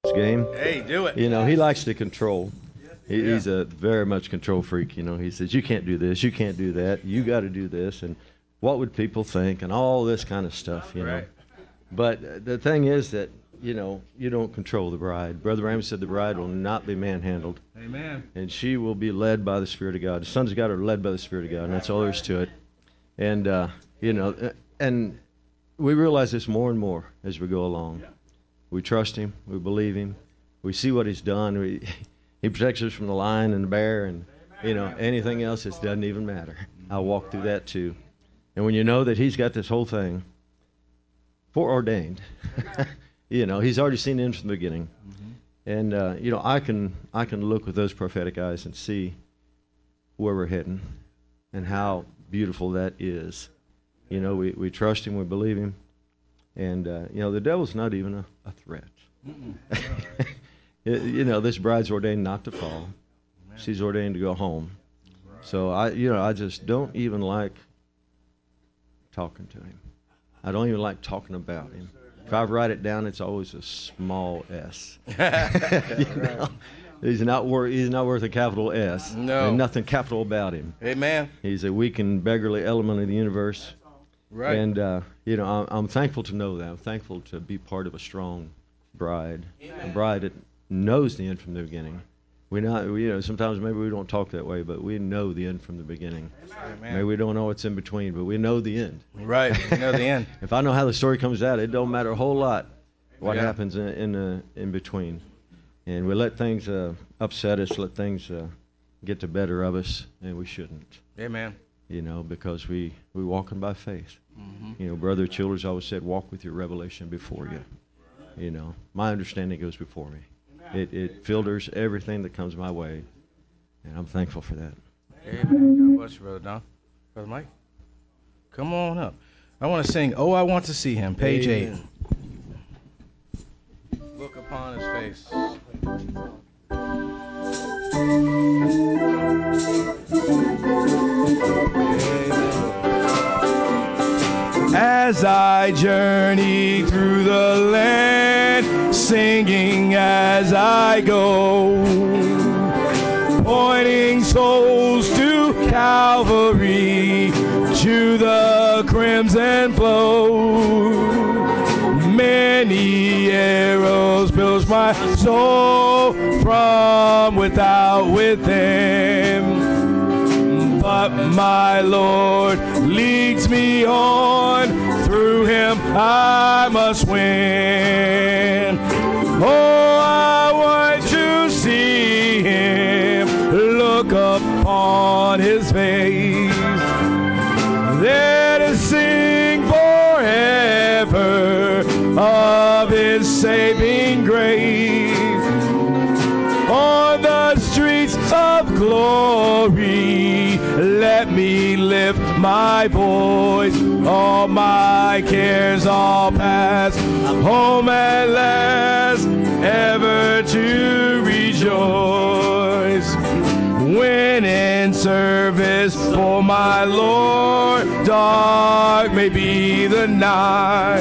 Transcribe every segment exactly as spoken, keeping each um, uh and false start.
game. Hey, do it. You know, he likes to control. He, Yeah. He's a very much control freak. You know, he says, you can't do this, you can't do that, you got to do this, and what would people think, and all this kind of stuff, you know. Right. But the thing is that, you know, you don't control the bride. Brother Ram said the bride will not be manhandled. Amen. And she will be led by the Spirit of God. The sons of God are led by the Spirit of God, and that's all there is to it. And, uh, you know, uh, and we realize this more and more as we go along. We trust Him. We believe Him. We see what He's done. We, he protects us from the lion and the bear and, you know, anything else. It doesn't even matter. I walk through that too. And when you know that He's got this whole thing foreordained, you know, He's already seen it from the beginning. Mm-hmm. And, uh, you know, I can I can look with those prophetic eyes and see where we're heading and how beautiful that is. You know, we, we trust Him, we believe Him. And, uh, you know, the devil's not even a, a threat. it, you know, this bride's ordained not to fall. Amen. She's ordained to go home. Right. So, I, you know, I just don't even like talking to Him. I don't even like talking about Him. If I write it down, it's always a small S. You know? He's not worth. He's not worth a capital S. No. There's nothing capital about Him. Amen. He's a weak and beggarly element of the universe. Right. And uh, you know, I'm, I'm thankful to know that. I'm thankful to be part of a strong bride, Amen. A bride that knows the end from the beginning. We not, we, you know, sometimes maybe we don't talk that way, but we know the end from the beginning. Amen. Maybe we don't know what's in between, but we know the end. Right. We know the end. If I know how the story comes out, it don't matter a whole lot what yeah. happens in in, uh, in between. And we let things uh, upset us, let things uh, get the better of us, and we shouldn't. Amen. You know, because we we walking by faith. Mm-hmm. You know, Brother Childers always said, "Walk with your revelation before you." You know, my understanding goes before me. It it filters everything that comes my way, and I'm thankful for that. Amen. God bless you, Brother Don. Brother Mike, come on up. I want to sing "Oh, I Want to See Him," page Amen. eight. Look upon His face. As I journey through the land, singing as I go, pointing souls to Calvary, to the crimson flow. Many arrows pierce my soul from without within, but my Lord leads me on. Through Him I must win. Oh, I want to see Him, look upon His face, there to sing forever of His saving grace. On the streets of glory, let me lift my voice. All my cares all past, home at last, ever to rejoice. When in service for my Lord, dark may be the night,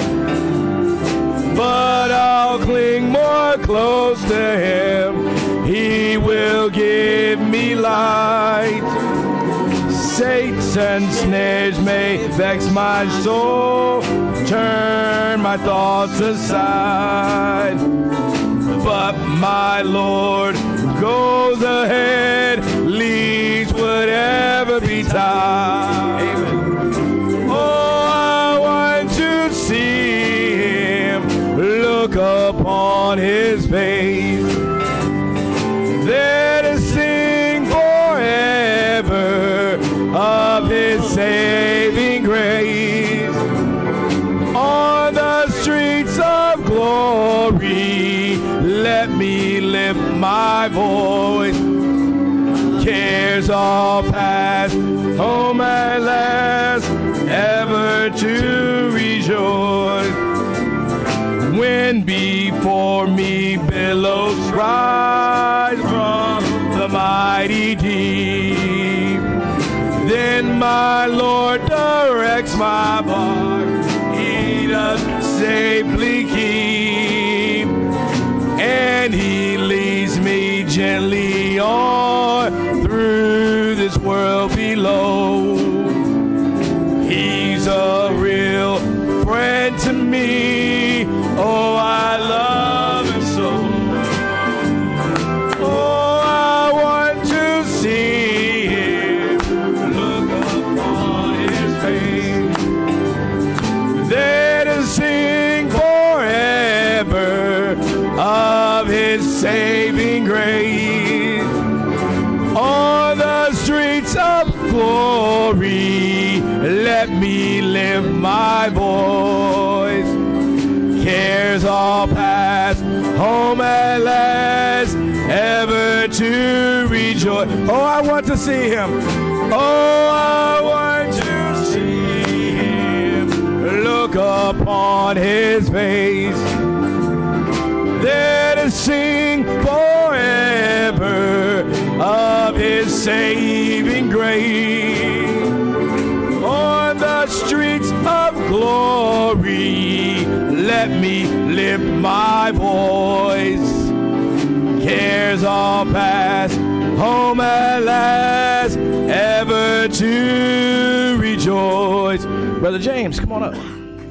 but I'll cling more close to Him. He will give me light. Satan's snares may vex my soul, turn my thoughts aside, but my Lord goes ahead, leads whatever betide. Amen. Oh, I want to see Him, look upon His face, there to sing forever of His saving grace. On the streets of glory, let me lift my voice. Cares all past, home at last, ever to rejoice. When before me billows rise from the mighty deep, then my Lord directs my bark, He does safely keep, and and he leads me gently on through this world below. He's a real friend to me. Oh, I love him so. Oh, I want to see him, look upon his face, then to sing forever of his saving grace. On the streets of glory, let me lift my voice. Cares all past, home at last, ever to rejoice. Oh, I want to see him. Oh, I want to see him, look upon his face, there to sing forever of his saving grace. On the streets of glory, let me lift my voice. Cares all past, home at last, ever to rejoice. Brother James, come on up.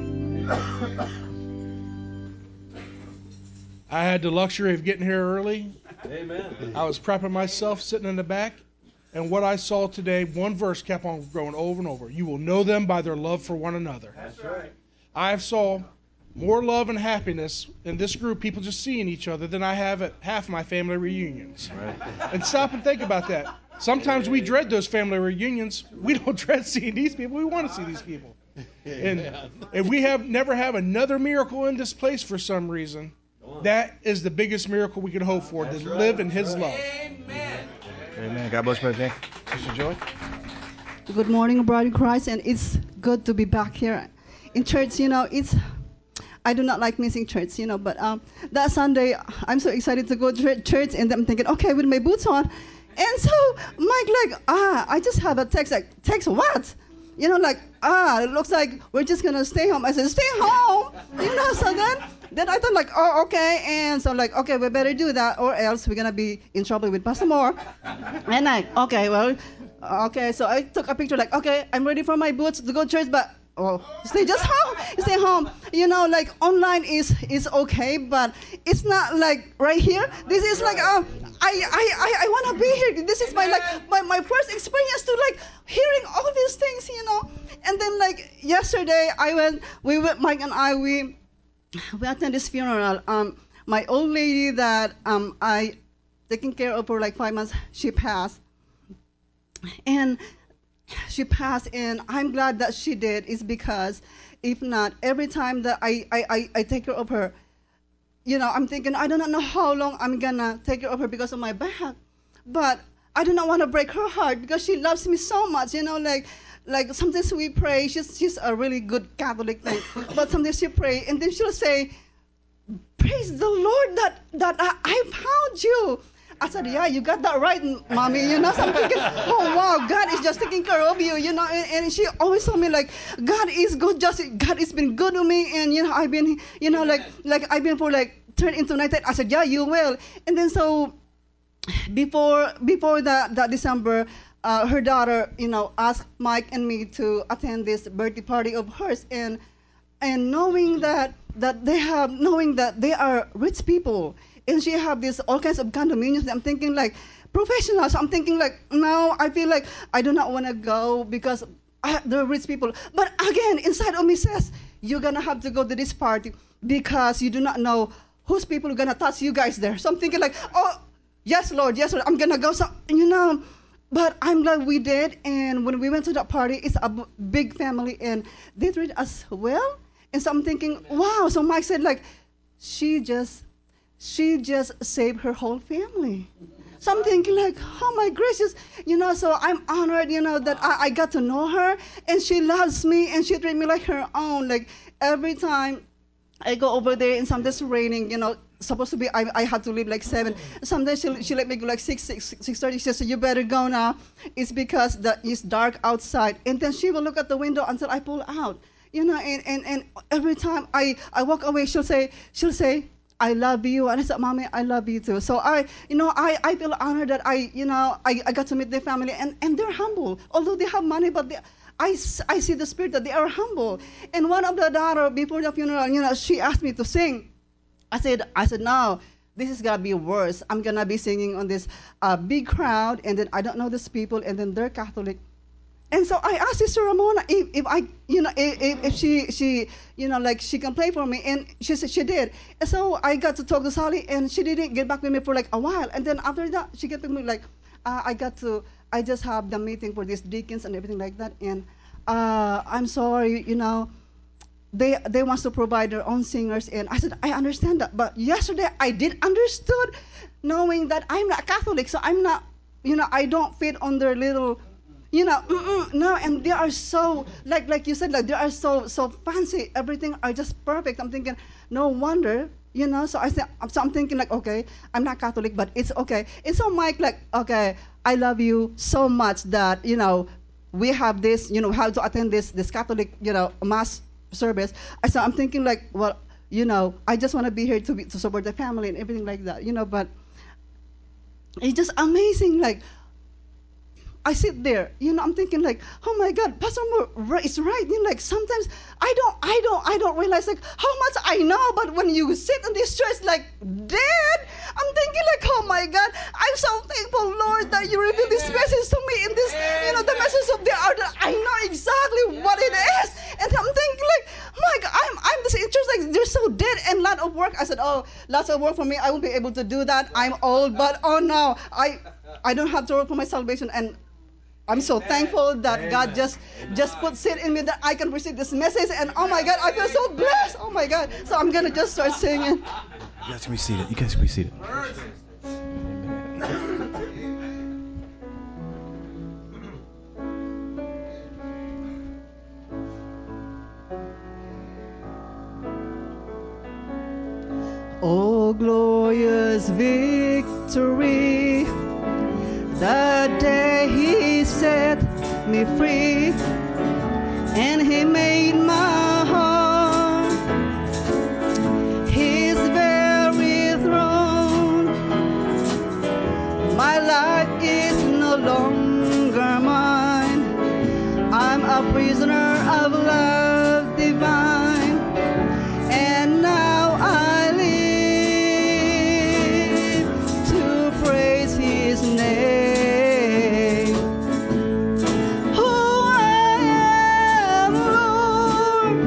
I had the luxury of getting here early. Amen. I was prepping myself, sitting in the back, and what I saw today, one verse kept on going over and over. You will know them by their love for one another. That's right. I saw more love and happiness in this group, people just seeing each other, than I have at half my family reunions. Right. And stop and think about that. Sometimes we dread those family reunions. We don't dread seeing these people. We want to see these people. And if we have never have another miracle in this place for some reason, that is the biggest miracle we can hope for, to live in his love. Amen. Amen. God bless, Brother James. Sister Joy. Good morning, brother in Christ, and it's good to be back here in church. You know, it's I do not like missing church, you know, but um, that Sunday I'm so excited to go to church, and I'm thinking, okay, with my boots on, and so Mike like, ah, I just have a text like, text what? You know, like, ah, it looks like we're just gonna stay home. I said, stay home, you know. So then, then I thought like, oh, okay, and so like, okay, we better do that, or else we're gonna be in trouble with Pastor Moore. And like, okay, well, okay, so I took a picture like, okay, I'm ready for my boots to go to church, but oh, stay just home, stay home. You know, like online is is okay, but it's not like right here. This is like, um, I I I, I want to be here. This is my like my, my first experience to like hearing all these things, you know. And then like yesterday, I went, we went, Mike and I, we we attended this funeral. Um, my old lady that um I taking care of for like five months, she passed, and she passed, and I'm glad that she did. Is because if not, every time that I, I, I, I take care of her, you know, I'm thinking, I do not know how long I'm gonna take care of her because of my back, but I do not want to break her heart because she loves me so much, you know, like like sometimes we pray, she's, she's a really good Catholic thing, but sometimes she pray, and then she'll say, praise the Lord that, that I, I found you. I said, yeah, you got that right, mommy. You know, so I'm thinking, oh, wow, God is just taking care of you, you know. And, and she always told me, like, God is good, just, God has been good to me. And, you know, I've been, you know, like, like I've been for, like, turned into nineteen. I said, yeah, you will. And then so before before that, that December, uh, her daughter, you know, asked Mike and me to attend this birthday party of hers. And and knowing that, that they have, knowing that they are rich people, and she have this all kinds of condominiums. I'm thinking like professionals. I'm thinking like, no, I feel like I do not want to go because I, they're rich people. But again, inside of me says, you're going to have to go to this party because you do not know whose people are going to touch you guys there. So I'm thinking like, oh, yes, Lord, yes, Lord, I'm going to go. So, you know, but I'm glad we did. And when we went to that party, it's a b- big family, and they treat us well. And so I'm thinking, wow. So Mike said like, she just... she just saved her whole family. So I'm thinking like, oh my gracious, you know, so I'm honored, you know, that I, I got to know her, and she loves me, and she treats me like her own. Like every time I go over there, and sometimes it's raining, you know, supposed to be, I, I had to leave like seven. Sometimes she, she let me go like six, six, six thirty. She says, so you better go now. It's because the, it's dark outside. And then she will look at the window until I pull out, you know, and, and, and every time I, I walk away, she'll say, she'll say, I love you. And I said, Mommy, I love you too. So I, you know, I, I feel honored that I, you know, I, I got to meet their family, and, and they're humble. Although they have money, but they, I, s- I see the spirit that they are humble. And one of the daughter, before the funeral, you know, she asked me to sing. I said, I said, no, this is gonna be worse. I'm gonna be singing on this uh, big crowd, and then I don't know these people, and then they're Catholic. And so I asked Sister Ramona if, if I, you know, if, if if she, she, you know, like she can play for me, and she said she did. And so I got to talk to Sally, and she didn't get back with me for like a while. And then after that, she get to me like, uh, I got to, I just have the meeting for these deacons and everything like that, and uh, I'm sorry, you know, they they want to provide their own singers, and I said I understand that, but yesterday I did understood, knowing that I'm not Catholic, so I'm not, you know, I don't fit on their little, you know, mm-mm, no, and they are so like like you said, like they are so so fancy, everything are just perfect. I'm thinking, no wonder, you know. So I said, so I'm thinking like, okay, I'm not Catholic, but it's okay. And so Mike like, okay, I love you so much that, you know, we have this, you know, how to attend this this Catholic, you know, mass service. I so I'm thinking like, well, you know, I just want to be here to be, to support the family and everything like that, you know. But it's just amazing, like I sit there, you know, I'm thinking like, oh my God, Pastor Moore is right. You know, like sometimes I don't, I don't, I don't realize like how much I know. But when you sit in this church, like, Dad, I'm thinking like, oh my God, I'm so thankful, Lord, that you revealed this message to me in this, you know, the message of the art. I know exactly what it is, and I'm thinking like, my God, I'm, I'm this in church like they're so dead and lot of work. I said, oh, lots of work for me. I won't be able to do that. I'm old, but oh no, I, I don't have to work for my salvation. And I'm so thankful that Amen. God just just put it in me that I can receive this message, and oh my God, I feel so blessed. Oh my God. So I'm gonna just start singing. You guys can be seated. You guys can be seated. Oh, glorious victory, the day He set me free, and He made my heart His very throne. My life is no longer mine. I'm a prisoner of love divine, and now I live to praise His name. Who I am, Lord,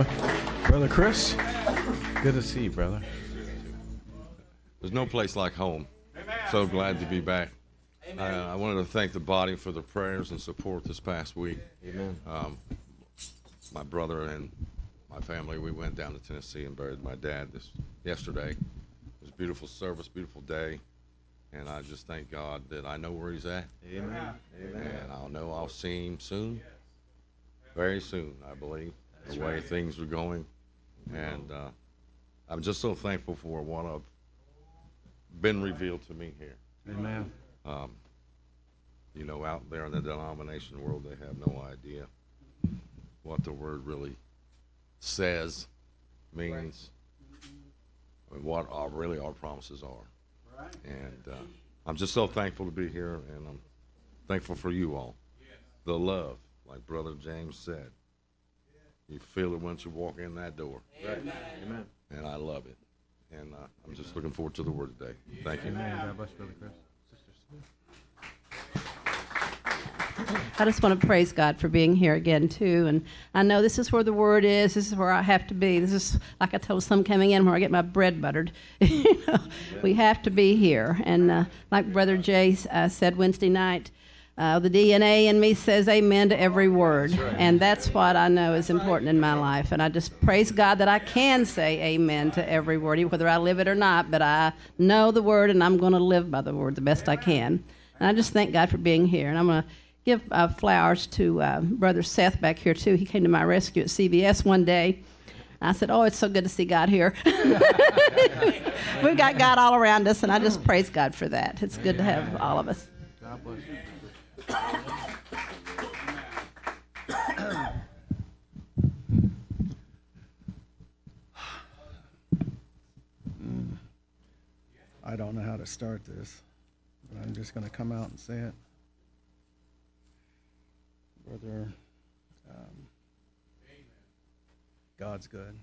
brother. Brother Chris, good to see you, brother. There's no place like home. So glad to be back. I, I wanted to thank the body for the prayers and support this past week. Amen. Um, my brother and my family, we went down to Tennessee and buried my dad this yesterday. It was a beautiful service, beautiful day, and I just thank God that I know where he's at. Amen. Amen. And I'll know I'll see him soon, very soon, I believe, That's the way right. things are going. And uh, I'm just so thankful for what I've been revealed to me here. Amen. Um, you know, out there in the denomination world, they have no idea what the word really says, means, and what our, really our promises are. And uh, I'm just so thankful to be here, and I'm thankful for you all. The love, like Brother James said, you feel it once you walk in that door. Right. Amen. And I love it. And uh, I'm just looking forward to the word today. Thank you. Amen. God bless you, Brother Chris. I just want to praise God for being here again, too. And I know this is where the word is. This is where I have to be. This is, like I told some coming in, where I get my bread buttered. You know, we have to be here. And uh, like Brother Jay uh, said Wednesday night, uh, the D N A in me says amen to every word. That's right. And that's what I know is important in my life. And I just praise God that I can say amen to every word, whether I live it or not. But I know the word, and I'm going to live by the word the best I can. And I just thank God for being here. And I'm going to give uh, flowers to uh, Brother Seth back here, too. He came to my rescue at C V S one day. I said, oh, it's so good to see God here. We've got God all around us, and I just praise God for that. It's good to have all of us. God bless you. I don't know how to start this, but I'm just going to come out and say it. Brother, um, God's good.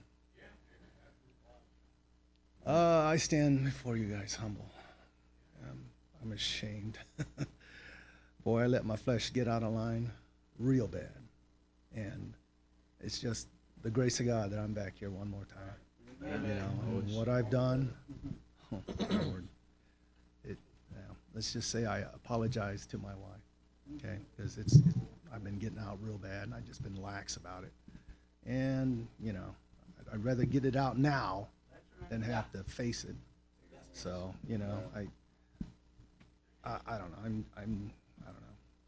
Uh, I stand before you guys humble. Um, I'm ashamed. Boy, I let my flesh get out of line real bad. And it's just the grace of God that I'm back here one more time. Amen. You know, and what I've done, oh, Lord, it, you know, let's just say I apologize to my wife, okay? Because it's, it, I've been getting out real bad, and I've just been lax about it. And, you know, I'd, I'd rather get it out now than have to face it. So, you know, I, I, I don't know. I'm, I'm, I don't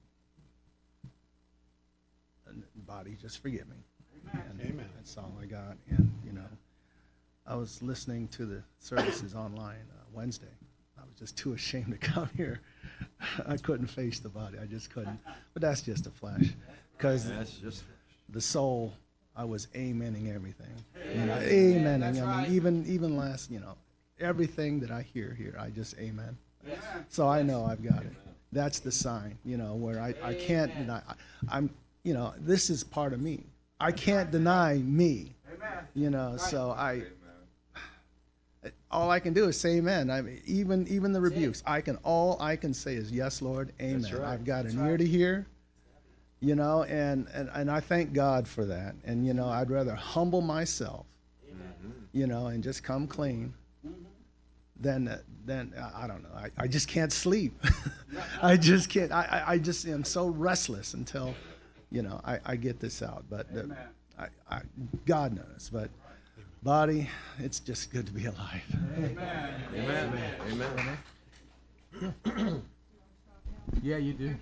know. And body, just forgive me. And Amen. That's all I got. And, you know, I was listening to the services online uh, Wednesday. I was just too ashamed to come here. I couldn't face the body. I just couldn't. But that's just a flesh. Because just the soul, I was amening everything. You know, amening. I mean, even even last, you know, everything that I hear here, I just amen. So I know I've got it. That's the sign, you know, where I, I can't deny. I, I'm, you know, this is part of me. I can't deny me. You know, so I. All I can do is say amen. I mean, even even the rebukes, I can all I can say is yes, Lord, amen. Right. I've got an ear to hear, you know, and, and, and I thank God for that. And, you know, I'd rather humble myself, mm-hmm. you know, and just come clean than, than I don't know. I, I just can't sleep. I just can't. I, I just am so restless until, you know, I, I get this out. But the, I, I, God knows. But body, it's just good to be alive. Amen. Amen. Amen. Amen. Yeah, you do.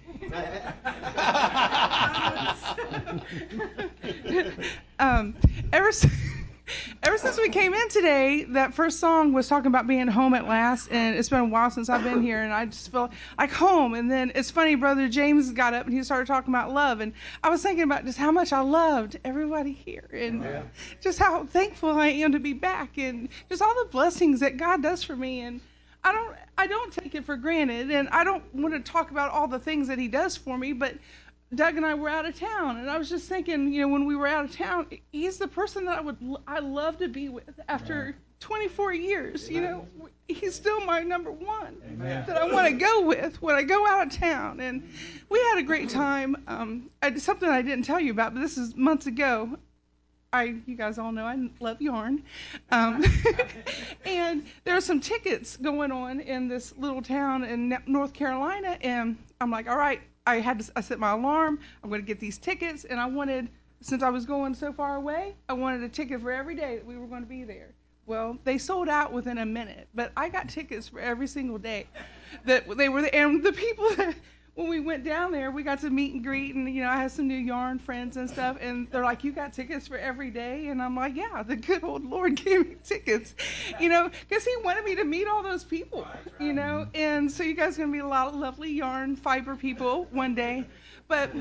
um, ever, since, ever since we came in today, that first song was talking about being home at last, and it's been a while since I've been here, and I just feel like home. And then it's funny, Brother James got up and he started talking about love, and I was thinking about just how much I loved everybody here, and yeah. just how thankful I am to be back, and just all the blessings that God does for me. And I don't I don't take it for granted, and I don't want to talk about all the things that he does for me, but Doug and I were out of town, and I was just thinking, you know, when we were out of town, he's the person that I would I love to be with after right. twenty-four years. Amen. You know, he's still my number one Amen. That I want to go with when I go out of town. And we had a great time. Um, I, something I didn't tell you about, but this is months ago. I, you guys all know I love yarn. Um, and there are some tickets going on in this little town in North Carolina. And I'm like, all right, I had to, I set my alarm. I'm going to get these tickets. And I wanted, since I was going so far away, I wanted a ticket for every day that we were going to be there. Well, they sold out within a minute, but I got tickets for every single day that they were there. And the people that, when we went down there, we got to meet and greet, and, you know, I had some new yarn friends and stuff, and they're like, you got tickets for every day? And I'm like, yeah, the good old Lord gave me tickets, you know, because he wanted me to meet all those people, you know, and so you guys are going to meet a lot of lovely yarn fiber people one day, but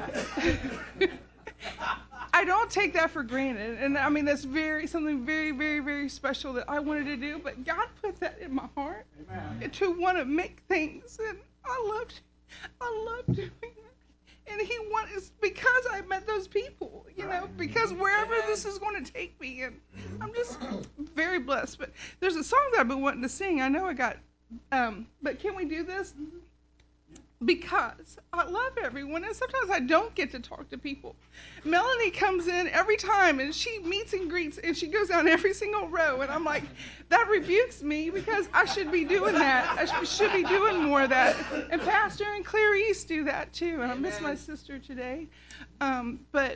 I don't take that for granted, and I mean, that's very, something very, very, very special that I wanted to do, but God put that in my heart. Amen. To want to make things, and I loved I love doing it. And he wants, because I met those people, you know, because wherever this is going to take me, and I'm just very blessed. But there's a song that I've been wanting to sing. I know I got, um, but can we do this? Because I love everyone, and sometimes I don't get to talk to people. Melanie comes in every time, and she meets and greets, and she goes down every single row, and I'm like, that rebukes me, because I should be doing that. I sh- should be doing more of that. And Pastor and Clarice do that too, and I miss my sister today. Um, but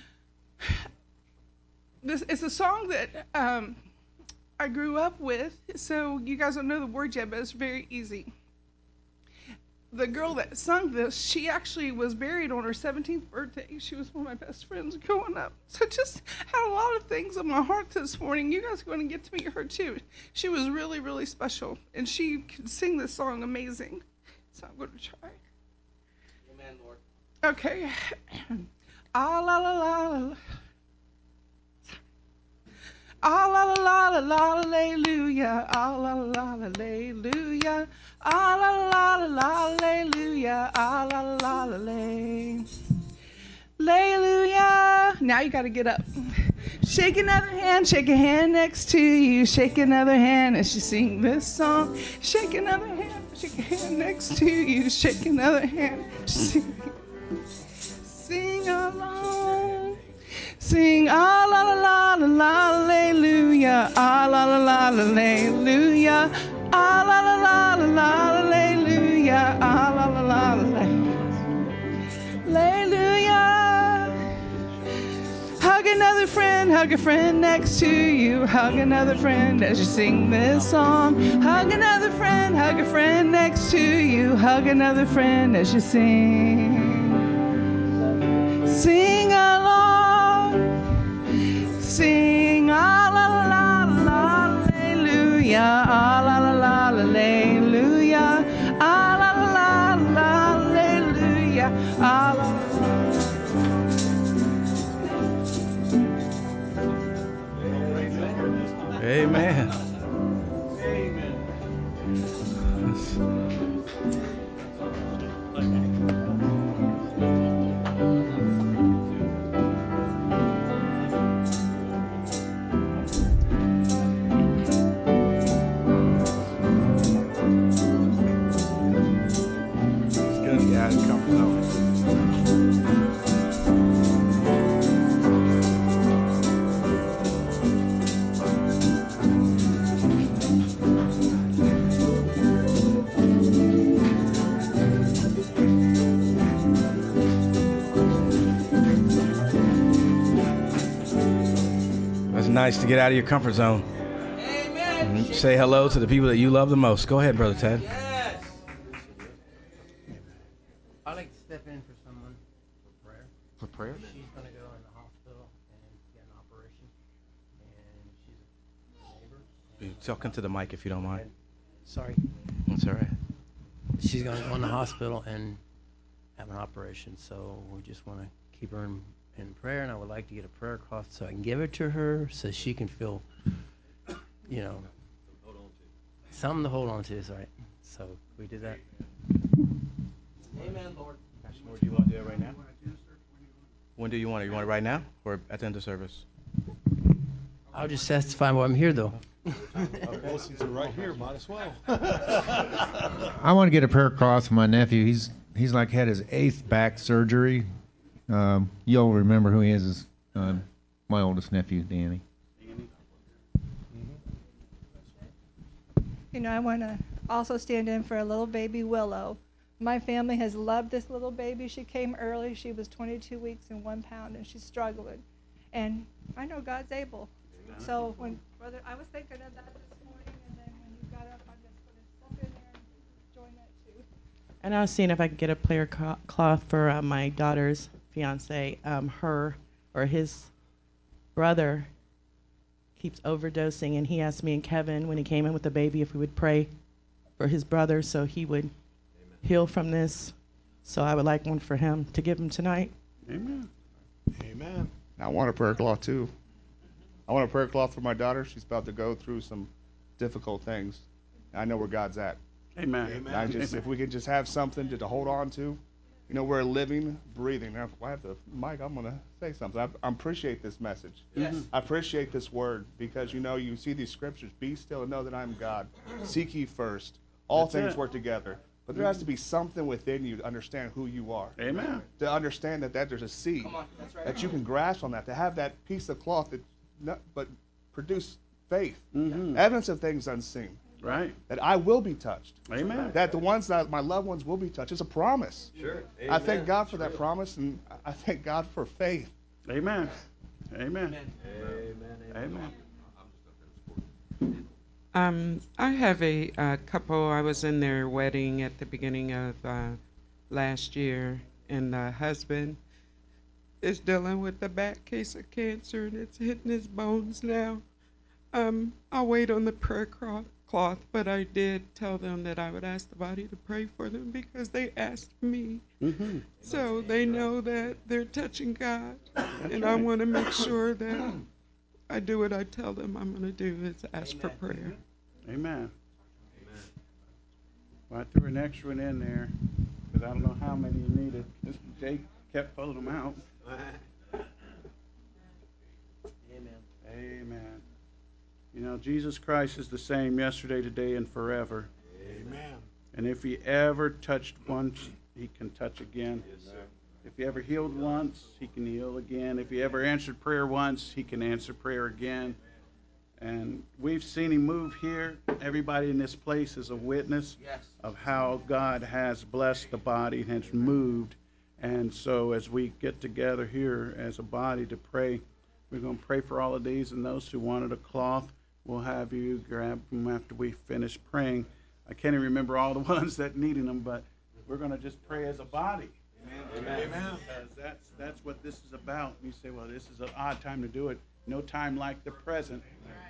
this it's a song that um, I grew up with, so you guys don't know the words yet, but it's very easy. The girl that sung this, she actually was buried on her seventeenth birthday. She was one of my best friends growing up. So just had a lot of things on my heart this morning. You guys are going to get to meet her too. She was really, really special, and she could sing this song amazing. So I'm going to try. Amen, Lord. Okay. Ah la la la la. Ah la la la la la hallelujah. Ah la la la la hallelujah. Ah la la la la hallelujah. Ah la la la la lay. Hallelujah. Now you got to get up. Shake another hand, shake a hand next to you. Shake another hand as you sing this song. Shake another hand, shake a hand next to you. Shake another hand. Sing, sing along. Sing ah la la la la la hallelujah. Ah la la la la hallelujah. Ah la la la la la hallelujah. Ah la la la la hallelujah. Hug another friend, hug a friend next to you. Hug another friend as you sing this song. Hug another friend, hug a friend next to you. Hug another friend as you sing. Sing along. Sing ah la la la la hallelujah. Ah la la la la hallelujah. Ah la la la la hallelujah. Ah la la la. Amen. It's good to get out of the comfort zone. It's nice to get out of your comfort zone. Amen. Say hello to the people that you love the most. Go ahead, Brother Ted. Yes. I'd like to step in for someone for prayer. For prayer? She's going to go in the hospital and get an operation. And she's a neighbor. You talking to the mic if you don't mind. Sorry. That's all right. She's going to go in the hospital and have an operation. So we just want to keep her in in prayer, and I would like to get a prayer cloth so I can give it to her so she can feel, you know, something to hold on to is right. So can we do that? Amen, Lord. Pastor Moore, do you want to do it right now? When do you want it? You want it right now or at the end of service? I'll just testify while I'm here, though. Well, since you're right here, might as well. I want to get a prayer cloth for my nephew. He's he's like had his eighth back surgery. Um, you'll remember who he is. Is uh, my oldest nephew, Danny. You know, I want to also stand in for a little baby Willow. My family has loved this little baby. She came early. She was twenty-two weeks and one pound, and she's struggling. And I know God's able. So when brother, I was thinking of that this morning, and then when you got up, I'm just going to step in there and join that too. And I was seeing if I could get a prayer co- cloth for uh, my daughter's fiance. Um, her or his brother keeps overdosing, and he asked me and Kevin when he came in with the baby if we would pray for his brother so he would Amen. Heal from this. So I would like one for him to give him tonight. Amen. Amen. I want a prayer cloth too. I want a prayer cloth for my daughter. She's about to go through some difficult things. I know where God's at. Amen. Amen. I just, if we could just have something to, to hold on to, you know, we're living, breathing. Now, if I have to, Mike, I'm going to say something. I, I appreciate this message. Yes. I appreciate this word because, you know, you see these scriptures, be still and know that I am God. Seek ye first. All That's things it. work together. But there has to be something within you to understand who you are. Amen. To understand that, that there's a seed right. that you can grasp on that, to have that piece of cloth that not, but produce faith, mm-hmm. evidence of things unseen. Right. That I will be touched. Amen. That the ones that my loved ones will be touched. It's a promise. Sure. I thank God for that promise, and I thank God for faith. Amen. Amen. Amen. Amen. Um, I have a, a couple. I was in their wedding at the beginning of uh, last year, and the husband is dealing with a bad case of cancer, and it's hitting his bones now. Um, I'll wait on the prayer cloth, but I did tell them that I would ask the body to pray for them because they asked me. Mm-hmm. So they know that they're touching God, That's and right. I want to make sure that I do what I tell them I'm going to do is ask for prayer. Amen. Amen. Well, I threw an extra one in there because I don't know how many you needed. Mister Jake kept pulling them out. Amen. Amen. You know, Jesus Christ is the same yesterday, today, and forever. Amen. And if he ever touched once, he can touch again. Yes, sir. If he ever healed once, he can heal again. If he ever answered prayer once, he can answer prayer again. And we've seen him move here. Everybody in this place is a witness Yes. of how God has blessed the body and has moved. And so as we get together here as a body to pray, we're going to pray for all of these, and those who wanted a cloth, we'll have you grab them after we finish praying. I can't even remember all the ones that needed them, but we're going to just pray as a body. Amen. Amen. Because that's, that's what this is about. You say, well, this is an odd time to do it. No time like the present.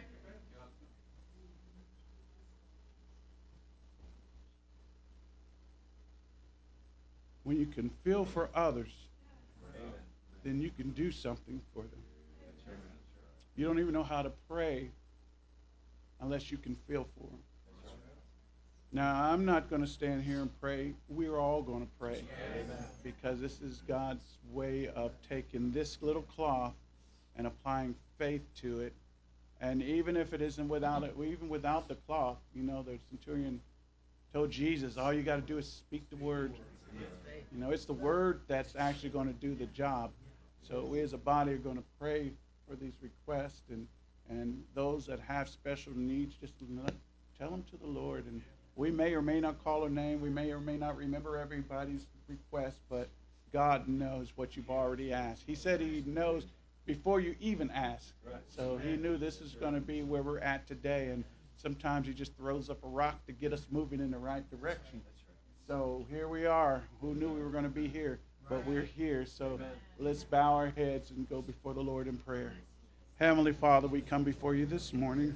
When you can feel for others, then you can do something for them. You don't even know how to pray unless you can feel for them. Now, I'm not going to stand here and pray. We're all going to pray. Amen. Because this is God's way of taking this little cloth and applying faith to it. And even if it isn't without it, even without the cloth, you know, the centurion told Jesus, all you got to do is speak the word. You know, it's the word that's actually going to do the job. So we as a body are going to pray for these requests, and, and those that have special needs, just tell them to the Lord. And we may or may not call a name. We may or may not remember everybody's request, but God knows what you've already asked. He said he knows before you even ask. So he knew this is going to be where we're at today, and sometimes he just throws up a rock to get us moving in the right direction. So here we are. Who knew we were going to be here? But we're here. So let's bow our heads and go before the Lord in prayer. Heavenly Father, we come before you this morning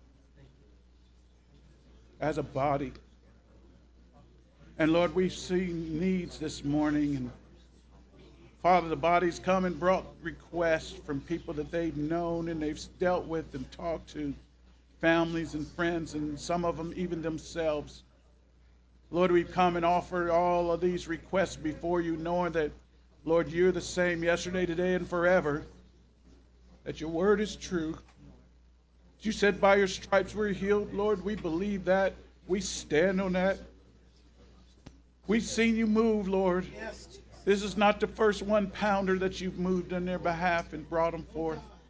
as a body. And Lord, we've seen needs this morning. And Father, the body's come and brought requests from people that they've known and they've dealt with and talked to, families and friends, and some of them even themselves. Lord, we've come and offered all of these requests before you, knowing that, Lord, you're the same yesterday, today, and forever, that your word is true. You said by your stripes we're healed, Lord. We believe that. We stand on that. We've seen you move, Lord. This is not the first one pounder that you've moved on their behalf and brought them forth.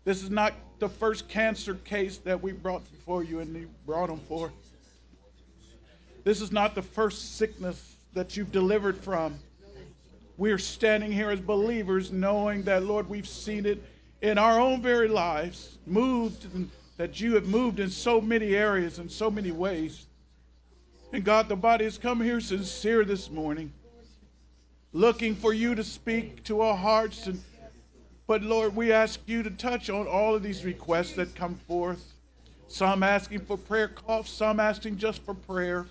This is not the first cancer case that we brought before you and you brought them for. This is not the first sickness that you've delivered from. We're standing here as believers knowing that, Lord, we've seen it in our own very lives, moved, and that you have moved in so many areas, in so many ways. And God, the body has come here sincere this morning, looking for you to speak to our hearts. And but Lord, we ask you to touch on all of these requests that come forth. Some asking for prayer cloths, some asking just for prayer.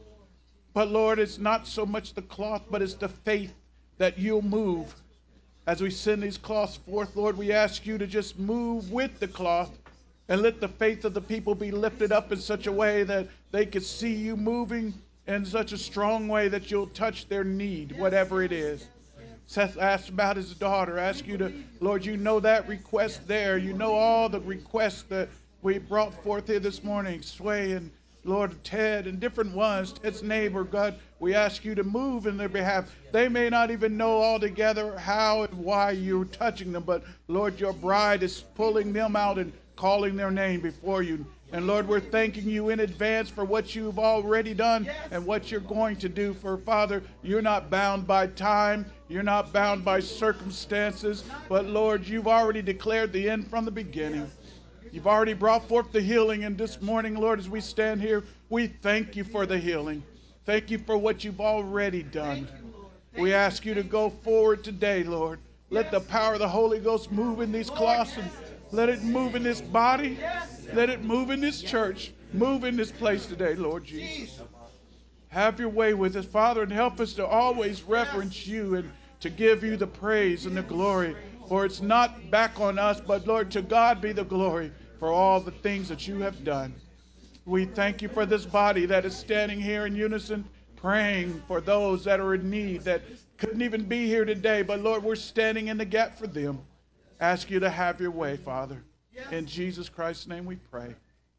But Lord, it's not so much the cloth, but it's the faith that you'll move. As we send these cloths forth, Lord, we ask you to just move with the cloth and let the faith of the people be lifted up in such a way that they could see you moving in such a strong way that you'll touch their need, whatever it is. Seth asked about his daughter. Ask you to, Lord, you know that request there. You know all the requests that we brought forth here this morning. Sway and Lord, Ted and different ones, Ted's neighbor, God, we ask you to move in their behalf. They may not even know altogether how and why you're touching them, but Lord, your bride is pulling them out and calling their name before you. And Lord, we're thanking you in advance for what you've already done and what you're going to do. For Father, you're not bound by time. You're not bound by circumstances. But Lord, you've already declared the end from the beginning. You've already brought forth the healing. And this morning, Lord, as we stand here, we thank you for the healing. Thank you for what you've already done. We ask you to go forward today, Lord. Let the power of the Holy Ghost move in these cloths and let it move in this body. Let it move in this church. Move in this place today, Lord Jesus. Have your way with us, Father, and help us to always reverence you and to give you the praise and the glory. For it's not back on us, but Lord, to God be the glory for all the things that you have done. We thank you for this body that is standing here in unison, praying for those that are in need, that couldn't even be here today. But Lord, we're standing in the gap for them. Ask you to have your way, Father. In Jesus Christ's name we pray.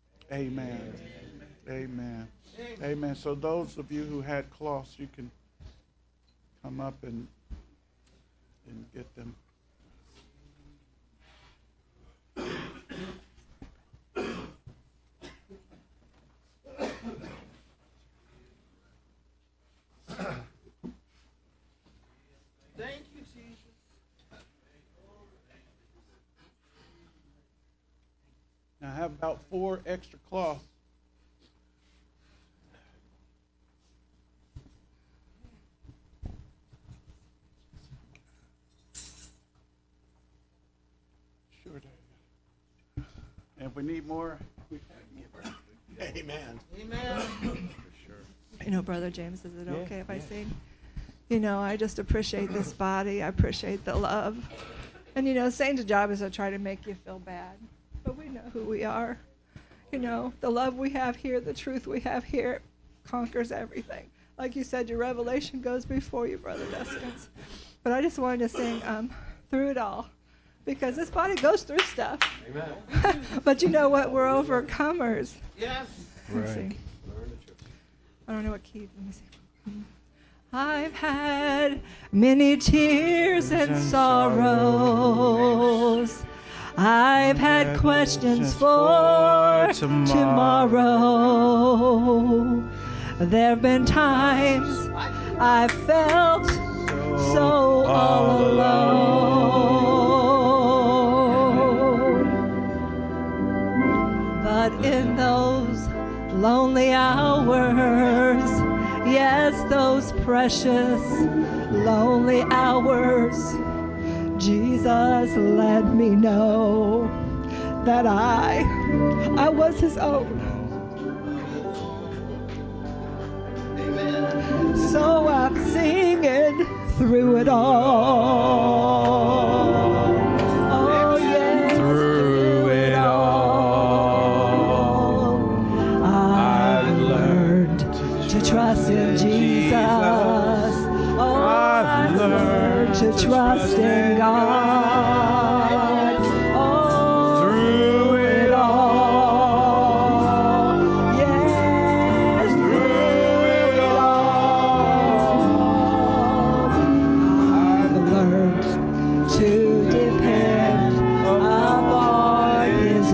Amen. Amen. Amen. So those of you who had cloths, you can come up and and get them. Thank you, Jesus. Now I have about four extra cloths. Sure do. And if we need more, we can give her. Amen. Amen. For sure. You know, Brother James, is it Yeah, okay if I yeah. sing? You know, I just appreciate this body. I appreciate the love. And, you know, Satan's job is to try to make you feel bad. But we know who we are. You know, the love we have here, the truth we have here conquers everything. Like you said, your revelation goes before you, Brother Deskins. But I just wanted to sing um, Through It All. Because this body goes through stuff. Amen. But you know what? We're overcomers. Yes. Let's see. I don't know what key. Let me see. I've had many tears and sorrows. I've had questions for tomorrow. There have been times I felt so all alone. But in those lonely hours, yes, those precious lonely hours, Jesus let me know that I, I was his own. Amen. So I'm singing through it all. Oh, yes, through it all. I've learned to trust in Jesus. Oh, I've learned to trust in God. Oh, through it all. Yes, through it all. I've learned to depend upon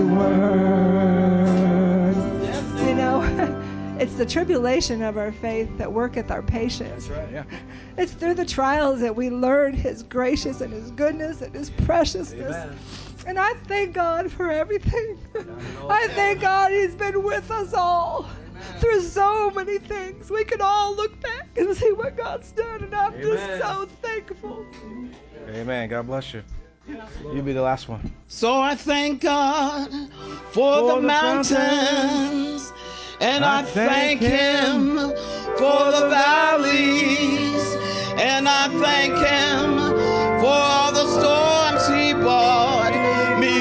word. You know, it's the tribulation of our faith that worketh our patience. That's right, yeah. It's through the trials that we learn His gracious and His goodness and His preciousness. Amen. And I thank God for everything. I thank God He's been with us all through so many things. We can all look back and see what God's done, and I'm just Amen. so thankful. Amen. God bless you. You be the last one. So I thank God for, For the, the mountains, and I, thank Him for the valleys, and I thank Him for all the storms He brought me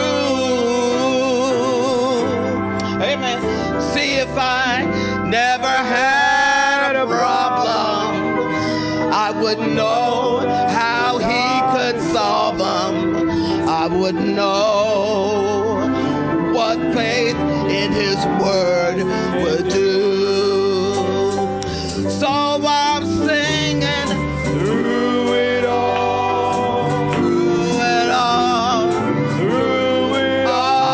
through. Amen. See, if I never had a problem, I wouldn't know how He could solve them. I wouldn't know what faith in His word would do. So I'm singing through it all, through it all, through it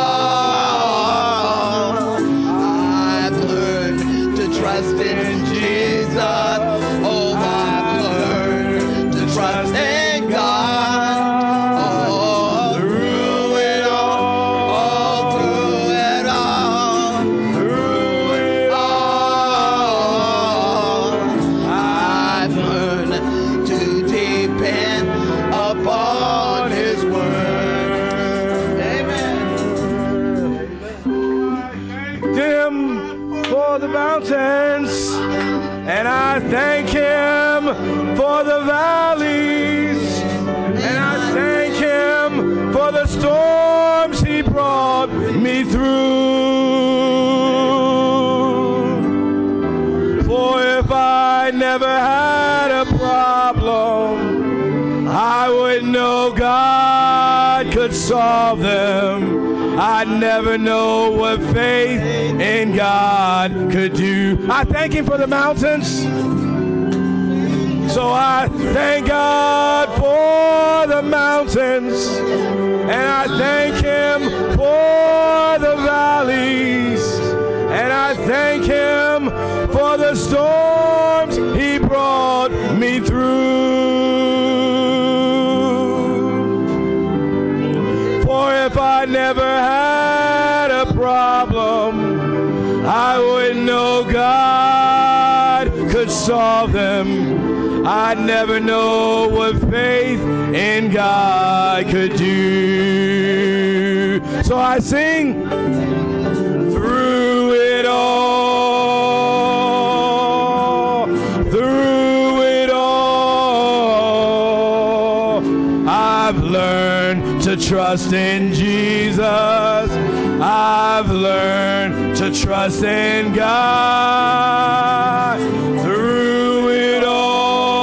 all. I've learned to trust in Jesus. Oh, I've learned to trust in God. Oh, through it all, through it all, through it all. I've learned to depend upon His word. Amen. Him for the mountains, and I thank Him for the valleys, and I thank Him for the storms He brought me through. For if I never had a problem, I would know God could solve them. I'd never know what faith in God could do. I thank Him for the mountains. So I thank God for the mountains, and I thank Him for the valleys, and I thank Him for the storms He brought me through. For if I never had a problem, I wouldn't know God could solve them. I'd never know what faith in God could do. So I sing through it all, through it all. I've learned to trust in Jesus. I've learned to trust in God. Through it all.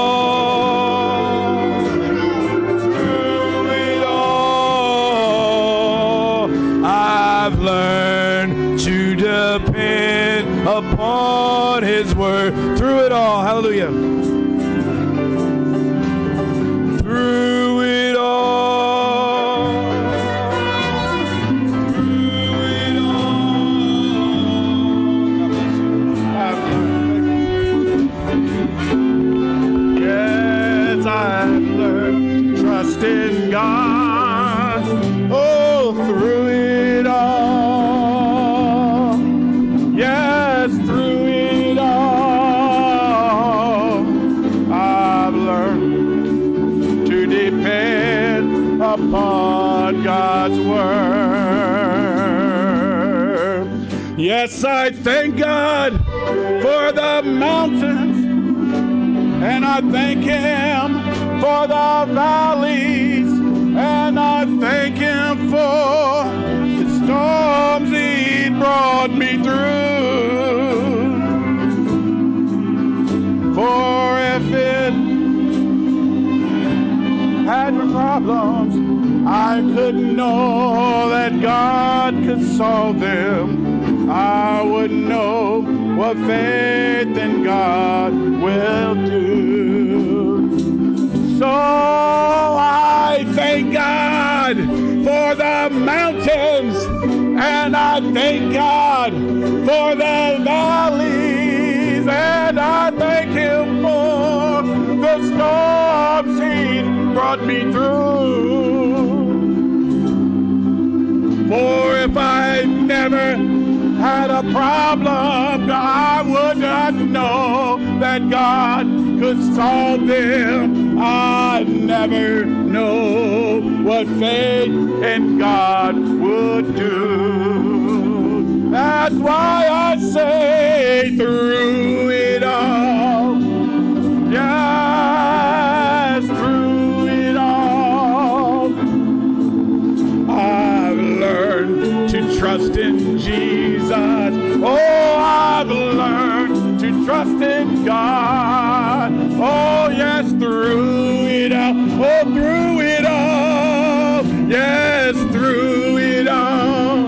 I've learned to depend upon His word. Through it all, hallelujah. Through it all, through it all, I've learned. Yes, I've learned to trust in God. Oh, through it all. Yes, through it all. I've learned to depend upon God's word. Yes, I thank God for the mountains, and I thank Him for the valleys, and I thank Him for the storms He brought me through. For if it had problems, I couldn't know that God could solve them. I wouldn't know what faith in God will do. So I thank God for the mountains, and I thank God for the valleys, and I thank Him for the storms He brought me through. For if I never had a problem, I would not know that God could solve them. I never know what faith in God would do. That's why I say through it all, yes, through it all, I've learned to trust in Jesus. Oh, I've learned to trust in God. Oh, yes, through it all. Oh, through it all. Yes, through it all.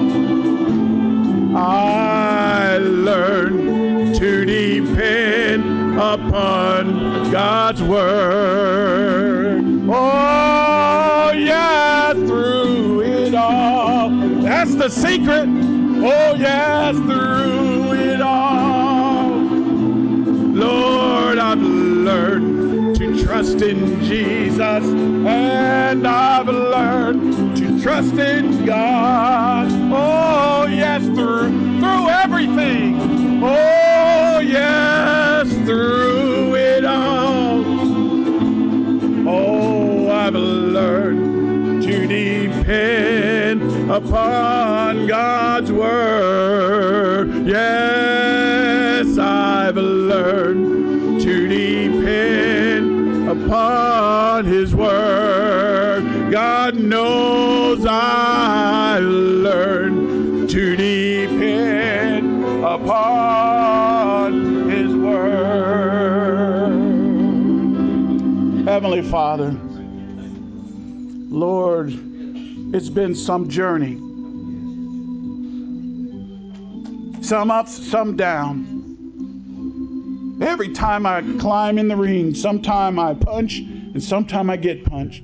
I learned to depend upon God's word. Oh, yeah, through it all. That's the secret. Oh, yes, through it all. Lord, I've learned to trust in Jesus, and I've learned to trust in God. Oh, yes, through, through everything. Oh, yes, through it all. Oh, I've learned to depend upon God's word. Yes, I've learned to depend upon His word. God knows I've learned to depend upon His word. Heavenly Father, Lord, it's been some journey. Some up, some down. Every time I climb in the ring, sometime I punch and sometime I get punched.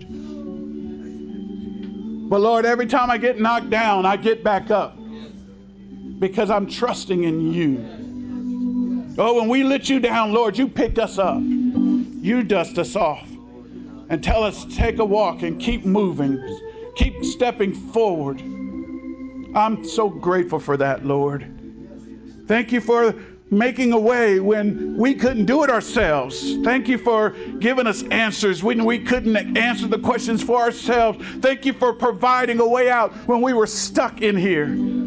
But Lord, every time I get knocked down, I get back up because I'm trusting in You. Oh, when we let You down, Lord, You pick us up. You dust us off and tell us to take a walk and keep moving, keep stepping forward. I'm so grateful for that, Lord. Thank You for making a way when we couldn't do it ourselves. Thank You for giving us answers when we couldn't answer the questions for ourselves. Thank You for providing a way out when we were stuck in here.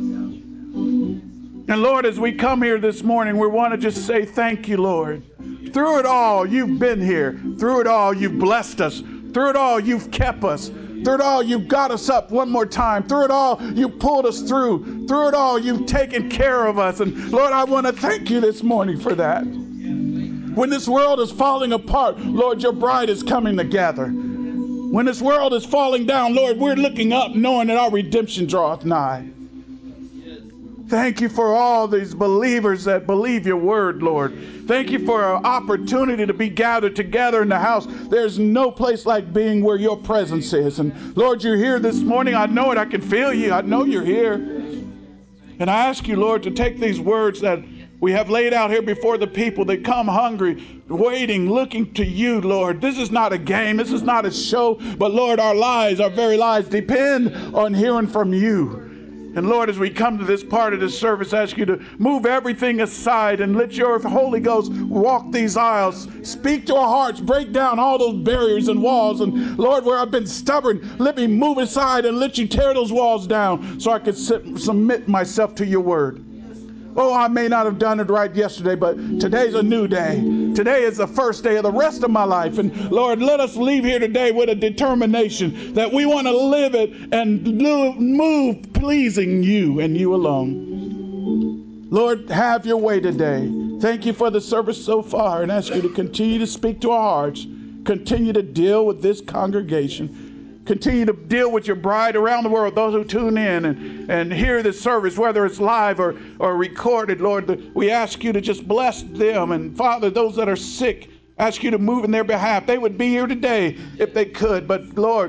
And Lord, as we come here this morning, we want to just say thank You, Lord. Through it all, You've been here. Through it all, You've blessed us. Through it all, You've kept us. Through it all, You've got us up one more time. Through it all, You pulled us through. Through it all, You've taken care of us. And Lord, I want to thank You this morning for that. When this world is falling apart, Lord, Your bride is coming together. When this world is falling down, Lord, we're looking up knowing that our redemption draweth nigh. Thank You for all these believers that believe Your word, Lord. Thank You for our opportunity to be gathered together in the house. There's no place like being where Your presence is. And Lord, You're here this morning. I know it. I can feel You. I know You're here. And I ask You, Lord, to take these words that we have laid out here before the people that come hungry, waiting, looking to You, Lord. This is not a game. This is not a show. But Lord, our lives, our very lives depend on hearing from You. And Lord, as we come to this part of this service, I ask You to move everything aside and let Your Holy Ghost walk these aisles. Speak to our hearts. Break down all those barriers and walls. And Lord, where I've been stubborn, let me move aside and let You tear those walls down so I can sit, submit myself to Your word. Oh, I may not have done it right yesterday, but today's a new day. Today is the first day of the rest of my life. And Lord, let us leave here today with a determination that we want to live it and move pleasing You and You alone. Lord, have Your way today. Thank You for the service so far, and ask You to continue to speak to our hearts. Continue to deal with this congregation. Continue to deal with Your bride around the world, those who tune in and, and hear this service, whether it's live or, or recorded. Lord, we ask You to just bless them. And Father, those that are sick, ask You to move in their behalf. They would be here today if they could. But Lord,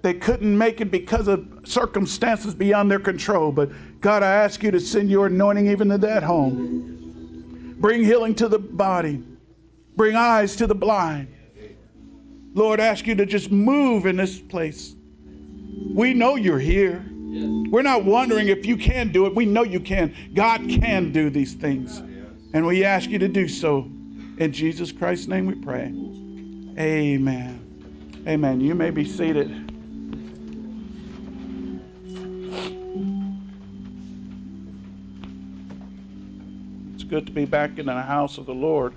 they couldn't make it because of circumstances beyond their control. But God, I ask you to send your anointing even to that home. Bring healing to the body. Bring eyes to the blind. Lord, I ask you to just move in this place. We know you're here. We're not wondering if you can do it. We know you can. God can do these things. And we ask you to do so. In Jesus Christ's name we pray. Amen. Amen. You may be seated. It's good to be back in the house of the Lord.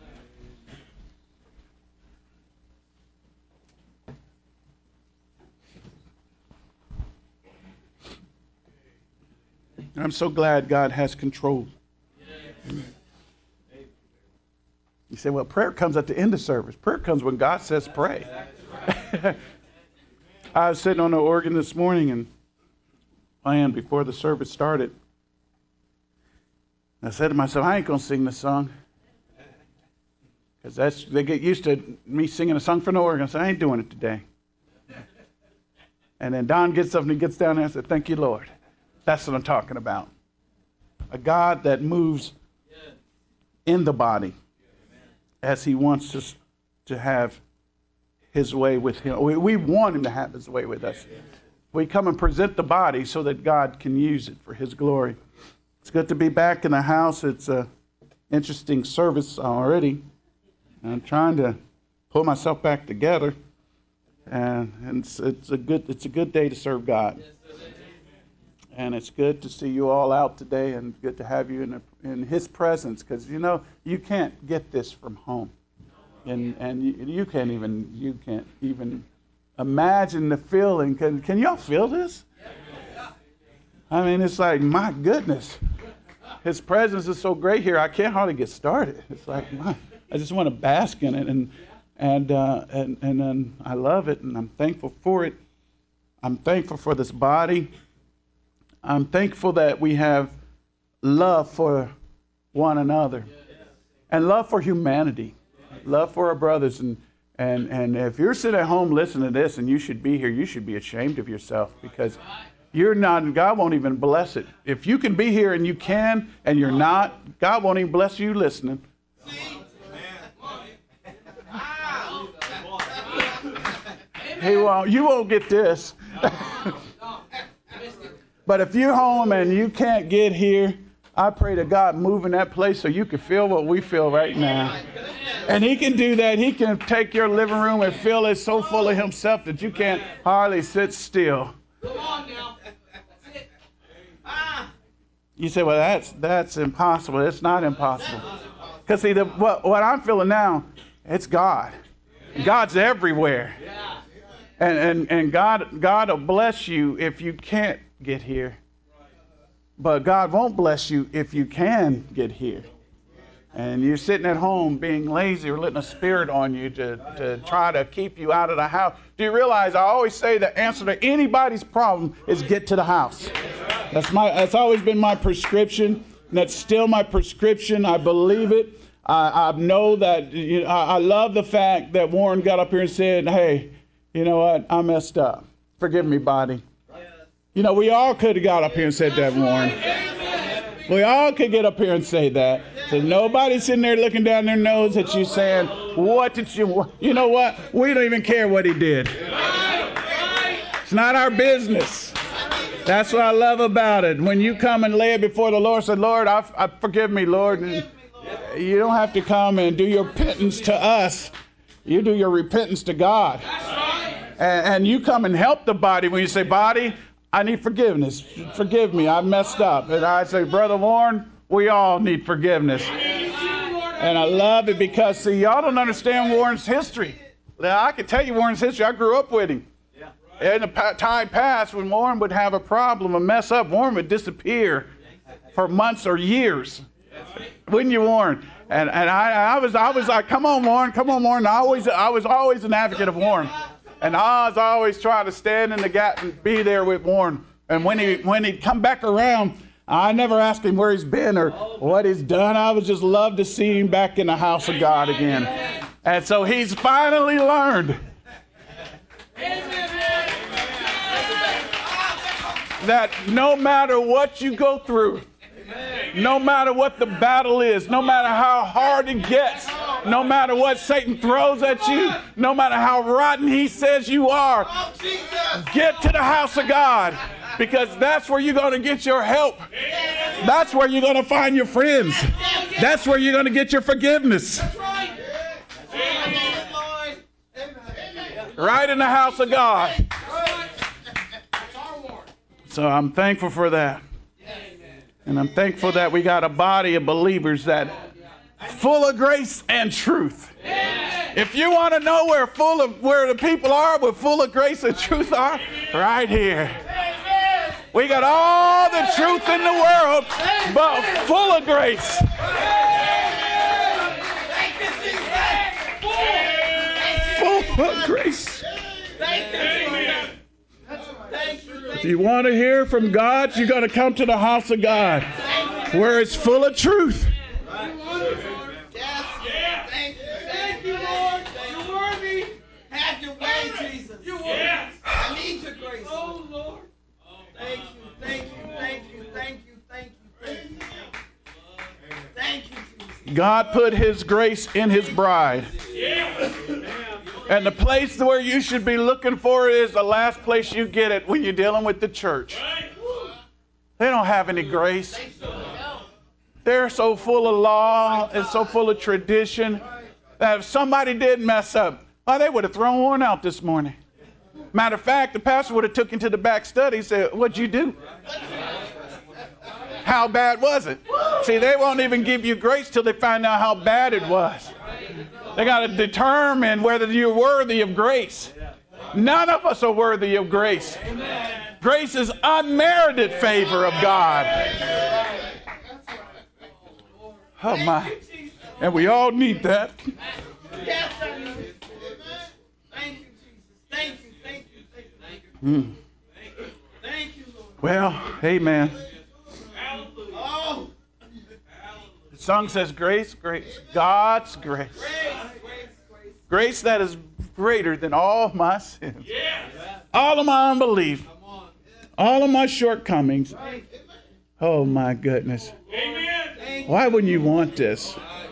And I'm so glad God has control. You say, well, prayer comes at the end of service. Prayer comes when God says pray. I was sitting on the organ this morning and playing before the service started. I said to myself, I ain't going to sing this song. Because that's they get used to me singing a song from the organ. I said, I ain't doing it today. And then Don gets up and he gets down there and said, thank you, Lord. That's what I'm talking about. A God that moves in the body as he wants us to have his way with him. We, we want him to have his way with us. We come and present the body so that God can use it for his glory. It's good to be back in the house. It's an interesting service already. I'm trying to pull myself back together. And, and it's, it's a good it's a good day to serve God. And it's good to see you all out today, and good to have you in, a, in his presence, because, you know, you can't get this from home. And and you, you can't even you can't even imagine the feeling. Can can y'all feel this? I mean, it's like, my goodness. His presence is so great here, I can't hardly get started. It's like, my, I just want to bask in it, and and uh, and and then I love it, and I'm thankful for it. I'm thankful for this body. I'm thankful that we have love for one another and love for humanity, love for our brothers. And, and, and if you're sitting at home listening to this and you should be here, you should be ashamed of yourself, because you're not, God won't even bless it. If you can be here and you can and you're not, God won't even bless you listening. He won't, you won't get this. But if you're home and you can't get here, I pray to God move in that place so you can feel what we feel right now. And he can do that. He can take your living room and fill it so full of himself that you can't hardly sit still. You say, well, that's that's impossible. It's not impossible. Because see, the, what, what I'm feeling now, it's God. God's everywhere. And, and, and God, God will bless you if you can't get here. But God won't bless you if you can get here. And you're sitting at home being lazy or letting a spirit on you to, to try to keep you out of the house. Do you realize I always say the answer to anybody's problem is get to the house. That's my. That's always been my prescription. And that's still my prescription. I believe it. I, I know that. You know, I, I love the fact that Warren got up here and said, hey, you know what? I messed up. Forgive me, body. You know, we all could have got up here and said that, Warren. We all could get up here and say that. So nobody's sitting there looking down their nose at you saying, what did you, you know what? We don't even care what he did. It's not our business. That's what I love about it. When you come and lay it before the Lord, say, Lord, I, I forgive me, Lord. And you don't have to come and do your repentance to us. You do your repentance to God. And, and you come and help the body when you say, body, I need forgiveness. Forgive me. I messed up. And I say, Brother Warren, we all need forgiveness. And I love it because, see, y'all don't understand Warren's history. Now, I can tell you Warren's history. I grew up with him. In the time past, when Warren would have a problem, a mess up, Warren would disappear for months or years. Wouldn't you, Warren? And and I, I was I was like, come on, Warren, come on, Warren. I always I was always an advocate of Warren. And I was always trying to stand in the gap and be there with Warren. And when he when he'd come back around, I never asked him where he's been or what he's done. I would just love to see him back in the house of God again. And so he's finally learned. that no matter what you go through, no matter what the battle is, no matter how hard it gets, no matter what Satan throws at you, no matter how rotten he says you are, get to the house of God, because that's where you're going to get your help. That's where you're going to find your friends. That's where you're going to get your forgiveness. Right in the house of God. So I'm thankful for that. And I'm thankful that we got a body of believers that full of grace and truth. If you want to know where full of where the people are, where full of grace and truth are, right here. We got all the truth in the world, but full of grace. Full of grace. If you want to hear from God, you got to come to the house of God, where it's full of truth. Thank you, Lord. You're worthy. Have your way, Jesus. You're worthy. I need your grace. Oh, Lord. Thank you, thank you, thank you, thank you, thank you, thank you. Thank you, Jesus. God put his grace in his bride. And the place where you should be looking for it is the last place you get it when you're dealing with the church. They don't have any grace. They're so full of law and so full of tradition that if somebody did mess up, well, they would have thrown one out this morning. Matter of fact, the pastor would have took him to the back study and said, "What'd you do? How bad was it?" See, they won't even give you grace till they find out how bad it was. They got to determine whether you're worthy of grace. None of us are worthy of grace. Grace is unmerited favor of God. Oh, my. And we all need that. Yes, I need it. Thank you, Jesus. Thank you, thank you, thank you. Mm. Thank you, Lord. Well, amen. Oh. The song says grace, grace, God's grace. Grace that is greater than all my sins. All of my unbelief. All of my shortcomings. Oh, my goodness. Why wouldn't you want this?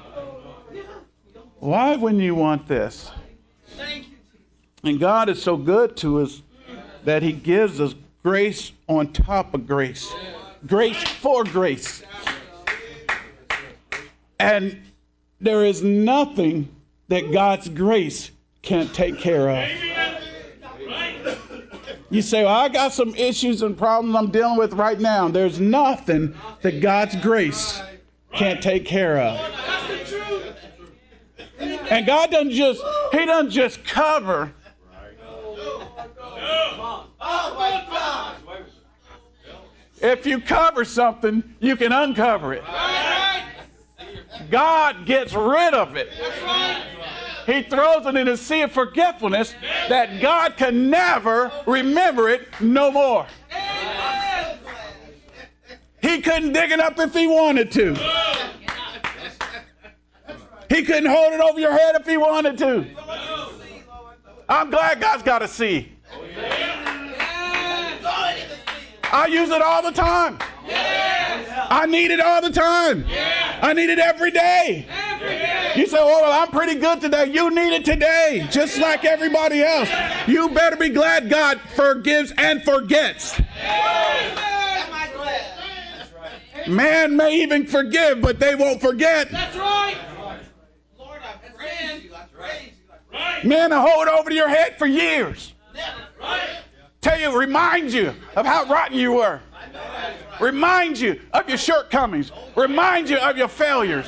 Why wouldn't you want this? And God is so good to us that he gives us grace on top of grace. Grace for grace. And there is nothing that God's grace can't take care of. You say, well, I got some issues and problems I'm dealing with right now. There's nothing that God's grace can't take care of. And God doesn't just, he doesn't just cover. If you cover something, you can uncover it. God gets rid of it. He throws it in a sea of forgetfulness that God can never remember it no more. He couldn't dig it up if he wanted to. He couldn't hold it over your head if he wanted to. I'm glad God's got a sea. I use it all the time. I need it all the time. I need it every day. You say, oh, well, I'm pretty good today. You need it today, just like everybody else. You better be glad God forgives and forgets. Man may even forgive, but they won't forget. That's right. Lord, I praise you. I praise you. Man will hold over to your head for years. Tell you, remind you of how rotten you were. Remind you of your shortcomings. Remind you of your failures.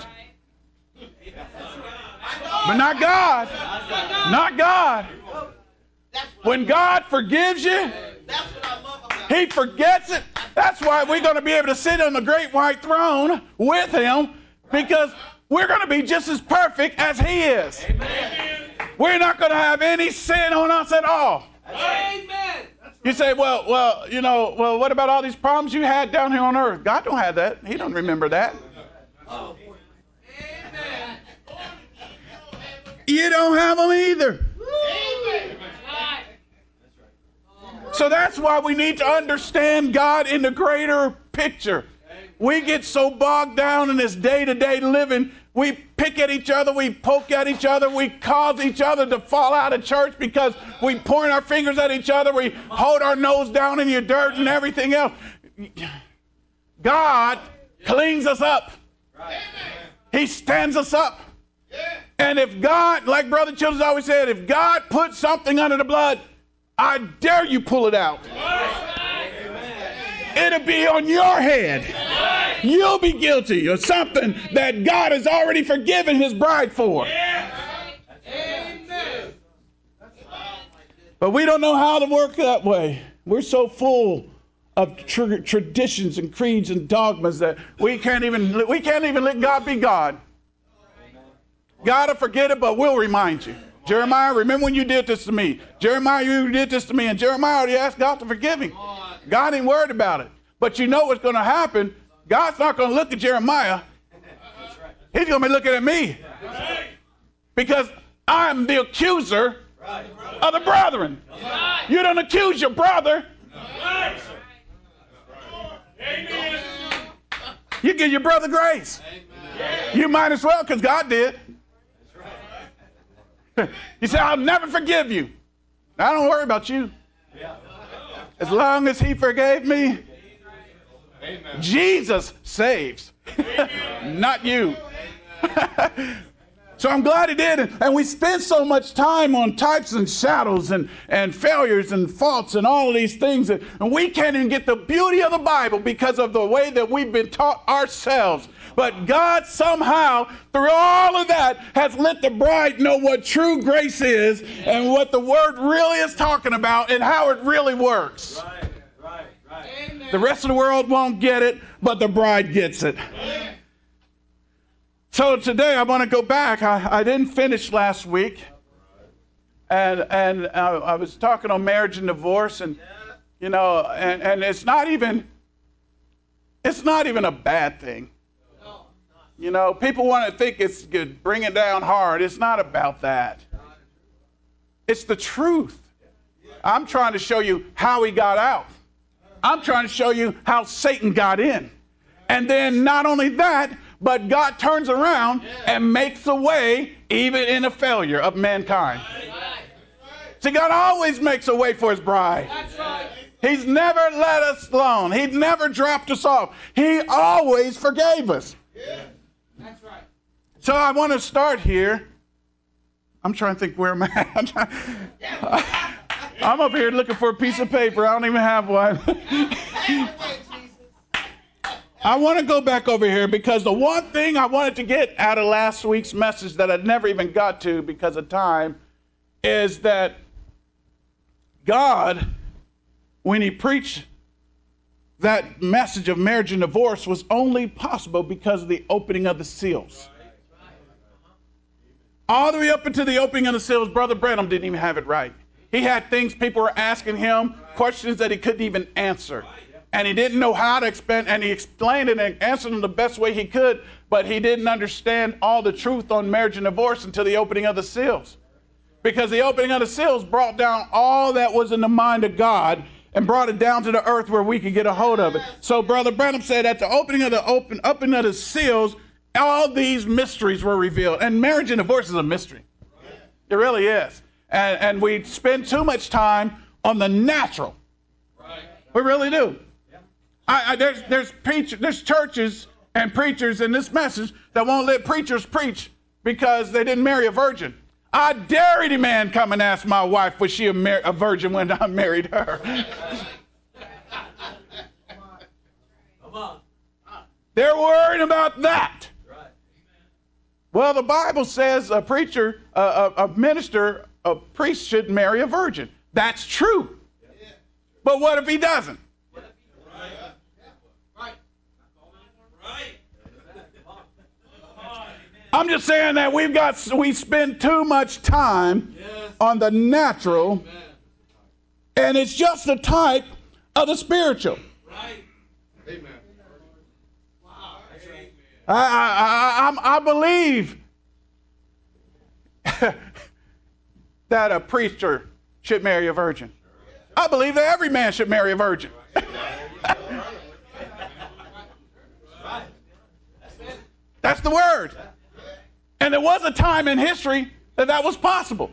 But not God. Not God. When God forgives you, he forgets it. That's why we're going to be able to sit on the great white throne with him, because we're going to be just as perfect as he is. We're not going to have any sin on us at all. Amen. You say, well, well, you know, well, what about all these problems you had down here on earth? God don't have that. He don't remember that. You don't have them either. So that's why we need to understand God in the greater picture. We get so bogged down in this day-to-day living. We pick at each other. We poke at each other. We cause each other to fall out of church because we point our fingers at each other. We hold our nose down in your dirt and everything else. God cleans us up. He stands us up. And if God, like Brother Childers always said, if God puts something under the blood, I dare you pull it out. It'll be on your head. You'll be guilty of something that God has already forgiven his bride for. But we don't know how to work that way. We're so full of tr- traditions and creeds and dogmas that we can't even we can't even let God be God. God will forget it, but we'll remind you. Jeremiah, remember when you did this to me? Jeremiah, you did this to me, and Jeremiah already asked God to forgive him. God ain't worried about it. But you know what's going to happen. God's not going to look at Jeremiah. He's going to be looking at me. Because I'm the accuser of the brethren. You don't accuse your brother. You give your brother grace. You might as well, because God did. He said, I'll never forgive you. I don't worry about you. As long as he forgave me, amen. Jesus saves, not you. So I'm glad he did. And we spend so much time on types and shadows and, and failures and faults and all of these things. And we can't even get the beauty of the Bible because of the way that we've been taught ourselves. But God somehow, through all of that, has let the bride know what true grace is and what the word really is talking about and how it really works. Right, right, right. The rest of the world won't get it, but the bride gets it. Amen. So today I want to go back. I, I didn't finish last week. And and I, I was talking on marriage and divorce, and you know, and, and it's not even it's not even a bad thing. You know, people want to think it's good, bring it down hard. It's not about that. It's the truth. I'm trying to show you how he got out. I'm trying to show you how Satan got in. And then not only that, but God turns around and makes a way even in a failure of mankind. See, God always makes a way for his bride. He's never let us alone. He never dropped us off. He always forgave us. That's right. So I want to start here. I'm trying to think where I'm at. I'm, trying, I'm up here looking for a piece of paper. I don't even have one. I want to go back over here because the one thing I wanted to get out of last week's message that I never even got to because of time is that God, when he preached that message of marriage and divorce, was only possible because of the opening of the seals. All the way up into the opening of the seals, Brother Branham didn't even have it right. He had things people were asking him, questions that he couldn't even answer. And he didn't know how to explain, and he explained it and answered them the best way he could, but he didn't understand all the truth on marriage and divorce until the opening of the seals. Because the opening of the seals brought down all that was in the mind of God and brought it down to the earth where we could get a hold of it. So Brother Branham said at the opening of the open, opening of the seals, all these mysteries were revealed. And marriage and divorce is a mystery. It really is. And, and we spend too much time on the natural. We really do. I, I, there's there's preach, there's churches and preachers in this message that won't let preachers preach because they didn't marry a virgin. I dare any man come and ask my wife, was she a, mar- a virgin when I married her? They're worried about that. Well, the Bible says a preacher, a, a, a minister, a priest should marry a virgin. That's true. But what if he doesn't? I'm just saying that we've got we spend too much time yes. on the natural, Amen. And it's just a type of the spiritual. Right. Amen. Wow. I, I, I, I believe that a preacher should marry a virgin. I believe that every man should marry a virgin. That's the word. And there was a time in history that that was possible.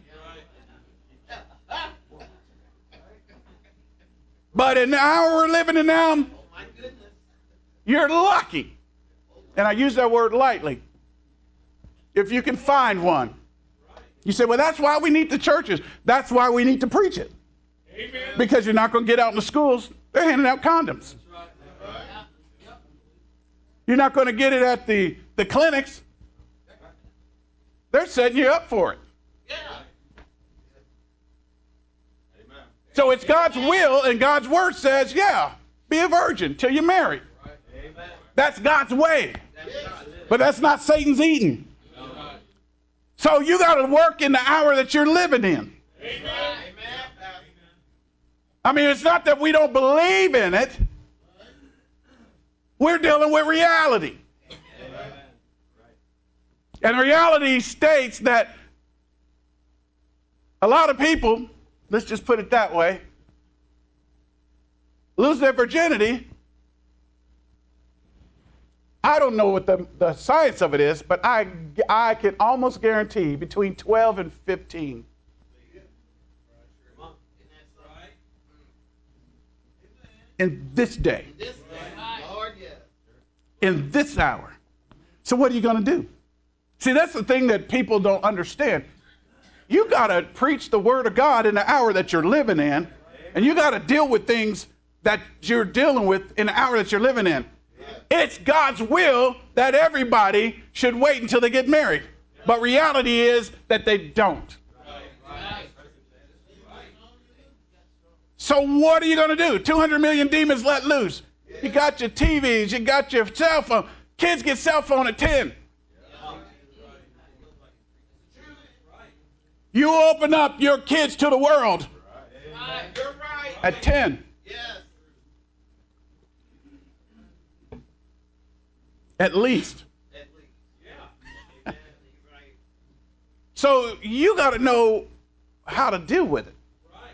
But in the hour we're living in now, you're lucky. And I use that word lightly. If you can find one. You say, well, that's why we need the churches. That's why we need to preach it. Amen. Because you're not going to get out in the schools. They're handing out condoms. You're not going to get it at the, the clinics. They're setting you up for it. So it's God's will, and God's word says, yeah, be a virgin till you're married. That's God's way. But that's not Satan's eating. So you got to work in the hour that you're living in. I mean, it's not that we don't believe in it. We're dealing with reality. And reality states that a lot of people, let's just put it that way, lose their virginity. I don't know what the, the science of it is, but I, I can almost guarantee between twelve and fifteen. In this day. In this hour. So what are you going to do? See, that's the thing that people don't understand. You got to preach the word of God in the hour that you're living in, and you got to deal with things that you're dealing with in the hour that you're living in. It's God's will that everybody should wait until they get married. But reality is that they don't. So what are you going to do? two hundred million demons let loose. You got your T Vs, you got your cell phone. Kids get cell phone at ten. You open up your kids to the world at ten. At least. So you got to know how to deal with it.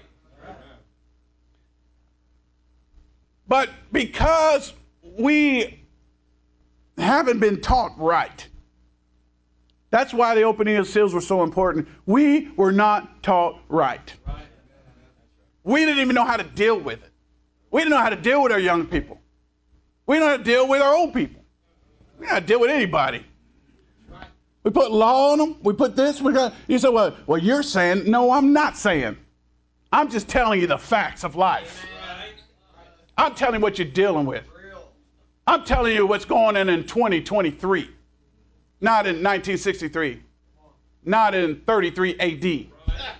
But because we haven't been taught right, that's why the opening of seals were so important. We were not taught right. We didn't even know how to deal with it. We didn't know how to deal with our young people. We didn't know how to deal with our old people. We didn't know how to deal with anybody. We put law on them. We put this. We got. You say, well, well, you're saying. No, I'm not saying. I'm just telling you the facts of life. I'm telling you what you're dealing with. I'm telling you what's going on in twenty twenty-three. Not in nineteen sixty-three. Not in thirty-three A D.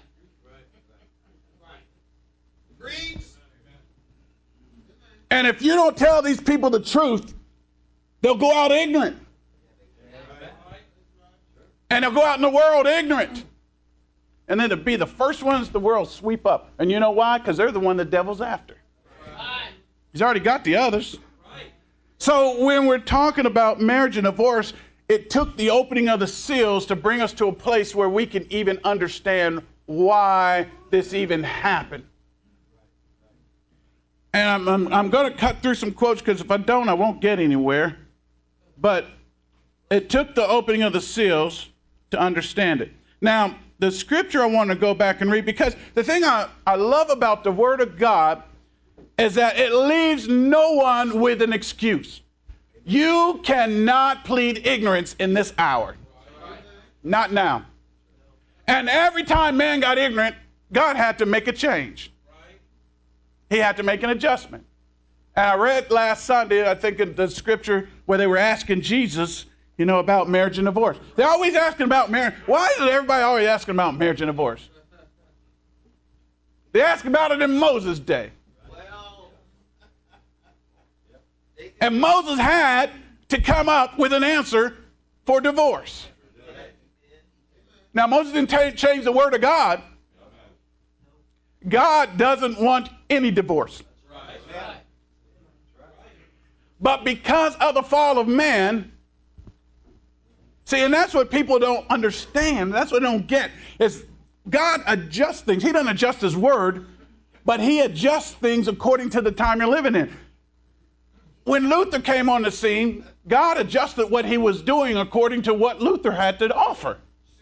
And if you don't tell these people the truth, they'll go out ignorant. And they'll go out in the world ignorant. And then they'll be the first ones the world sweep up. And you know why? Because they're the one the devil's after. He's already got the others. So when we're talking about marriage and divorce, it took the opening of the seals to bring us to a place where we can even understand why this even happened. And I'm, I'm, I'm going to cut through some quotes because if I don't, I won't get anywhere. But it took the opening of the seals to understand it. Now, the scripture I want to go back and read, because the thing I, I love about the Word of God is that it leaves no one with an excuse. You cannot plead ignorance in this hour. Not now. And every time man got ignorant, God had to make a change. He had to make an adjustment. And I read last Sunday, I think in the scripture where they were asking Jesus, you know, about marriage and divorce. They're always asking about marriage. Why is everybody always asking about marriage and divorce? They asked about it in Moses' day. And Moses had to come up with an answer for divorce. Now, Moses didn't t- change the word of God. God doesn't want any divorce. But because of the fall of man, see, and that's what people don't understand. That's what they don't get, is God adjusts things. He doesn't adjust his word, but he adjusts things according to the time you're living in. When Luther came on the scene, God adjusted what he was doing according to what Luther had to offer.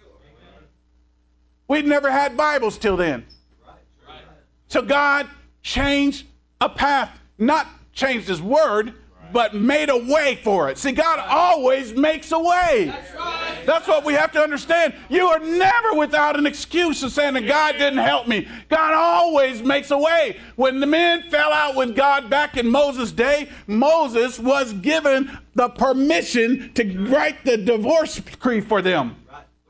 We'd never had Bibles till then. So God changed a path, not changed his word, but made a way for it. See, God always makes a way. That's what we have to understand. You are never without an excuse of saying that God didn't help me. God always makes a way. When the men fell out with God back in Moses' day, Moses was given the permission to write the divorce decree for them.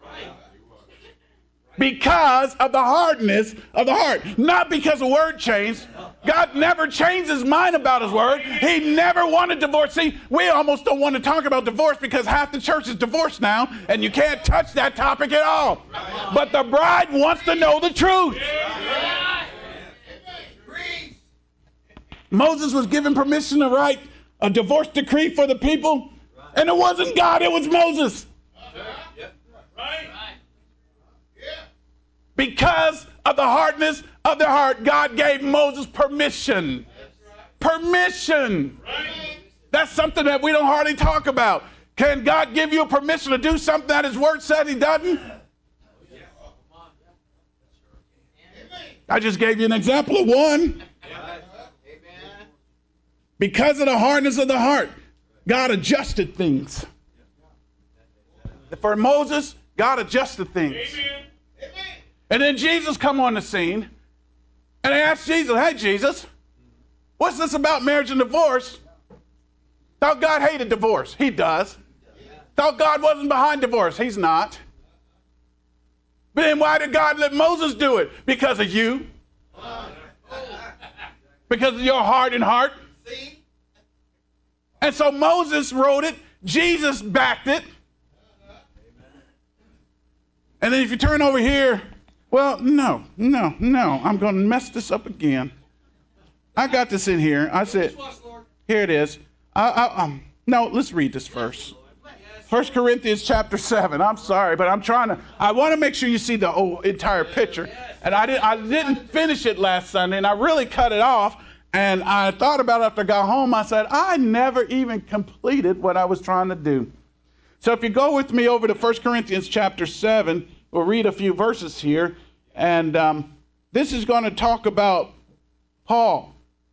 Because of the hardness of the heart. Not because the word changed. God never changed his mind about his word. He never wanted divorce. See, we almost don't want to talk about divorce because half the church is divorced now, and you can't touch that topic at all. But the bride wants to know the truth. Moses was given permission to write a divorce decree for the people, and it wasn't God, it was Moses. Because of the hardness of their heart, God gave Moses permission. Permission. That's something that we don't hardly talk about. Can God give you a permission to do something that his word said he doesn't? I just gave you an example of one. Because of the hardness of the heart, God adjusted things. For Moses, God adjusted things. And then Jesus come on the scene, and they asked Jesus, hey, Jesus, what's this about marriage and divorce? Thought God hated divorce. He does. Thought God wasn't behind divorce. He's not. But then why did God let Moses do it? Because of you. Because of your hardened heart. And so Moses wrote it. Jesus backed it. And then if you turn over here, well, no, no, no. I'm going to mess this up again. I got this in here. I said, here it is. I, I, um, no, let's read this first. First Corinthians chapter seven. I'm sorry, but I'm trying to, I want to make sure you see the whole entire picture. And I, did, I didn't finish it last Sunday, and I really cut it off. And I thought about it after I got home. I said, I never even completed what I was trying to do. So if you go with me over to First Corinthians chapter seven, we'll read a few verses here, and um, this is going to talk about Paul.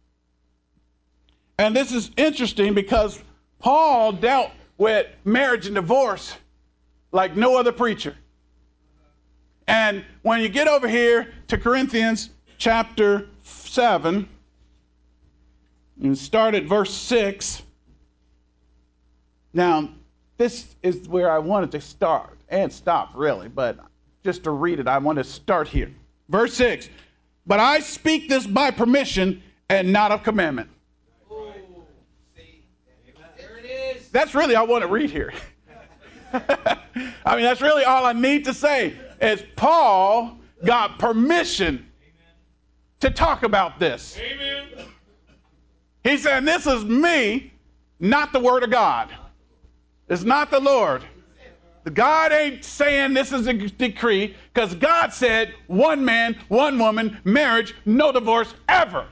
And this is interesting because Paul dealt with marriage and divorce like no other preacher. And when you get over here to Corinthians chapter seven, and start at verse six. Now, this is where I wanted to start and stop, really, but just to read it, I want to start here. Verse six, but I speak this by permission and not of commandment. Oh, see. There it is. That's really all I want to read here. I mean, that's really all I need to say is Paul got permission to talk about this. Amen. He said, this is me, not the word of God. It's not the Lord. God ain't saying this is a decree because God said one man, one woman, marriage, no divorce ever.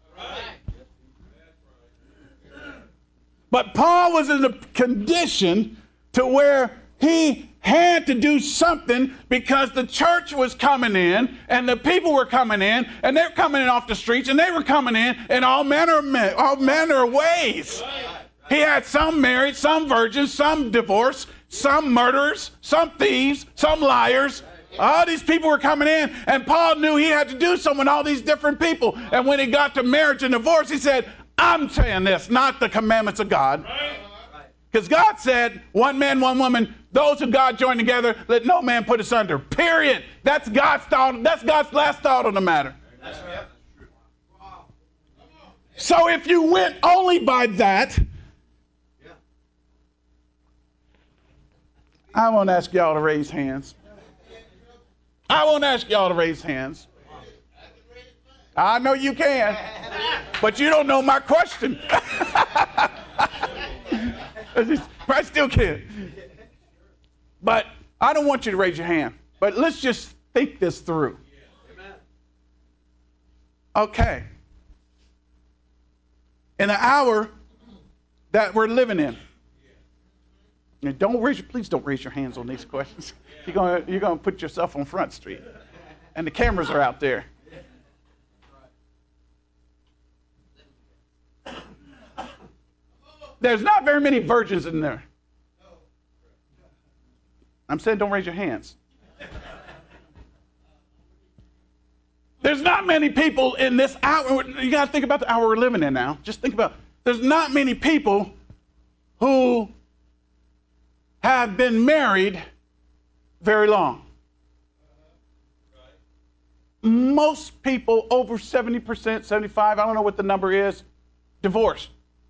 But Paul was in a condition to where he had to do something because the church was coming in and the people were coming in and they're coming in off the streets and they were coming in in all manner of, all manner of ways. He had some married, some virgins, some divorced, some murderers, some thieves, some liars. All these people were coming in, and Paul knew he had to do something with all these different people. And when he got to marriage and divorce, he said, I'm saying this, not the commandments of God. Because God said, one man, one woman, those who God joined together, let no man put asunder. Period. That's God's thought. That's God's last thought on the matter. So if you went only by that, I won't ask y'all to raise hands. I won't ask y'all to raise hands. I know you can, but you don't know my question. I still can. But I don't want you to raise your hand. But let's just think this through. Okay. In the hour that we're living in. And don't raise your, please don't raise your hands on these questions. You're gonna you're gonna put yourself on Front Street, and the cameras are out there. There's not very many virgins in there. I'm saying don't raise your hands. There's not many people in this hour. You got to think about the hour we're living in now. Just think about, there's not many people who have been married very long. Most people, over seventy percent, seventy-five, I don't know what the number is, divorced.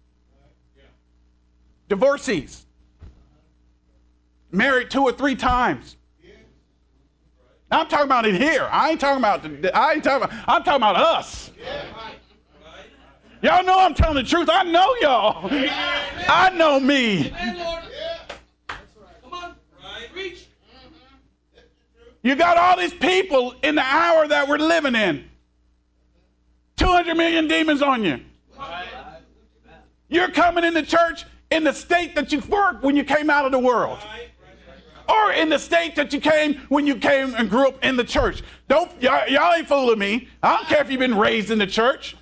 Divorcees. Married two or three times. I'm talking about in here. I ain't talking about, the, I ain't talking about, I'm talking about us. Y'all know I'm telling the truth. I know y'all. I know me. You got all these people in the hour that we're living in. two hundred million demons on you. You're coming into church in the state that you were when you came out of the world. Or in the state that you came when you came and grew up in the church. Don't y'all, y'all ain't fooling me. I don't care if you've been raised in the church.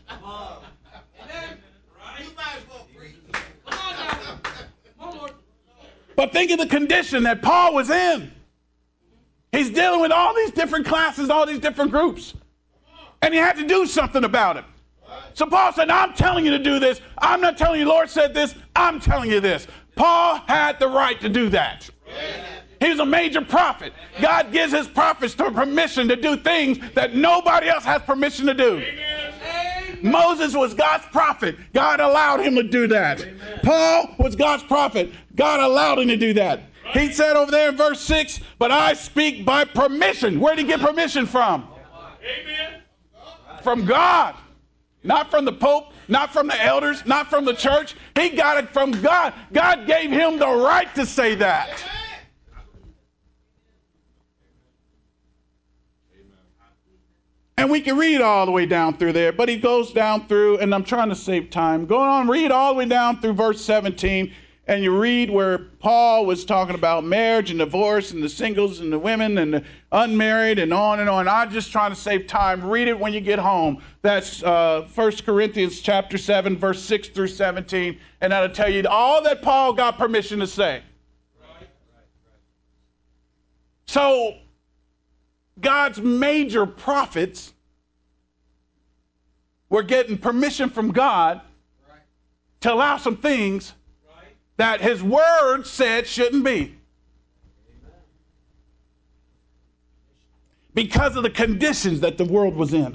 But think of the condition that Paul was in. He's dealing with all these different classes, all these different groups. And he had to do something about it. So Paul said, I'm telling you to do this. I'm not telling you, Lord said this. I'm telling you this. Paul had the right to do that. He was a major prophet. God gives his prophets permission to do things that nobody else has permission to do. Amen. Moses was God's prophet. God allowed him to do that. Amen. Paul was God's prophet. God allowed him to do that. Right. He said over there in verse six, but I speak by permission. Where did he get permission from? Amen. From God. Not from the Pope, not from the elders, not from the church. He got it from God. God gave him the right to say that. And we can read all the way down through there, but he goes down through, and I'm trying to save time. Go on, read all the way down through verse seventeen, and you read where Paul was talking about marriage and divorce and the singles and the women and the unmarried and on and on. I'm just trying to save time. Read it when you get home. That's uh, First Corinthians chapter seven, verse six through seventeen, and that'll tell you all that Paul got permission to say. So God's major prophets were getting permission from God to allow some things that his word said shouldn't be. Because of the conditions that the world was in.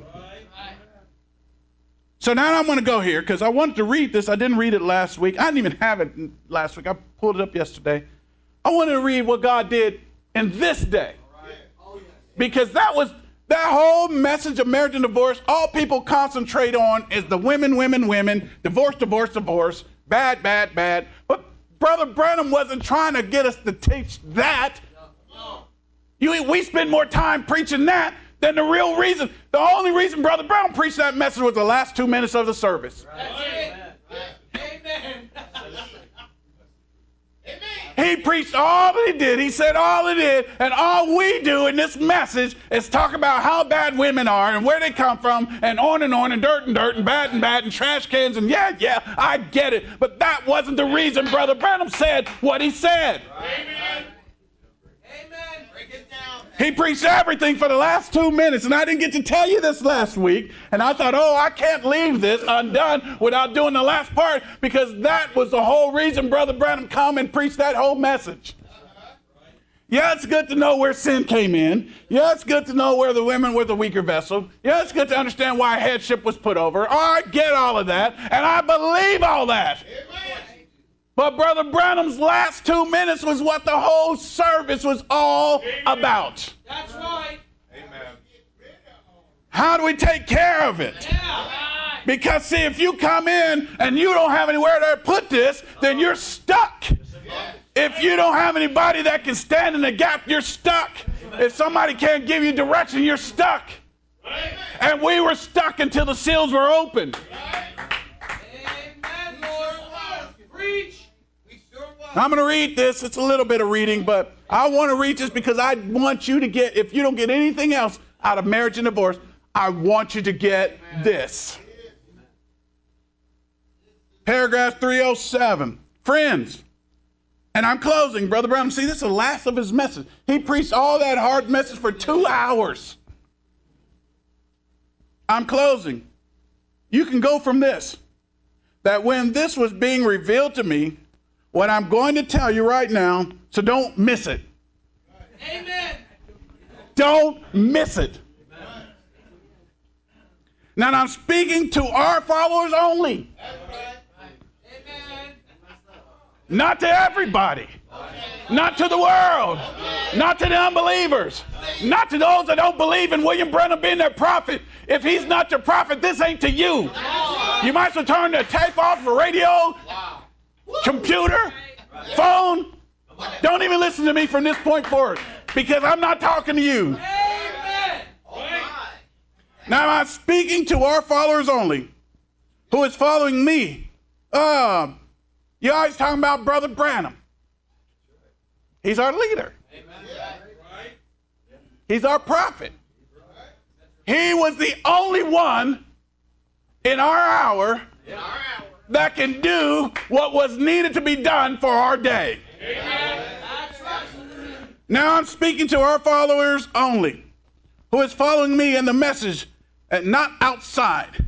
So now I'm going to go here because I wanted to read this. I didn't read it last week. I didn't even have it last week. I pulled it up yesterday. I wanted to read what God did in this day. Because that was, that whole message of marriage and divorce, all people concentrate on is the women, women, women, divorce, divorce, divorce, bad, bad, bad. But Brother Branham wasn't trying to get us to teach that. You, we spend more time preaching that than the real reason. The only reason Brother Branham preached that message was the last two minutes of the service. Amen. He preached all that he did. He said all he did. And all we do in this message is talk about how bad women are and where they come from and on and on and dirt and dirt and bad and bad and trash cans and yeah, yeah, I get it. But that wasn't the reason Brother Branham said what he said. Amen. Amen. Break it down. He preached everything for the last two minutes, and I didn't get to tell you this last week. And I thought, oh, I can't leave this undone without doing the last part, because that was the whole reason Brother Branham come and preached that whole message. Yeah, it's good to know where sin came in. Yeah, it's good to know where the women were the weaker vessel. Yeah, it's good to understand why headship was put over. Oh, I get all of that, and I believe all that. Amen. But Brother Branham's last two minutes was what the whole service was all Amen. About. That's right. Amen. How do we take care of it? Yeah. Because, see, if you come in and you don't have anywhere to put this, then you're stuck. If you don't have anybody that can stand in the gap, you're stuck. If somebody can't give you direction, you're stuck. And we were stuck until the seals were opened. I'm going to read this. It's a little bit of reading, but I want to read this because I want you to get, if you don't get anything else out of marriage and divorce, I want you to get this. Paragraph three oh seven. Friends, and I'm closing, Brother Brown. See, this is the last of his message. He preached all that hard message for two hours. I'm closing. You can go from this. That when this was being revealed to me, what I'm going to tell you right now, so don't miss it. Amen. Don't miss it. Amen. Now I'm speaking to our followers only. Amen. Not to everybody. Not to the world. Not to the unbelievers. Not to those that don't believe in William Branham being their prophet. If he's not your prophet, this ain't to you. You might as well turn the tape off for radio, computer, phone. Don't even listen to me from this point forward because I'm not talking to you. Now I'm speaking to our followers only, who is following me. Uh, you always talking about Brother Branham. He's our leader. He's our prophet. He was the only one in our hour that can do what was needed to be done for our day. Now I'm speaking to our followers only, who is following me in the message and not outside.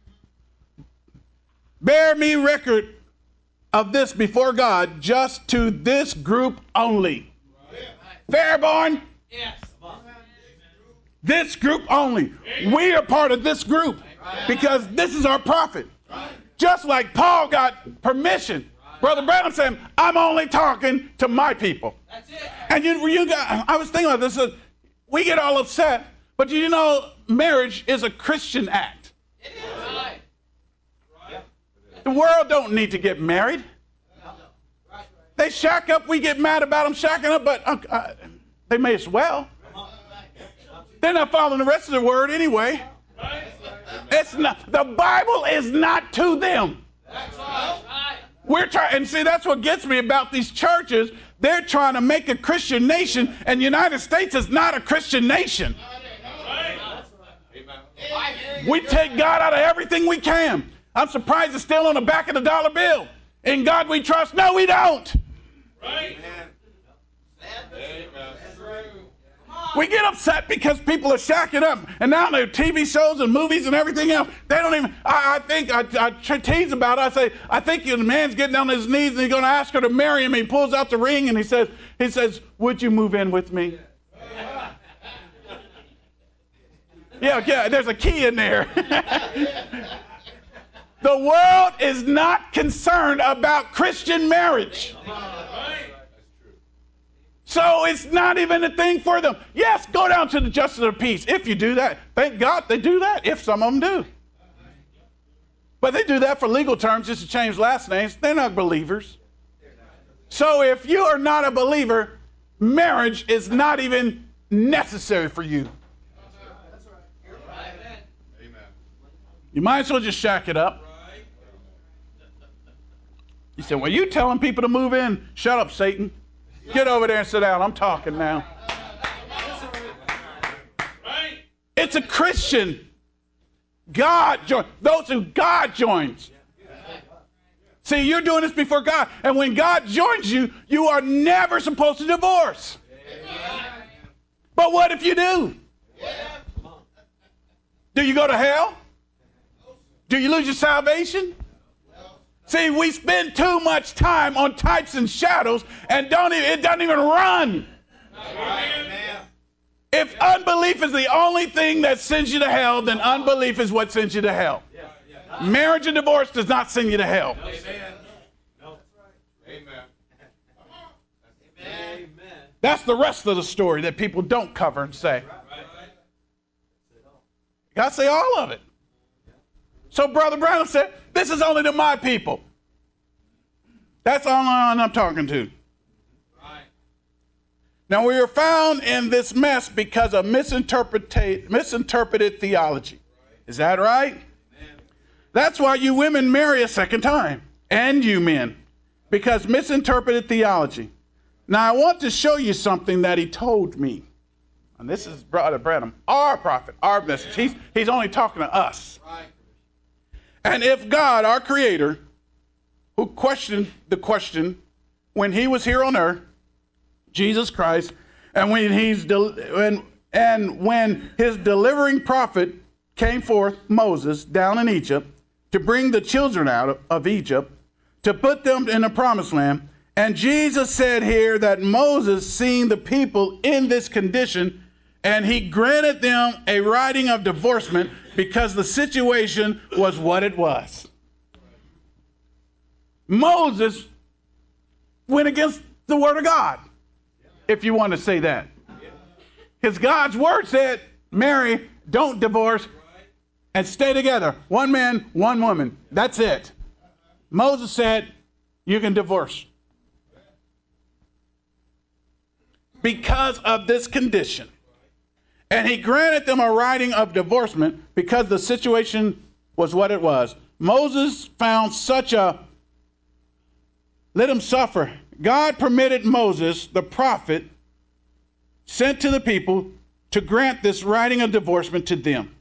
Bear me record of this before God, just to this group only. Fairborn? Yes. This group only. We are part of this group because this is our prophet. Just like Paul got permission. Brother Branham said, I'm only talking to my people. That's it. And you, you got, I was thinking about this. Uh, we get all upset, but do you know marriage is a Christian act? It is. The world don't need to get married. They shack up, we get mad about them shacking up, but uh, uh, they may as well. They're not following the rest of the word anyway. It's not, the Bible is not to them. We're trying, and see, that's what gets me about these churches. They're trying to make a Christian nation, and the United States is not a Christian nation. We take God out of everything we can. I'm surprised it's still on the back of the dollar bill. In God we trust. No, we don't. Right. We get upset because people are shacking up. And now there are T V shows and movies and everything else. They don't even, I, I think, I, I tease about it. I say, I think the man's getting down on his knees and he's going to ask her to marry him. He pulls out the ring and he says, he says, would you move in with me? Yeah, yeah, there's a key in there. The world is not concerned about Christian marriage. So it's not even a thing for them. Yes, go down to the justice of the peace. If you do that, thank God they do that, if some of them do. But they do that for legal terms just to change last names. They're not believers. So if you are not a believer, marriage is not even necessary for you. You might as well just shack it up. You said, well, you telling people to move in? Shut up, Satan. Get over there and sit down. I'm talking now. It's a Christian. God joins. Those who God joins. See, you're doing this before God. And when God joins you, you are never supposed to divorce. But what if you do? Do you go to hell? Do you lose your salvation? See, we spend too much time on types and shadows and don't even, it doesn't even run. Amen. If unbelief is the only thing that sends you to hell, then unbelief is what sends you to hell. Yeah, yeah. Marriage and divorce does not send you to hell. Amen. No. Amen. Amen. That's the rest of the story that people don't cover and say. You got to say all of it. So Brother Brown said, this is only to my people. That's all I'm talking to. Right. Now we are found in this mess because of misinterpreted, misinterpreted theology. Is that right? That's why you women marry a second time, and you men, because misinterpreted theology. Now, I want to show you something that he told me. And this is Brother Branham, our prophet, our message. He's, he's only talking to us. And if God, our creator, who questioned the question when he was here on earth, Jesus Christ, and when he's del- and, and when his delivering prophet came forth, Moses, down in Egypt, to bring the children out of, of Egypt, to put them in the promised land, and Jesus said here that Moses seen the people in this condition, and he granted them a writing of divorcement because the situation was what it was. Moses went against the word of God, if you want to say that. Because God's word said, marry, don't divorce, and stay together. One man, one woman. That's it. Moses said, you can divorce. Because of this condition. And he granted them a writing of divorcement because the situation was what it was. Moses found such a, let him suffer. God permitted Moses, the prophet, sent to the people to grant this writing of divorcement to them.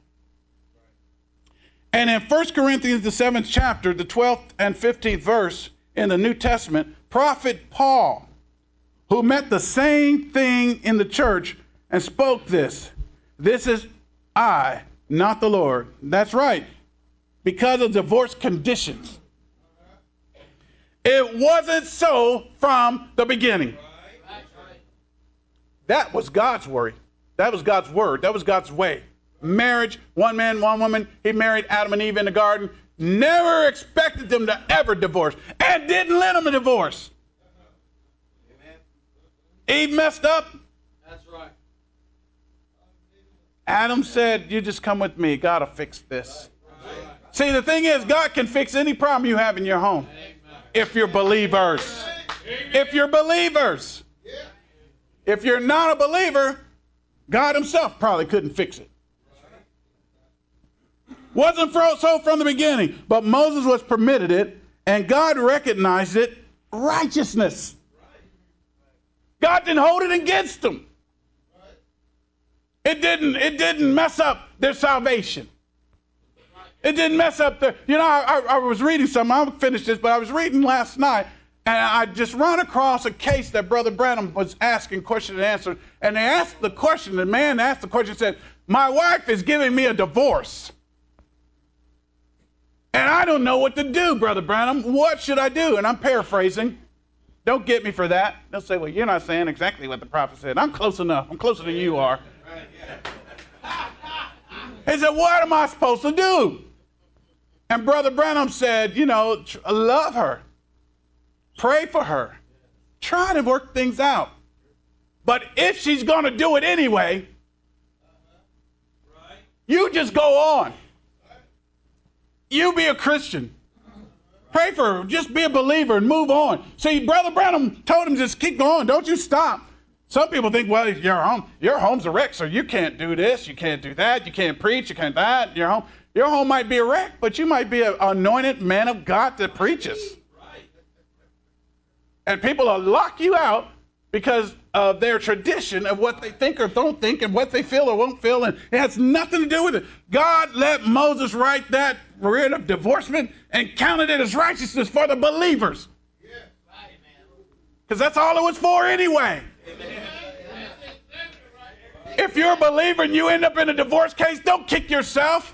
And in First Corinthians, the seventh chapter, the twelfth and fifteenth verse in the New Testament, prophet Paul, who met the same thing in the church and spoke this. This is I, not the Lord. That's right. Because of divorce conditions. It wasn't so from the beginning. That was God's word. That was God's word. That was God's way. Marriage, one man, one woman. He married Adam and Eve in the garden. Never expected them to ever divorce. And didn't let them divorce. Eve messed up. That's right. Adam said, you just come with me. God will fix this. See, the thing is, God can fix any problem you have in your home. If you're believers. If you're believers. If you're not a believer, God himself probably couldn't fix it. Wasn't so from the beginning, but Moses was permitted it, and God recognized it righteousness. God didn't hold it against them. It didn't, it didn't mess up their salvation. It didn't mess up their, you know, I, I was reading something, I'll finish this, but I was reading last night, and I just run across a case that Brother Branham was asking question and answer, and they asked the question, the man asked the question, said, my wife is giving me a divorce. And I don't know what to do, Brother Branham. What should I do? And I'm paraphrasing. Don't get me for that. They'll say, well, you're not saying exactly what the prophet said. I'm close enough. I'm closer than you are. He said, what am I supposed to do? And Brother Branham said, you know, love her. Pray for her. Try to work things out. But if she's going to do it anyway, you just go on. You be a Christian. Pray for her. Just be a believer and move on. See, Brother Branham told him just keep going. Don't you stop. Some people think, well, your home, your home's a wreck, so you can't do this, you can't do that, you can't preach, you can't that. Your home, your home might be a wreck, but you might be an anointed man of God that preaches. And people will lock you out because of their tradition of what they think or don't think and what they feel or won't feel, and it has nothing to do with it. God let Moses write that writ of divorcement and counted it as righteousness for the believers. Because that's all it was for anyway. If you're a believer and you end up in a divorce case, don't kick yourself.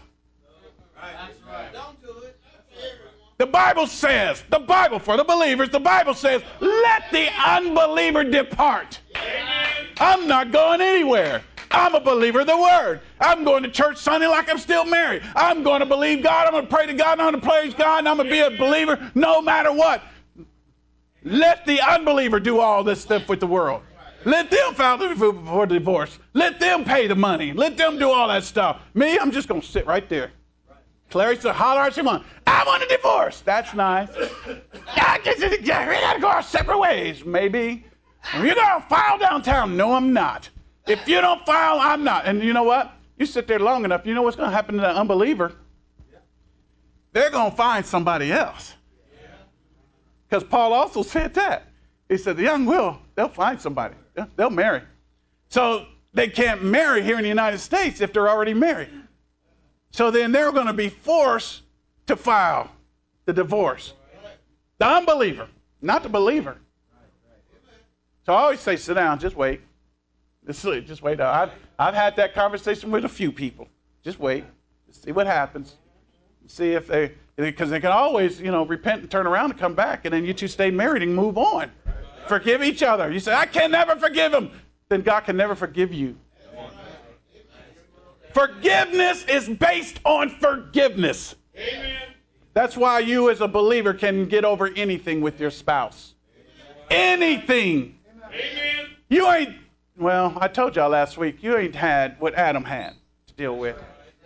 The Bible says, the Bible for the believers, the Bible says, let the unbeliever depart. I'm not going anywhere. I'm a believer of the word. I'm going to church Sunday like I'm still married. I'm going to believe God. I'm going to pray to God. I'm going to praise God. And I'm going to be a believer no matter what. Let the unbeliever do all this stuff with the world. Let them file for divorce. Let them pay the money. Let them do all that stuff. Me, I'm just going to sit right there. Clary said, holler at your mom. I want a divorce. That's nice. I guess we got to go our separate ways. Maybe. You're going to file downtown. No, I'm not. If you don't file, I'm not. And you know what? You sit there long enough, you know what's going to happen to the unbeliever? They're going to find somebody else. Because Paul also said that. He said, the young will, they'll find somebody. They'll marry. So they can't marry here in the United States if they're already married. So then they're going to be forced to file the divorce. The unbeliever, not the believer. So I always say, sit down, just wait. Just, just wait. I've, I've had that conversation with a few people. Just wait. Just see what happens. See if they, because they can always, you know, repent and turn around and come back, and then you two stay married and move on. Forgive each other. You say, I can never forgive him. Then God can never forgive you. Forgiveness is based on forgiveness. Amen. That's why you as a believer can get over anything with your spouse. Anything. Amen. You ain't, well, I told y'all last week, you ain't had what Adam had to deal with.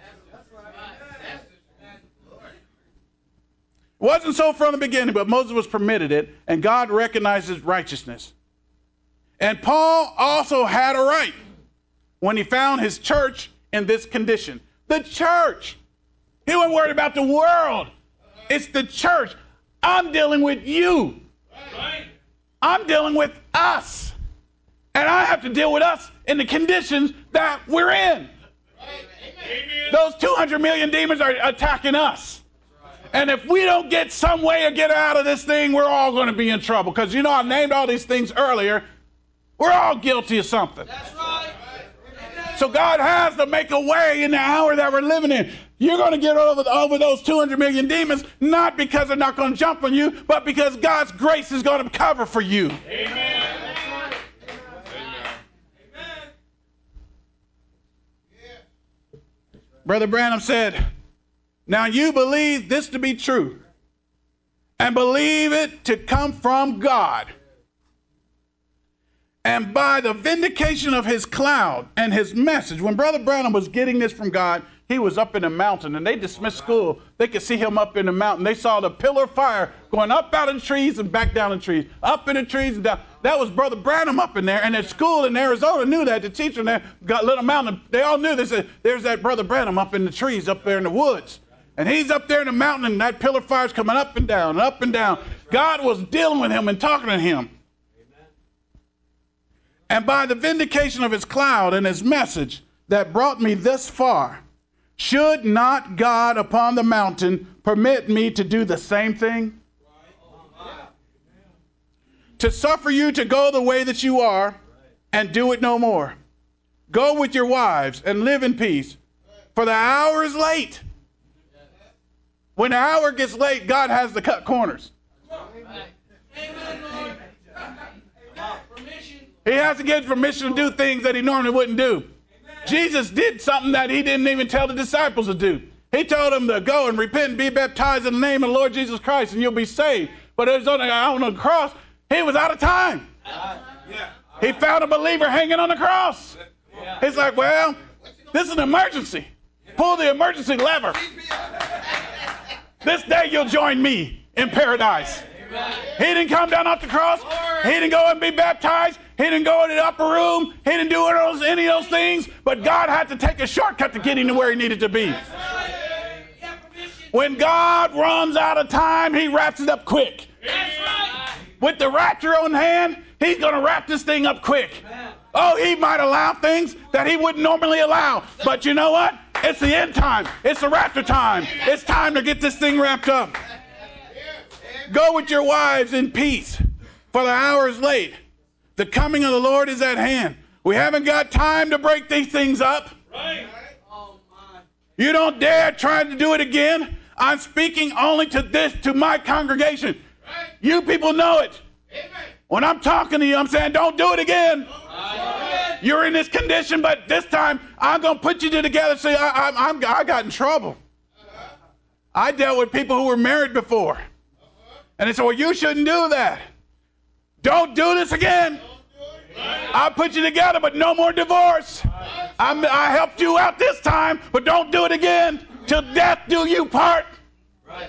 It wasn't so from the beginning, but Moses was permitted it, and God recognizes righteousness. And Paul also had a right when he found his church in this condition. The church. He wasn't worried about the world. It's the church. I'm dealing with you. I'm dealing with us. And I have to deal with us in the conditions that we're in. Those two hundred million demons are attacking us. And if we don't get some way to get out of this thing, we're all going to be in trouble. Because, you know, I named all these things earlier. We're all guilty of something. That's right. So God has to make a way in the hour that we're living in. You're going to get over, over those two hundred million demons, not because they're not going to jump on you, but because God's grace is going to cover for you. Amen. Amen. Brother Branham said, now you believe this to be true and believe it to come from God. And by the vindication of his cloud and his message, when Brother Branham was getting this from God, he was up in the mountain, and they dismissed school. They could see him up in the mountain. They saw the pillar of fire going up out of the trees and back down the trees, up in the trees and down. That was Brother Branham up in there, and at school in Arizona knew that. The teacher there got little mountain. They all knew. They said, there's that Brother Branham up in the trees, up there in the woods. And he's up there in the mountain, and that pillar of fire is coming up and down and up and down. God was dealing with him and talking to him. And by the vindication of his cloud and his message that brought me this far, should not God upon the mountain permit me to do the same thing? To suffer you to go the way that you are and do it no more. Go with your wives and live in peace, for the hour is late. When the hour gets late, God has to cut corners. He has to get permission to do things that he normally wouldn't do. Jesus did something that he didn't even tell the disciples to do. He told them to go and repent and be baptized in the name of the Lord Jesus Christ, and you'll be saved. But it was on the, on the cross. He was out of time. He found a believer hanging on the cross. He's like, well, this is an emergency. Pull the emergency lever. This day you'll join me in paradise. He didn't come down off the cross. He didn't go and be baptized. He didn't go in the upper room. He didn't do any of those things. But God had to take a shortcut to get him to where he needed to be. When God runs out of time, he wraps it up quick. With the rapture on hand, he's going to wrap this thing up quick. Oh, he might allow things that he wouldn't normally allow. But you know what? It's the end time. It's the rapture time. It's time to get this thing wrapped up. Go with your wives in peace, for the hour is late. The coming of the Lord is at hand. We haven't got time to break these things up. You don't dare try to do it again. I'm speaking only to this, to my congregation. You people know it. When I'm talking to you, I'm saying, don't do it again. You're in this condition, but this time I'm going to put you two together. See, I, I, I'm, I got in trouble. I dealt with people who were married before. And they said, well, you shouldn't do that. Don't do this again. I'll put you together, but no more divorce. I'm, I helped you out this time, but don't do it again. Till death do you part. Right.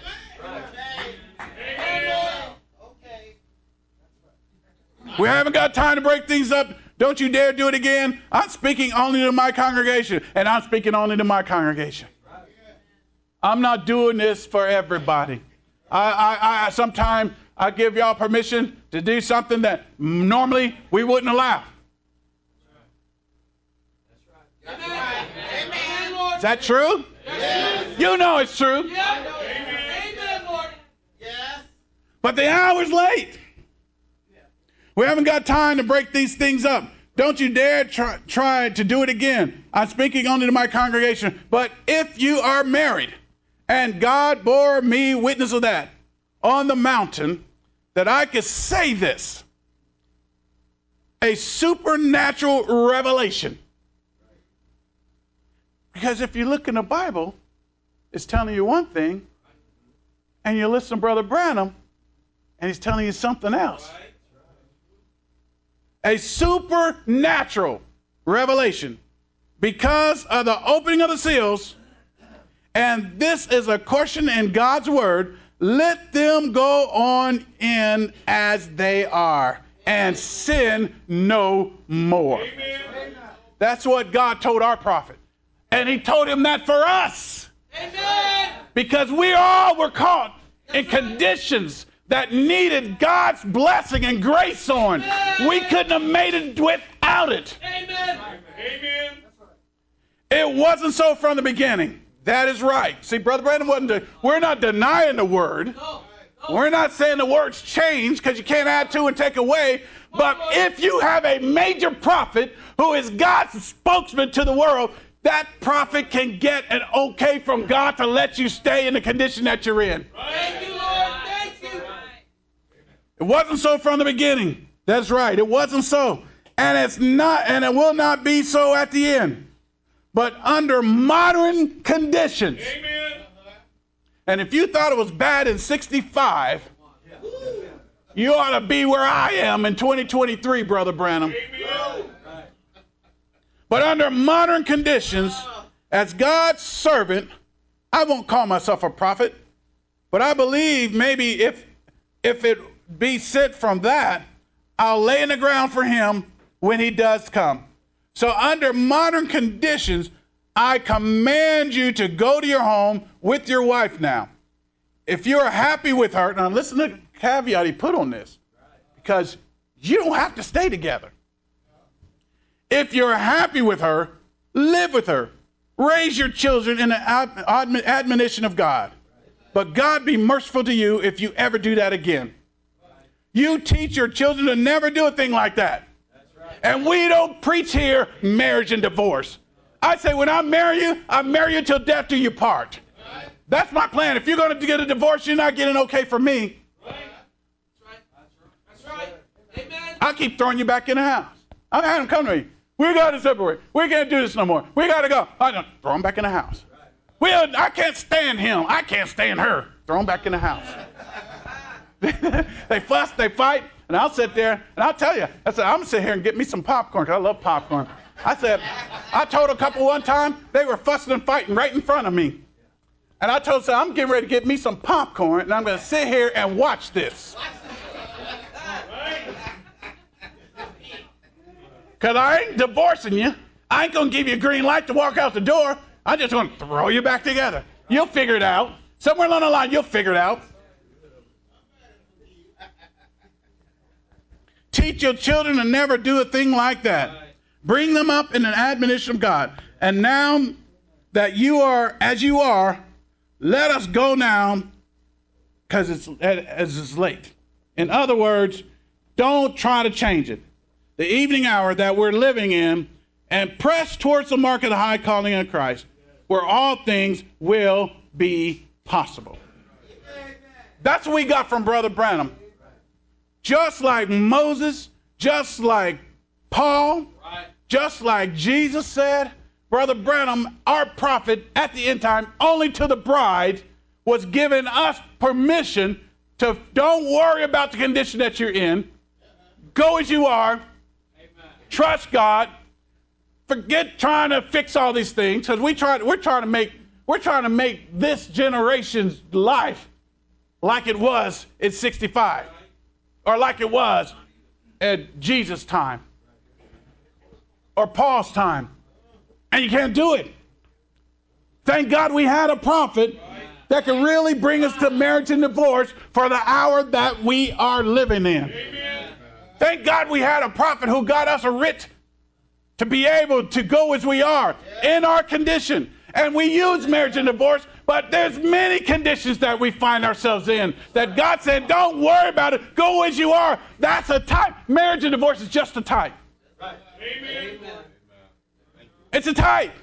Right. We haven't got time to break things up. Don't you dare do it again. I'm speaking only to my congregation, and I'm speaking only to my congregation. I'm not doing this for everybody. I, I, I sometimes I give y'all permission to do something that normally we wouldn't allow. Is that true? Yes. You know it's true. Yes. Amen, Lord. Yes. But the hour's late. We haven't got time to break these things up. Don't you dare try, try to do it again. I'm speaking only to my congregation. But if you are married, and God bore me witness of that on the mountain, that I could say this, a supernatural revelation. Because if you look in the Bible, it's telling you one thing, and you listen to Brother Branham, and he's telling you something else. A supernatural revelation because of the opening of the seals, and this is a caution in God's word, let them go on in as they are and sin no more. Amen. That's what God told our prophet. And he told him that for us. Amen. Because we all were caught in conditions that needed God's blessing and grace on. Amen. We couldn't have made it without it. Amen. Amen. It wasn't so from the beginning. That is right. See, Brother Brandon wasn't. De- we're not denying the word. No. No. We're not saying the words change because you can't add to and take away. But if you have a major prophet who is God's spokesman to the world, that prophet can get an okay from God to let you stay in the condition that you're in. Thank you, Lord. Thank you. It wasn't so from the beginning. That's right. It wasn't so. And it's not, and it will not be so at the end. But under modern conditions. Amen. And if you thought it was bad in sixty-five, you ought to be where I am in twenty twenty-three, Brother Branham. Amen. But under modern conditions, as God's servant, I won't call myself a prophet, but I believe maybe if if it be sent from that, I'll lay in the ground for him when he does come. So under modern conditions, I command you to go to your home with your wife now. If you're happy with her, now listen to the caveat he put on this, because you don't have to stay together. If you're happy with her, live with her. Raise your children in the ad- admonition of God. But God be merciful to you if you ever do that again. You teach your children to never do a thing like that. And we don't preach here marriage and divorce. I say when I marry you, I marry you till death do you part. That's my plan. If you're going to get a divorce, you're not getting okay from me. That's right. Amen. I'll keep throwing you back in the house. I've had them come to me. We got to separate. We can't do this no more. We got to go. I don't throw them back in the house. We, I can't stand him. I can't stand her. Throw them back in the house. They fuss, they fight, and I'll sit there and I'll tell you. I said, I'm gonna sit here and get me some popcorn because I love popcorn. I said, I told a couple one time they were fussing and fighting right in front of me, and I told them I'm getting ready to get me some popcorn and I'm gonna sit here and watch this. Because I ain't divorcing you. I ain't going to give you a green light to walk out the door. I just want to throw you back together. You'll figure it out. Somewhere along the line, you'll figure it out. Teach your children to never do a thing like that. Bring them up in an admonition of God. And now that you are as you are, let us go now because it's, as it's late. In other words, don't try to change it. The evening hour that we're living in, and press towards the mark of the high calling of Christ, where all things will be possible. That's what we got from Brother Branham. Just like Moses, just like Paul, just like Jesus said, Brother Branham, our prophet at the end time, only to the bride, was giving us permission to don't worry about the condition that you're in. Go as you are. Trust God. Forget trying to fix all these things, because we try. We're trying to make. We're trying to make this generation's life like it was in sixty-five, or like it was at Jesus' time. or Paul's time. And you can't do it. Thank God we had a prophet that could really bring us to marriage and divorce for the hour that we are living in. Amen. Thank God we had a prophet who got us a writ to be able to go as we are in our condition. And we use marriage and divorce, but there's many conditions that we find ourselves in that God said, don't worry about it. Go as you are. That's a type. Marriage and divorce is just a type. Right. Amen. It's a type.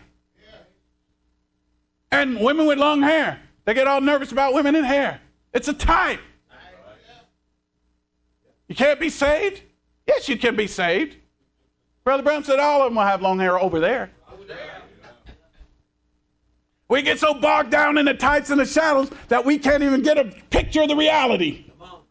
And women with long hair, they get all nervous about women in hair. It's a type. You can't be saved? Yes, you can be saved. Brother Brown said all of them will have long hair over there. We get so bogged down in the tights and the shadows that we can't even get a picture of the reality.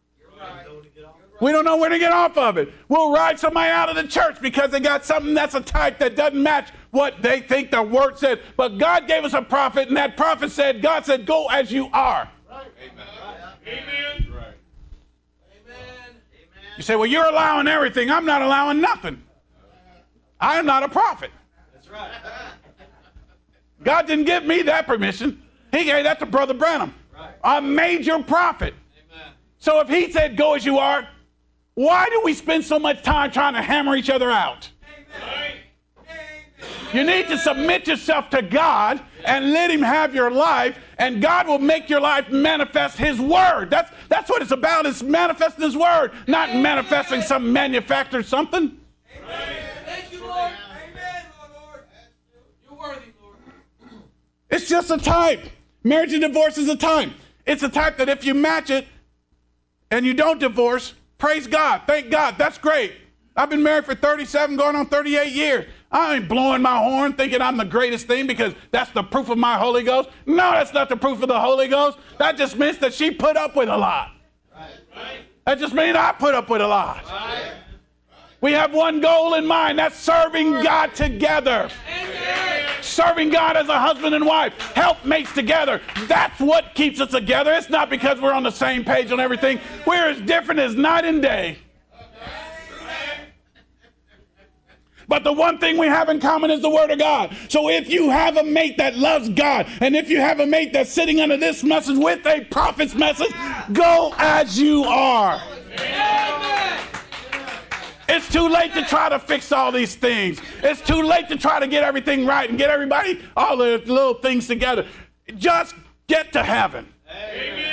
We don't know where to get off of it. We'll ride somebody out of the church because they got something that's a type that doesn't match what they think the word said. But God gave us a prophet, and that prophet said, God said, go as you are. Right. Amen. Amen. Right. Amen. You say, well, you're allowing everything. I'm not allowing nothing. I am not a prophet. That's right. God didn't give me that permission. He gave that to Brother Branham, right. A major prophet. Amen. So if he said, go as you are, why do we spend so much time trying to hammer each other out? Amen. You need to submit yourself to God and let him have your life, and God will make your life manifest his word. That's, that's what it's about. It's manifesting his word, not manifesting some manufactured something. Amen. Thank you, Lord. Amen, Lord. You're worthy, Lord. It's just a type. Marriage and divorce is a type. It's a type that if you match it and you don't divorce, praise God. Thank God. That's great. I've been married for thirty-seven, going on thirty-eight years. I ain't blowing my horn thinking I'm the greatest thing because that's the proof of my Holy Ghost. No, that's not the proof of the Holy Ghost. That just means that she put up with a lot. That just means I put up with a lot. We have one goal in mind. That's serving God together. Serving God as a husband and wife. Helpmates together. That's what keeps us together. It's not because we're on the same page on everything. We're as different as night and day. But the one thing we have in common is the Word of God. So if you have a mate that loves God, and if you have a mate that's sitting under this message with a prophet's message, go as you are. It's too late to try to fix all these things. It's too late to try to get everything right and get everybody, all the little things together. Just get to heaven. Amen.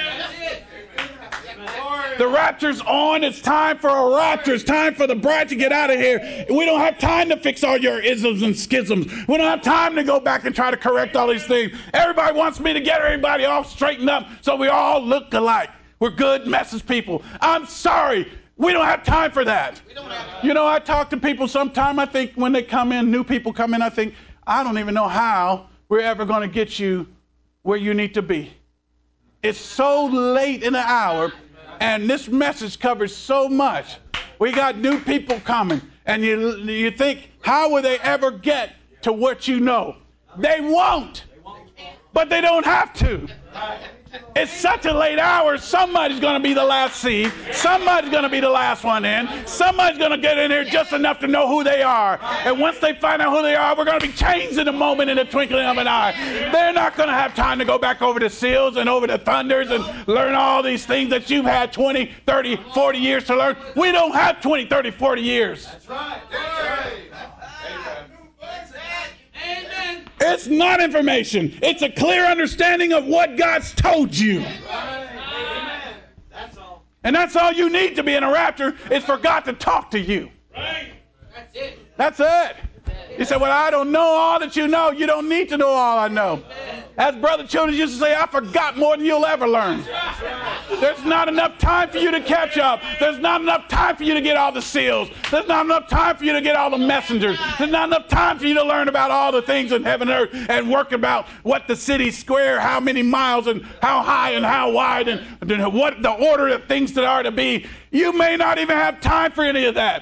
The rapture's on. It's time for a rapture. It's time for the bride to get out of here. We don't have time to fix all your isms and schisms. We don't have time to go back and try to correct all these things. Everybody wants me to get everybody all straightened up so we all look alike. We're good message people. I'm sorry. We don't have time for that. You know, I talk to people sometime. I think when they come in, new people come in, I think, I don't even know how we're ever going to get you where you need to be. It's so late in the hour. And this message covers so much. We got new people coming. And you you think, how will they ever get to what you know? They won't. But they don't have to. It's such a late hour. Somebody's going to be the last seed. Somebody's going to be the last one in. Somebody's going to get in here just enough to know who they are. And once they find out who they are, we're going to be changed in a moment, in a twinkling of an eye. They're not going to have time to go back over the seals and over the thunders and learn all these things that you've had twenty, thirty, forty years to learn. We don't have twenty, thirty, forty years. That's right. That's right. It's not information. It's a clear understanding of what God's told you. Amen. That's all. And that's all you need to be in a rapture is for God to talk to you. Right. That's it. That's it. You say, well, I don't know all that you know. You don't need to know all I know. As Brother Children used to say, I forgot more than you'll ever learn. There's not enough time for you to catch up. There's not enough time for you to get all the seals. There's not enough time for you to get all the messengers. There's not enough time for you to learn about all the things in heaven and earth and work about what the city's square, how many miles and how high and how wide and what the order of things that are to be. You may not even have time for any of that.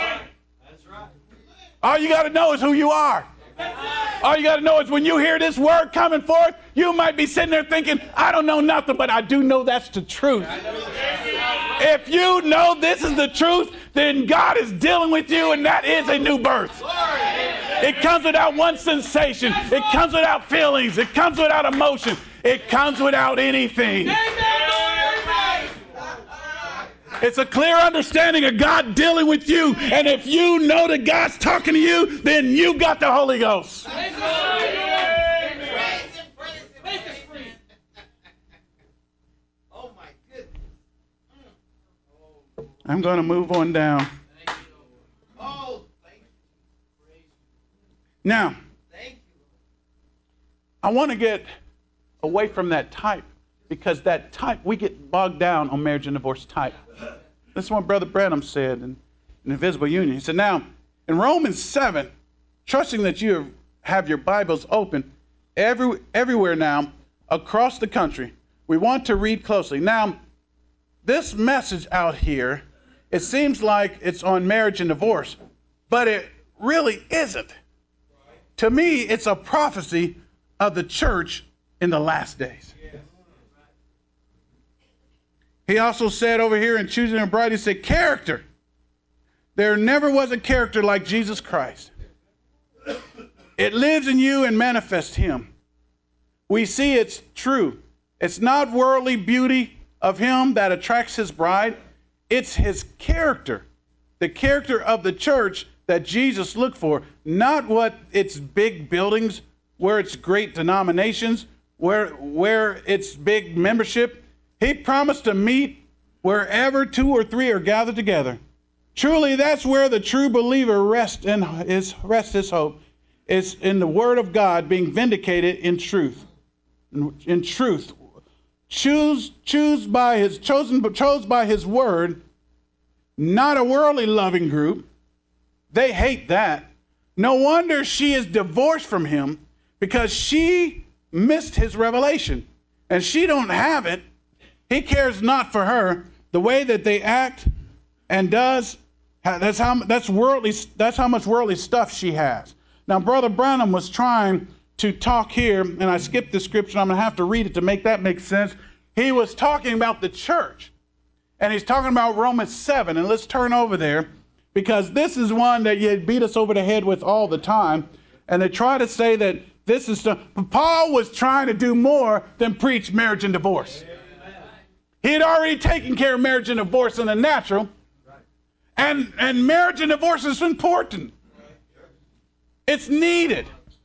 All you got to know is who you are. All you got to know is when you hear this word coming forth, you might be sitting there thinking, I don't know nothing, but I do know that's the truth. If you know this is the truth, then God is dealing with you, and that is a new birth. It comes without one sensation. It comes without feelings. It comes without emotion. It comes without anything. It's a clear understanding of God dealing with you. And if you know that God's talking to you, then you got the Holy Ghost. I'm going to move on down. Now, I want to get away from that type, because that type, we get bogged down on marriage and divorce type. This is what Brother Branham said in, in Invisible Union. He said, now, in Romans seven, trusting that you have your Bibles open every, everywhere now across the country, we want to read closely. Now, this message out here, it seems like it's on marriage and divorce, but it really isn't. To me, it's a prophecy of the church in the last days. He also said over here in Choosing a Bride, he said, character. There never was a character like Jesus Christ. It lives in you and manifests him. We see it's true. It's not worldly beauty of him that attracts his bride. It's his character, the character of the church that Jesus looked for, not what its big buildings, where it's great denominations, where, where it's big membership. He promised to meet wherever two or three are gathered together. Truly, that's where the true believer rests in his, rests his hope, is in the word of God being vindicated in truth. In, in truth. Choose, choose by his, chosen, chose by his word, not a worldly loving group. They hate that. No wonder she is divorced from him, because she missed his revelation and she don't have it. He cares not for her. The way that they act and does, that's how that's worldly. That's how much worldly stuff she has. Now, Brother Branham was trying to talk here, and I skipped the scripture. I'm going to have to read it to make that make sense. He was talking about the church, and he's talking about Romans seven. And let's turn over there, because this is one that you beat us over the head with all the time. And they try to say that this is stuff. But Paul was trying to do more than preach marriage and divorce. He had already taken care of marriage and divorce in the natural. And, and marriage and divorce is important. It's needed.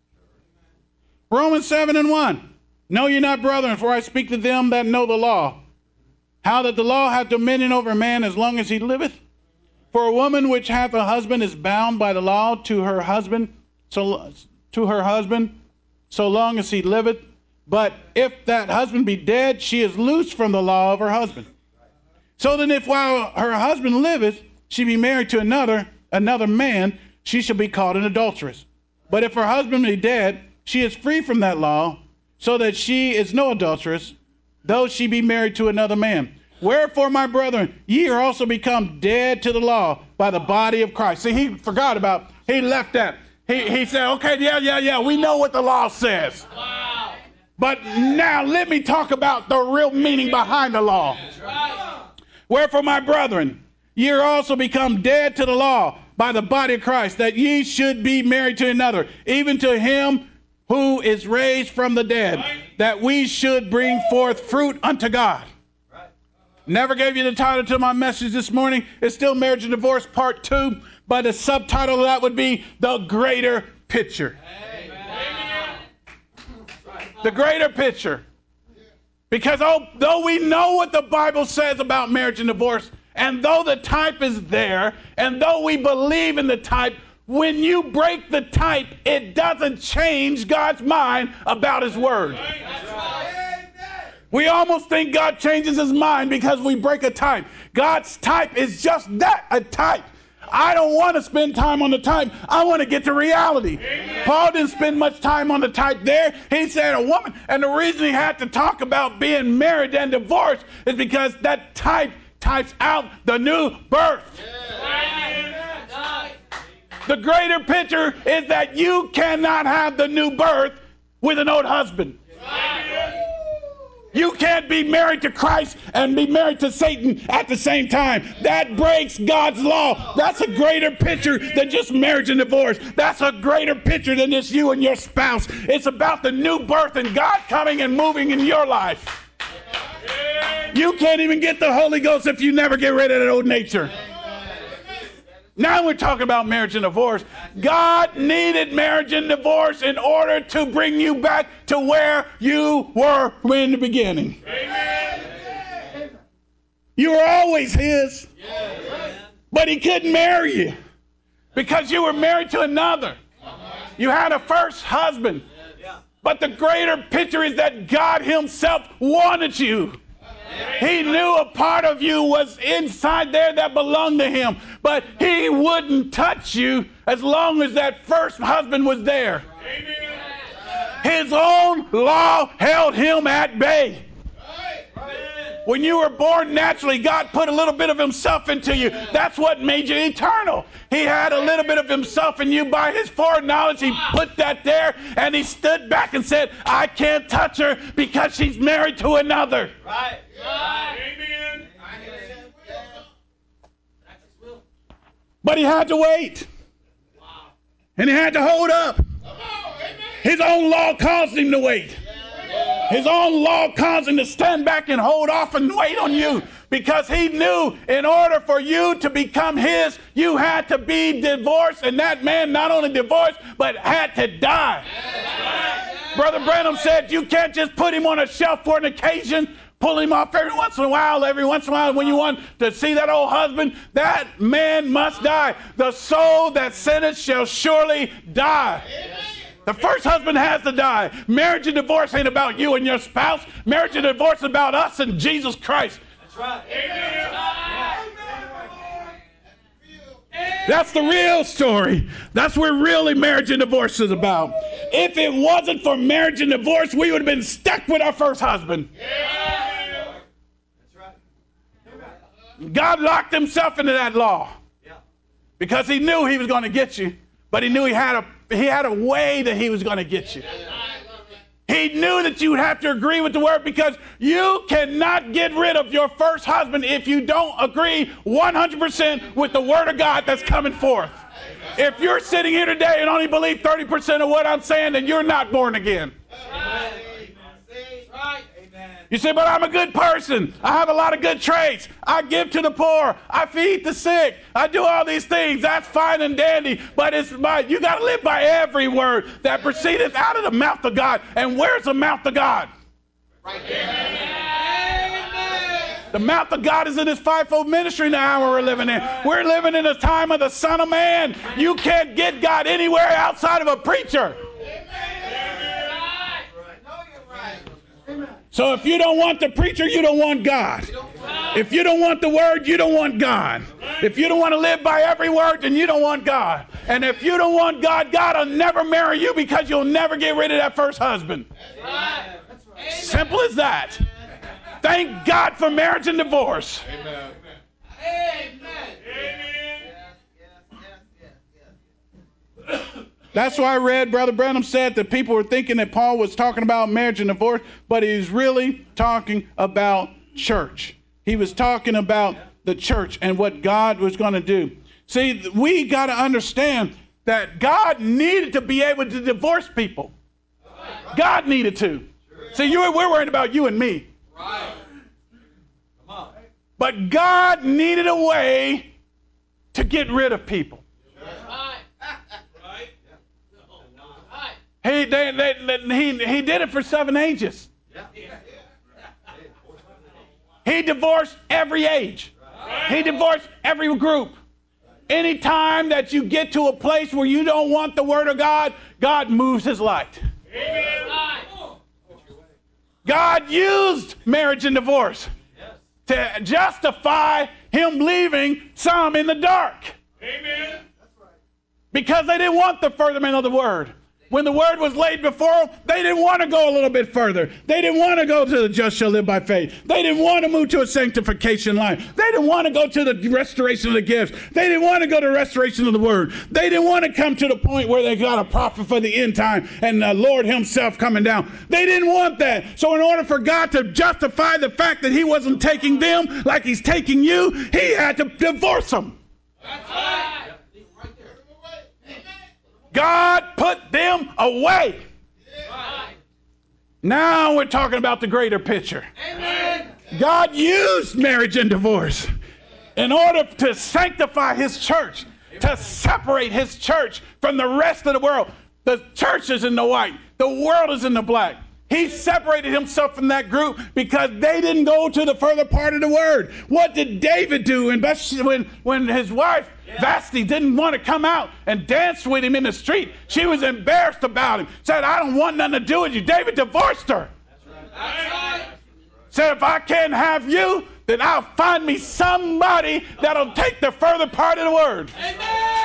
Romans seven and one. Know ye not, brethren, for I speak to them that know the law, how that the law hath dominion over a man as long as he liveth? For a woman which hath a husband is bound by the law to her husband, so to her husband, so long as he liveth. But if that husband be dead, she is loosed from the law of her husband. So then, if while her husband liveth, she be married to another, another man, she shall be called an adulteress. But if her husband be dead, she is free from that law, so that she is no adulteress, though she be married to another man. Wherefore, my brethren, ye are also become dead to the law by the body of Christ. See, he forgot about, he left that. He, he said, okay, yeah, yeah, yeah, we know what the law says. Wow. But now let me talk about the real meaning behind the law. Wherefore, my brethren, ye are also become dead to the law by the body of Christ, that ye should be married to another, even to him who is raised from the dead, that we should bring forth fruit unto God. Never gave you the title to my message this morning. It's still Marriage and Divorce Part two, but the subtitle of that would be The Greater Picture. The greater picture. Because oh, though we know what the Bible says about marriage and divorce, and though the type is there, and though we believe in the type, when you break the type, it doesn't change God's mind about his word. We almost think God changes his mind because we break a type. God's type is just that, a type. I don't want to spend time on the type. I want to get to reality. Amen. Paul didn't spend much time on the type there. He said a woman. And the reason he had to talk about being married and divorced is because that type types out the new birth. Yeah. The greater picture is that you cannot have the new birth with an old husband. You can't be married to Christ and be married to Satan at the same time. That breaks God's law. That's a greater picture than just marriage and divorce. That's a greater picture than just you and your spouse. It's about the new birth and God coming and moving in your life. You can't even get the Holy Ghost if you never get rid of that old nature. Now we're talking about marriage and divorce. God needed marriage and divorce in order to bring you back to where you were in the beginning. Amen. You were always his, but he couldn't marry you because you were married to another. You had a first husband, but the greater picture is that God himself wanted you. He knew a part of you was inside there that belonged to him, but he wouldn't touch you as long as that first husband was there. His own law held him at bay. When you were born naturally, God put a little bit of himself into you. That's what made you eternal. He had a little bit of himself in you. By his foreknowledge, he put that there, and he stood back and said, I can't touch her because she's married to another. Right. Right. Amen. But he had to wait. And he had to hold up. His own law caused him to wait. His own law caused him to stand back and hold off and wait on you, because he knew in order for you to become his, you had to be divorced, and that man not only divorced, but had to die. Brother Branham said you can't just put him on a shelf for an occasion, pull him off every once in a while, every once in a while when you want to see that old husband. That man must die. The soul that sinneth shall surely die. The first husband has to die. Marriage and divorce ain't about you and your spouse. Marriage and divorce is about us and Jesus Christ. That's right. That's the real story. That's where really marriage and divorce is about. If it wasn't for marriage and divorce, we would have been stuck with our first husband. God locked himself into that law because he knew he was going to get you, but he knew he had a He had a way that he was going to get you. He knew that you would have to agree with the word, because you cannot get rid of your first husband if you don't agree one hundred percent with the word of God that's coming forth. If you're sitting here today and only believe thirty percent of what I'm saying, then you're not born again. You say, but I'm a good person. I have a lot of good traits. I give to the poor. I feed the sick. I do all these things. That's fine and dandy. But it's by, you got to live by every word that proceedeth out of the mouth of God. And where's the mouth of God? Right there. The mouth of God is in his fivefold ministry now we're living in. We're living in a time of the Son of Man. You can't get God anywhere outside of a preacher. So if you don't want the preacher, you don't want God. If you don't want the word, you don't want God. If you don't want to live by every word, then you don't want God. And if you don't want God, God will never marry you, because you'll never get rid of that first husband. Simple as that. Thank God for marriage and divorce. Amen. That's why I read Brother Branham said that people were thinking that Paul was talking about marriage and divorce, but he's really talking about church. He was talking about the church and what God was going to do. See, we got to understand that God needed to be able to divorce people. God needed to. See, you, we're worried about you and me. But God needed a way to get rid of people. He, they, they, they, he, he did it for seven ages. He divorced every age. He divorced every group. Anytime that you get to a place where you don't want the word of God, God moves his light. God used marriage and divorce to justify him leaving some in the dark. Because they didn't want the furtherment of the word. When the word was laid before them, they didn't want to go a little bit further. They didn't want to go to the just shall live by faith. They didn't want to move to a sanctification line. They didn't want to go to the restoration of the gifts. They didn't want to go to restoration of the word. They didn't want to come to the point where they got a prophet for the end time and the Lord himself coming down. They didn't want that. So in order for God to justify the fact that he wasn't taking them like he's taking you, he had to divorce them. That's right. God put them away. Right. Now we're talking about the greater picture. Amen. God used marriage and divorce in order to sanctify his church, to separate his church from the rest of the world. The church is in the white. The world is in the black. He separated himself from that group because they didn't go to the further part of the word. What did David do when, when his wife Vashti didn't want to come out and dance with him in the street? She was embarrassed about him. Said, I don't want nothing to do with you. David divorced her. That's right. That's right. Said, if I can't have you, then I'll find me somebody that'll take the further part of the word. Amen.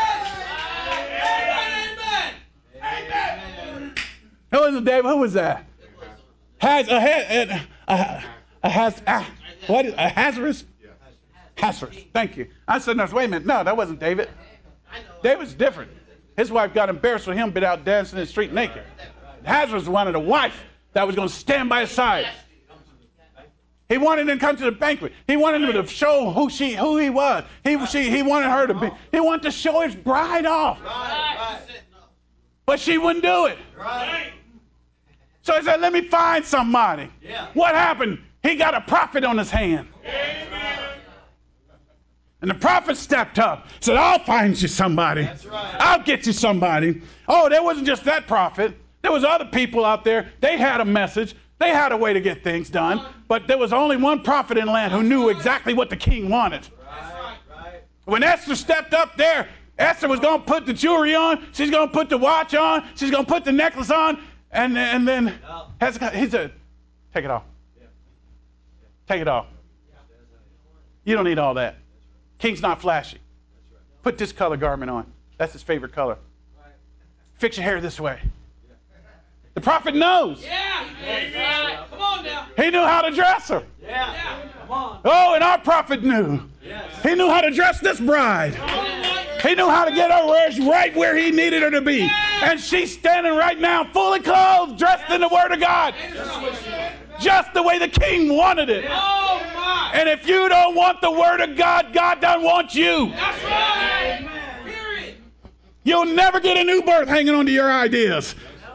Amen. Amen. Who was it, David? Who was that? Has a a a, a has a, what is a Hazarus? Hazarus. Thank you. I said, no, wait a minute. No, that wasn't David. David's different. His wife got embarrassed with him, been out dancing in the street naked. Hazarus wanted a wife that was going to stand by his side. He wanted him to come to the banquet. He wanted him to show who she, who he was. He, she, he wanted her to be. He wanted to show his bride off. But she wouldn't do it. So he said, let me find somebody. Yeah. What happened? He got a prophet on his hand. Amen. And the prophet stepped up, said, I'll find you somebody. That's right. I'll get you somebody. Oh, there wasn't just that prophet. There was other people out there. They had a message. They had a way to get things done. But there was only one prophet in the land who knew exactly what the king wanted. Right. Right. When Esther stepped up there, Esther was going to put the jewelry on. She's going to put the watch on. She's going to put the necklace on. And, and then Hezekiah, he said, take it off. Take it off. You don't need all that. King's not flashy. Put this color garment on. That's his favorite color. Fix your hair this way. The prophet knows. Yeah. Come on now. He knew how to dress her. Yeah. Come on. Oh, and our prophet knew. Yes. He knew how to dress this bride. He knew how to get her right where he needed her to be. Yeah. And she's standing right now fully clothed, dressed in the Word of God. Just the way the king wanted it. Oh, my. And if you don't want the Word of God, God doesn't want you. That's right. Period. You'll never get a new birth hanging on to your ideas.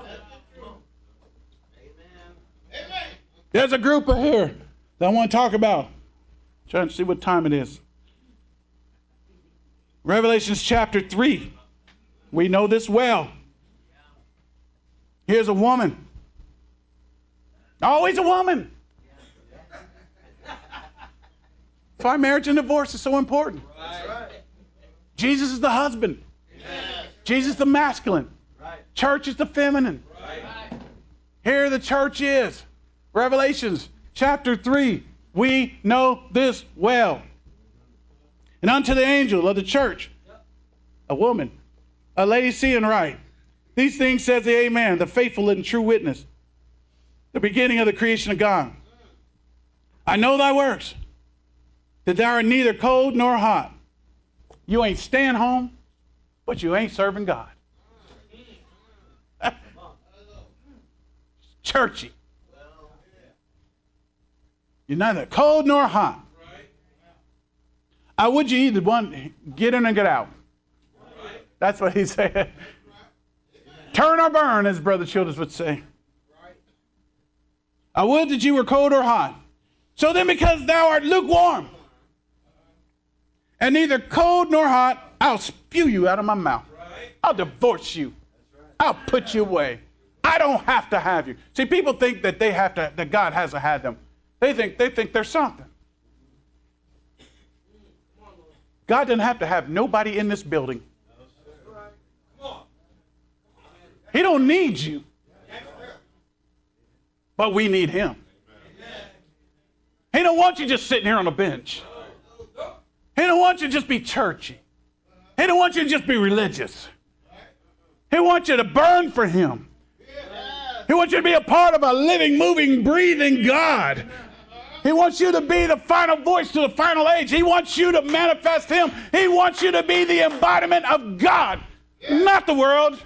Amen. There's a group of here that I want to talk about. Trying to see what time it is. Revelations chapter three. We know this well. Here's a woman. Always a woman. That's why marriage and divorce is so important. Right. Jesus is the husband. Yes. Jesus the masculine. Right. Church is the feminine. Right. Here the church is. Revelations chapter three. We know this well. And unto the angel of the church, a woman, a lady seeing right. These things says the Amen, the faithful and true witness, the beginning of the creation of God. I know thy works, that thou art neither cold nor hot. You ain't staying home, but you ain't serving God. Churchy. You're neither cold nor hot. I would you either one get in or get out. That's what he said. Turn or burn, as Brother Childers would say. I would that you were cold or hot. So then, because thou art lukewarm, and neither cold nor hot, I'll spew you out of my mouth. I'll divorce you. I'll put you away. I don't have to have you. See, people think that they have to, that God hasn't had them. They think they think they're something. God doesn't have to have nobody in this building. He don't need you. But we need him. He don't want you just sitting here on a bench. He don't want you to just be churchy. He don't want you to just be religious. He wants you to burn for him. He wants you to be a part of a living, moving, breathing God. He wants you to be the final voice to the final age. He wants you to manifest him. He wants you to be the embodiment of God, not the world.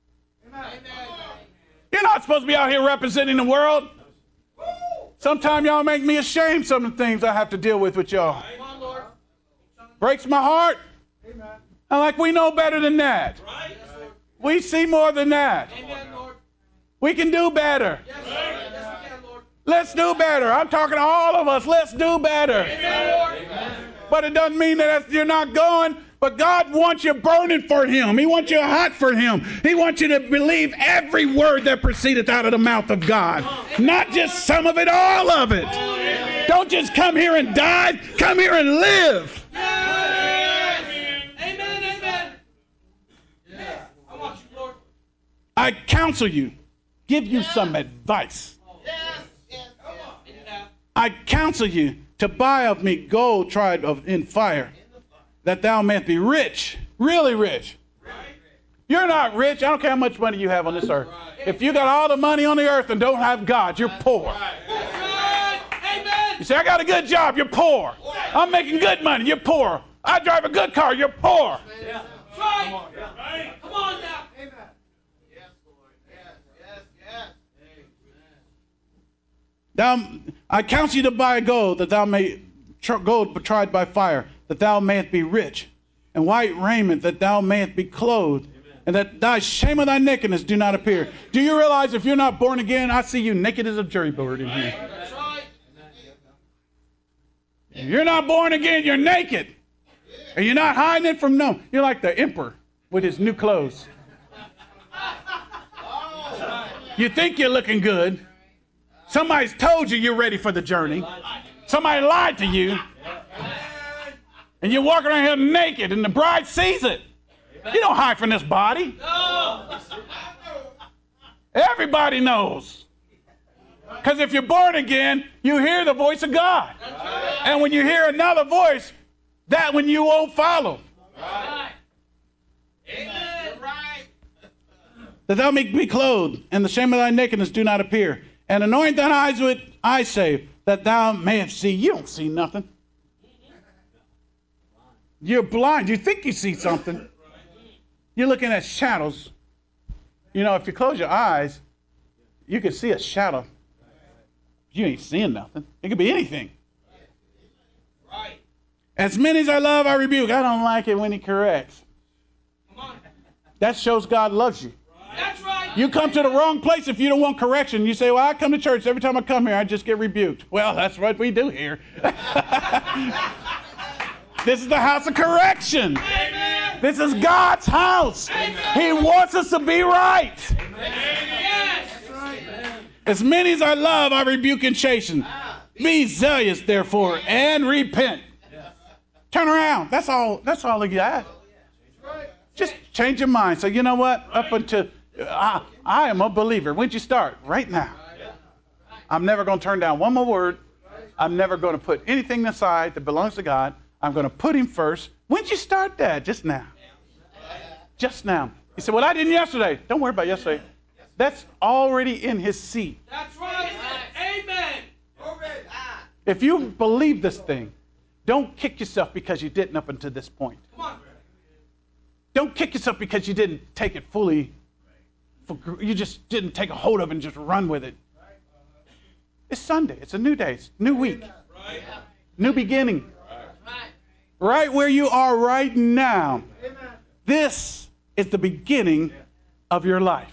You're not supposed to be out here representing the world. Sometimes y'all make me ashamed some of the things I have to deal with with y'all. Breaks my heart. I'm like, we know better than that. We see more than that. We can do better. Let's do better. I'm talking to all of us. Let's do better. But it doesn't mean that you're not going. But God wants you burning for him. He wants you hot for him. He wants you to believe every word that proceedeth out of the mouth of God. Not just some of it, all of it. Don't just come here and die. Come here and live. I counsel you. Give you some advice. I counsel you to buy of me gold tried of in fire, that thou mayest be rich, really rich. You're not rich. I don't care how much money you have on this earth. If you got all the money on the earth and don't have God, you're poor. You say, I got a good job, you're poor. I'm making good money, you're poor. I drive a good car, you're poor. Come on now. Thou, I counsel you to buy gold, that thou may tr- gold tried by fire, that thou mayest be rich, and white raiment, that thou mayest be clothed, Amen. And that thy shame of thy nakedness do not appear. Do you realize if you're not born again, I see you naked as a jury bird in here. That's right. If you're not born again, you're naked. And you're not hiding it from no. You're like the emperor with his new clothes. You think you're looking good. Somebody's told you you're ready for the journey. Somebody lied to you. And you're walking around here naked, and the bride sees it. You don't hide from this body. Everybody knows. Because if you're born again, you hear the voice of God. And when you hear another voice, that one you won't follow. That thou mayest be clothed, and the shame of thy nakedness do not appear. And anoint thine eyes with eye salve, that thou mayest see. You don't see nothing. You're blind. You think you see something. You're looking at shadows. You know, if you close your eyes, you can see a shadow. You ain't seeing nothing. It could be anything. As many as I love, I rebuke. I don't like it when he corrects. That shows God loves you. That's right. You come to the wrong place if you don't want correction. You say, well, I come to church. Every time I come here, I just get rebuked. Well, that's what we do here. This is the house of correction. Amen. This is God's house. Amen. He wants us to be right. Yes. As many as I love, I rebuke and chasten. Be zealous, therefore, and repent. Turn around. That's all. That's all you got. Just change your mind. So you know what? Up until I, I am a believer. When'd you start? Right now. I'm never going to turn down one more word. I'm never going to put anything aside that belongs to God. I'm going to put him first. When'd you start that? Just now. Just now. He said, well, I didn't yesterday. Don't worry about yesterday. That's already in his seat. That's right. Amen. If you believe this thing, don't kick yourself because you didn't up until this point. Come on. Don't kick yourself because you didn't take it fully. For, you just didn't take a hold of it and just run with it. It's Sunday. It's a new day. It's a new week. New beginning. Right where you are right now. This is the beginning of your life.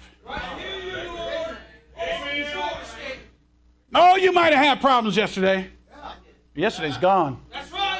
Oh, you might have had problems yesterday. Yesterday's gone. That's right.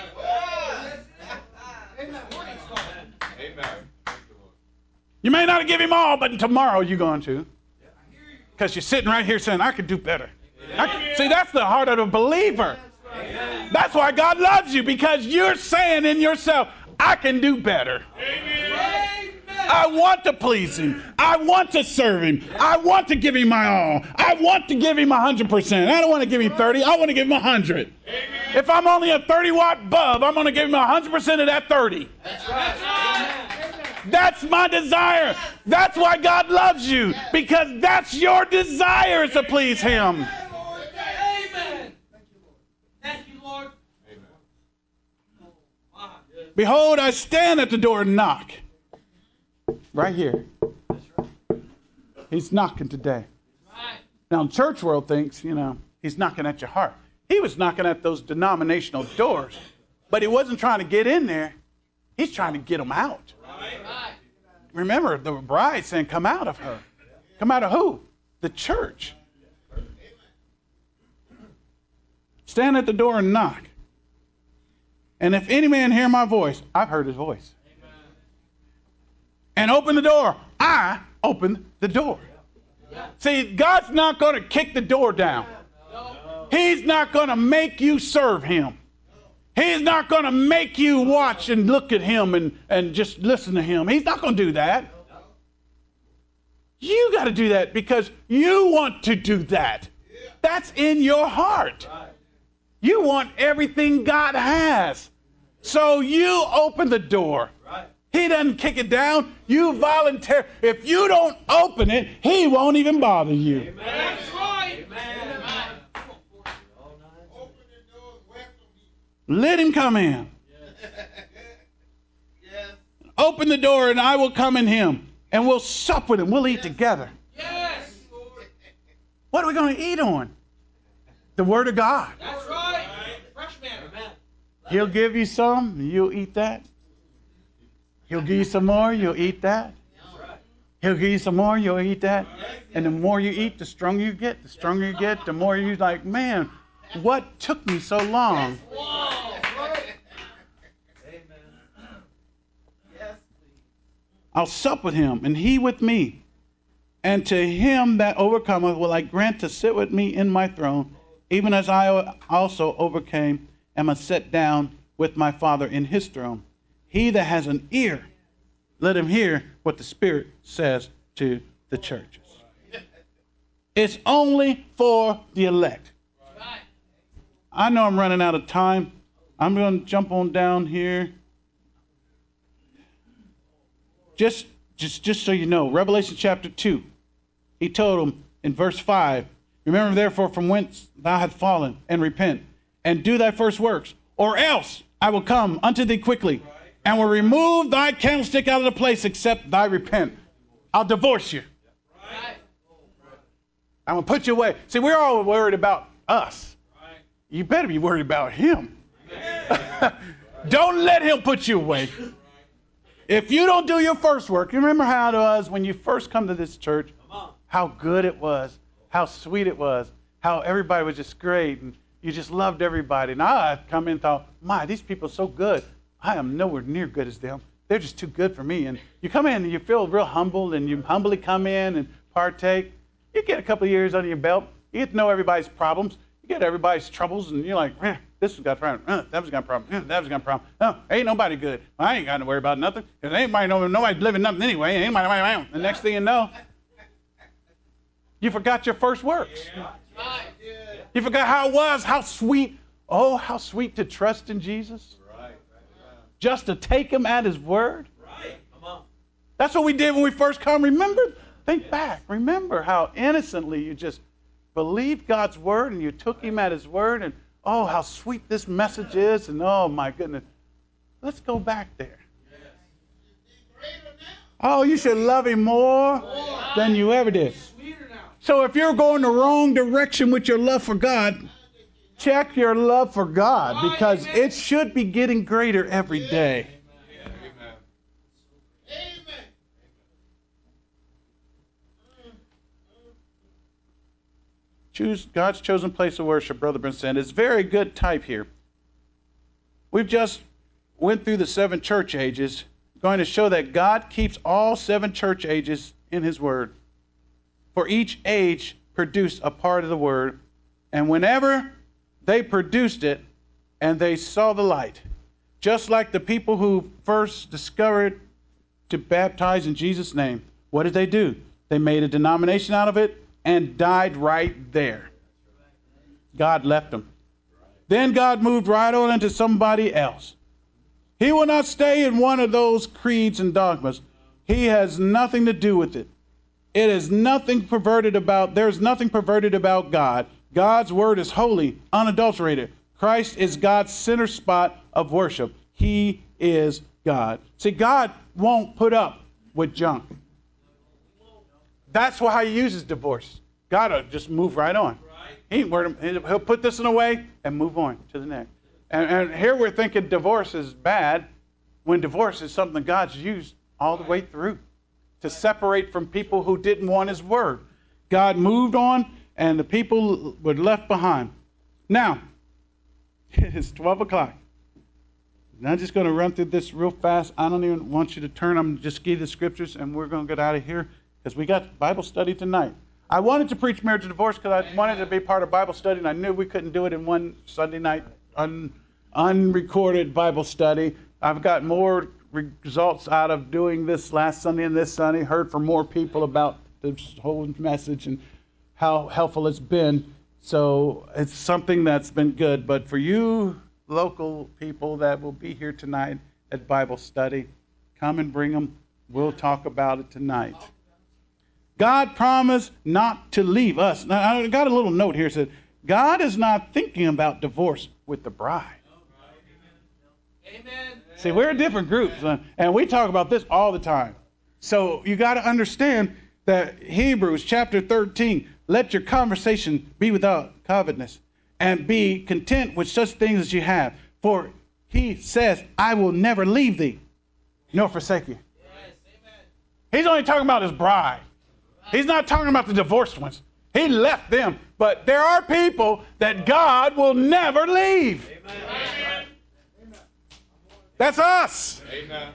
You may not give him all, but tomorrow you're going to. Because you're sitting right here saying, I could do better. I could. See, that's the heart of a believer. That's why God loves you, because you're saying in yourself, I can do better. I want to please him. I want to serve him. I want to give him my all. I want to give him one hundred percent. I don't want to give him thirty. I want to give him one hundred. If I'm only a thirty watt bulb, I'm going to give him one hundred percent of that thirty. That's right. That's my desire. That's why God loves you, because that's your desire, is to please him. Amen. Thank you, Lord. Behold, I stand at the door and knock. Right here. He's knocking today. Now, church world thinks, you know, he's knocking at your heart. He was knocking at those denominational doors, but he wasn't trying to get in there. He's trying to get them out. Remember, the bride saying, come out of her. Come out of who? The church. Stand at the door and knock. And if any man hear my voice, I've heard his voice. And open the door, I open the door. See, God's not going to kick the door down. He's not going to make you serve him. He's not going to make you watch and look at him and, and just listen to him. He's not going to do that. You got to do that because you want to do that. That's in your heart. You want everything God has. So you open the door. He doesn't kick it down. You volunteer. If you don't open it, he won't even bother you. That's right. Let him come in. Open the door and I will come in him. And we'll sup with him. We'll eat together. Yes. What are we going to eat on? The Word of God. That's right. Fresh manna. He'll give you some, you'll eat that. He'll give you some more, you'll eat that. He'll give you some more, you'll eat that. And the more you eat, the stronger you get. The stronger you get, the more you're like, man, what took me so long? I'll sup with him, and he with me. And to him that overcometh will I grant to sit with me in my throne, even as I also overcame and am set down with my Father in his throne. He that has an ear, let him hear what the Spirit says to the churches. It's only for the elect. I know I'm running out of time. I'm going to jump on down here. Just, just, just so you know, Revelation chapter two, he told them in verse five, remember therefore from whence thou hast fallen, and repent, and do thy first works, or else I will come unto thee quickly, and will remove thy candlestick out of the place, except thy repent. I'll divorce you. I'm going to put you away. See, we're all worried about us. You better be worried about him. Don't let him put you away. If you don't do your first work, you remember how it was when you first come to this church, how good it was, how sweet it was, how everybody was just great, and you just loved everybody. And I come in and thought, my, these people are so good. I am nowhere near good as them. They're just too good for me. And you come in and you feel real humbled, and you humbly come in and partake. You get a couple of years under your belt. You get to know everybody's problems. You get everybody's troubles, and you're like, eh, this has got a problem. Uh, that was got a problem. Uh, that was got a problem. No, ain't nobody good. Well, I ain't got to worry about nothing. Because anybody know nobody's living nothing anyway. Ain't nobody around. The next thing you know, you forgot your first works. You forgot how it was, how sweet. Oh, how sweet to trust in Jesus. Just to take him at his word. That's what we did when we first come. Remember? Think back. Remember how innocently you just believed God's word and you took him at his word, and oh, how sweet this message is, and oh my goodness. Let's go back there. Oh, you should love him more than you ever did. So if you're going the wrong direction with your love for God, check your love for God, because it should be getting greater every day. Choose God's chosen place of worship, Brother Vincent, is very good type here. We've just went through the seven church ages, going to show that God keeps all seven church ages in his word. For each age produced a part of the word, and whenever they produced it and they saw the light, just like the people who first discovered to baptize in Jesus' name, what did they do? They made a denomination out of it and died right there. God left them. Then God moved right on into somebody else. He will not stay in one of those creeds and dogmas, He has nothing to do with it. It is nothing perverted about, there's nothing perverted about God. God's word is holy, unadulterated. Christ is God's center spot of worship. He is God. See, God won't put up with junk. That's how he uses divorce. God will just move right on. He ain't worried. He'll put this in a way and move on to the next. And, and here we're thinking divorce is bad, when divorce is something God's used all the way through to separate from people who didn't want his word. God moved on, and the people were left behind. Now, it's twelve o'clock. And I'm just going to run through this real fast. I don't even want you to turn. I'm just give you the scriptures, and we're going to get out of here because we got Bible study tonight. I wanted to preach marriage and divorce because I wanted to be part of Bible study, and I knew we couldn't do it in one Sunday night un, unrecorded Bible study. I've got more results out of doing this last Sunday and this Sunday. Heard from more people about this whole message and how helpful it's been. So it's something that's been good. But for you local people that will be here tonight at Bible study, come and bring them. We'll talk about it tonight. God promised not to leave us. Now, I got a little note here that said, God is not thinking about divorce with the bride. Amen. See, we're different groups, and we talk about this all the time. So you got to understand that Hebrews chapter thirteen, let your conversation be without covetousness, and be content with such things as you have. For he says, I will never leave thee, nor forsake you. Yes, he's only talking about his bride. He's not talking about the divorced ones. He left them. But there are people that God will never leave. Amen. That's us. Amen.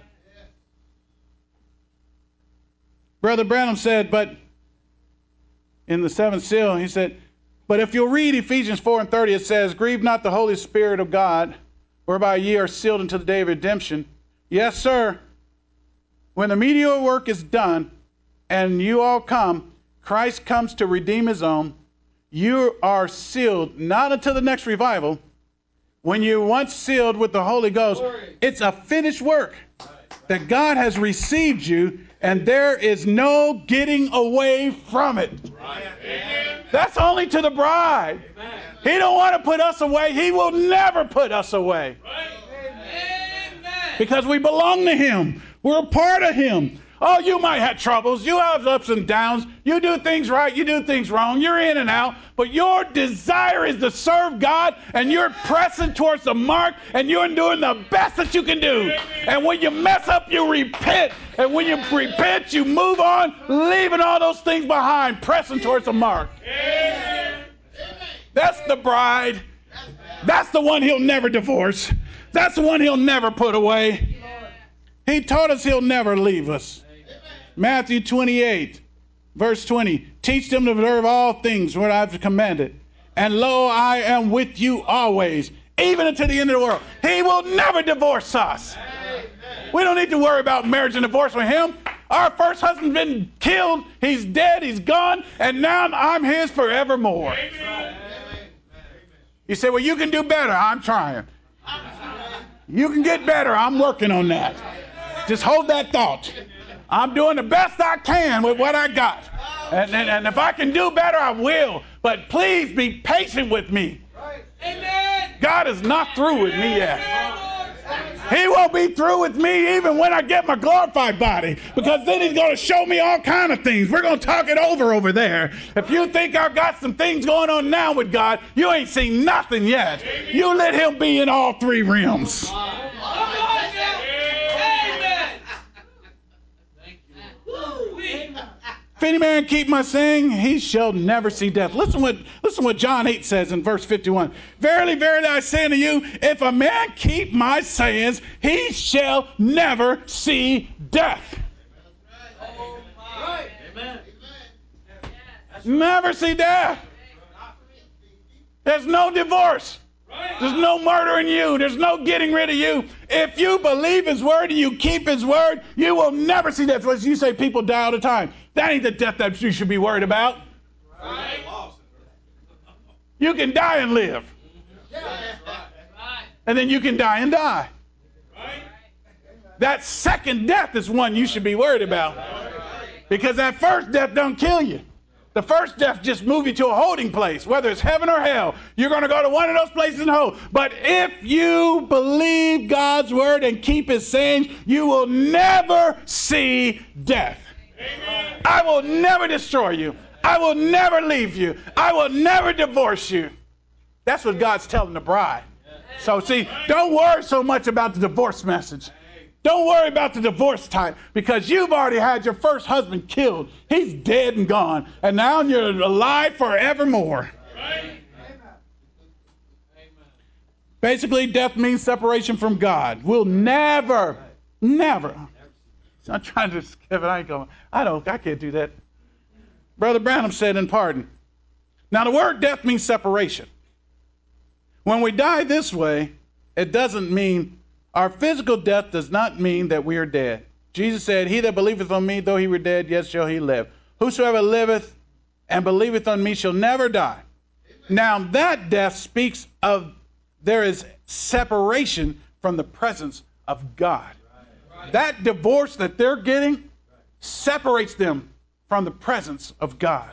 Brother Branham said, but in the seventh seal, he said, but if you'll read Ephesians four and thirty, it says, grieve not the Holy Spirit of God, whereby ye are sealed until the day of redemption. Yes, sir. When the mediator work is done, and you all come, Christ comes to redeem his own. You are sealed not until the next revival. When you're once sealed with the Holy Ghost, it's a finished work that God has received you, and there is no getting away from it. That's only to the bride. He don't want to put us away. He will never put us away. Because we belong to him. We're a part of him. Oh, you might have troubles. You have ups and downs. You do things right. You do things wrong. You're in and out. But your desire is to serve God, and you're pressing towards the mark, and you're doing the best that you can do. And when you mess up, you repent. And when you repent, you move on, leaving all those things behind, pressing towards the mark. That's the bride. That's the one he'll never divorce. That's the one he'll never put away. He taught us he'll never leave us. Matthew twenty-eight, verse twenty. Teach them to observe all things what I've commanded. And lo, I am with you always, even unto the end of the world. He will never divorce us. We don't need to worry about marriage and divorce with him. Our first husband's been killed. He's dead. He's gone. And now I'm his forevermore. You say, well, you can do better. I'm trying. You can get better. I'm working on that. Just hold that thought. I'm doing the best I can with what I got. And, and, and if I can do better, I will. But please be patient with me. God is not through with me yet. He won't be through with me even when I get my glorified body, because then he's going to show me all kind of things. We're going to talk it over over there. If you think I've got some things going on now with God, you ain't seen nothing yet. You let him be in all three realms. If any man keep my saying, he shall never see death. Listen what, listen what John eight says in verse fifty-one. Verily, verily, I say unto you, if a man keep my sayings, he shall never see death. Never see death. There's no divorce. There's no murdering you. There's no getting rid of you. If you believe his word and you keep his word, you will never see death. As you say, people die all the time. That ain't the death that you should be worried about. Right. You can die and live. And then you can die and die. That second death is one you should be worried about. Because that first death don't kill you. The first death just move you to a holding place, whether it's heaven or hell. You're going to go to one of those places and hold. But if you believe God's word and keep his sayings, you will never see death. Amen. I will never destroy you. I will never leave you. I will never divorce you. That's what God's telling the bride. So see, don't worry so much about the divorce message. Don't worry about the divorce type, because you've already had your first husband killed. He's dead and gone. And now you're alive forevermore. Right. Basically, death means separation from God. We'll never, never. So I'm trying to skip it. I ain't going. I don't. I can't do that. Brother Branham said in pardon. Now, the word death means separation. When we die this way, it doesn't mean our physical death does not mean that we are dead. Jesus said, he that believeth on me, though he were dead, yet shall he live. Whosoever liveth and believeth on me shall never die. Now that death speaks of there is separation from the presence of God. That divorce that they're getting separates them from the presence of God.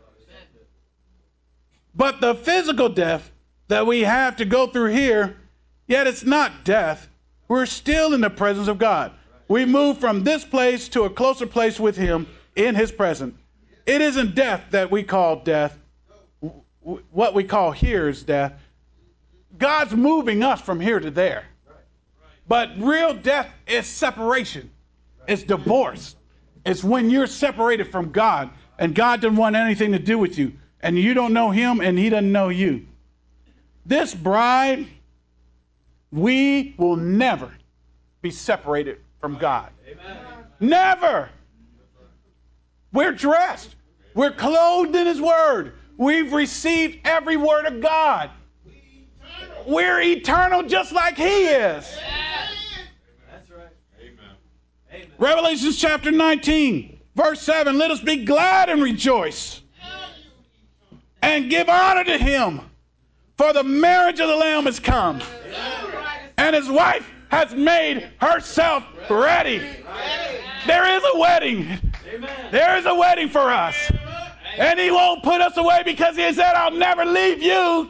But the physical death that we have to go through here, yet it's not death. We're still in the presence of God. We move from this place to a closer place with him in his presence. It isn't death that we call death. What we call here is death. God's moving us from here to there. But real death is separation. It's divorce. It's when you're separated from God and God doesn't want anything to do with you. And you don't know him and he doesn't know you. This bride, we will never be separated from God. Amen. Never. We're dressed. We're clothed in his word. We've received every word of God. We're eternal just like he is. That's right. Amen. Revelation chapter nineteen, verse seven. Let us be glad and rejoice and give honor to him, for the marriage of the Lamb is come, and his wife has made herself ready. There is a wedding. There is a wedding for us. And he won't put us away because he said, I'll never leave you.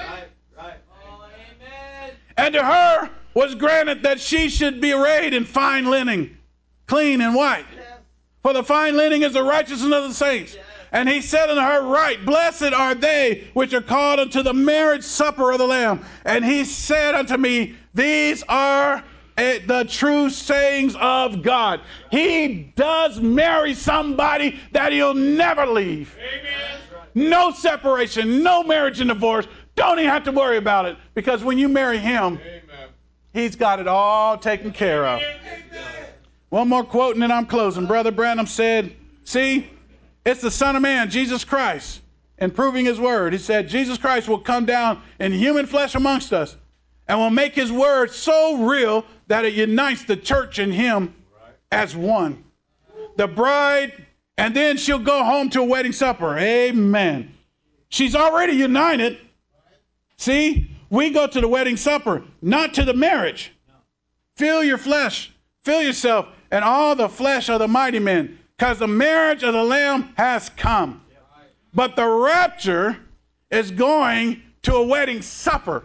And to her was granted that she should be arrayed in fine linen, clean and white. For the fine linen is the righteousness of the saints. And he said unto her, right, blessed are they which are called unto the marriage supper of the Lamb. And he said unto me, these are uh, the true sayings of God. He does marry somebody that he'll never leave. Amen. No separation, no marriage and divorce. Don't even have to worry about it, because when you marry him, amen, he's got it all taken care of. Amen. One more quote and then I'm closing. Brother Branham said, see, it's the Son of Man, Jesus Christ, and proving his word. He said, Jesus Christ will come down in human flesh amongst us and will make his word so real that it unites the church and him as one. The bride, and then she'll go home to a wedding supper. Amen. She's already united. See, we go to the wedding supper, not to the marriage. Fill your flesh, fill yourself, and all the flesh of the mighty men, because the marriage of the Lamb has come. But the rapture is going to a wedding supper.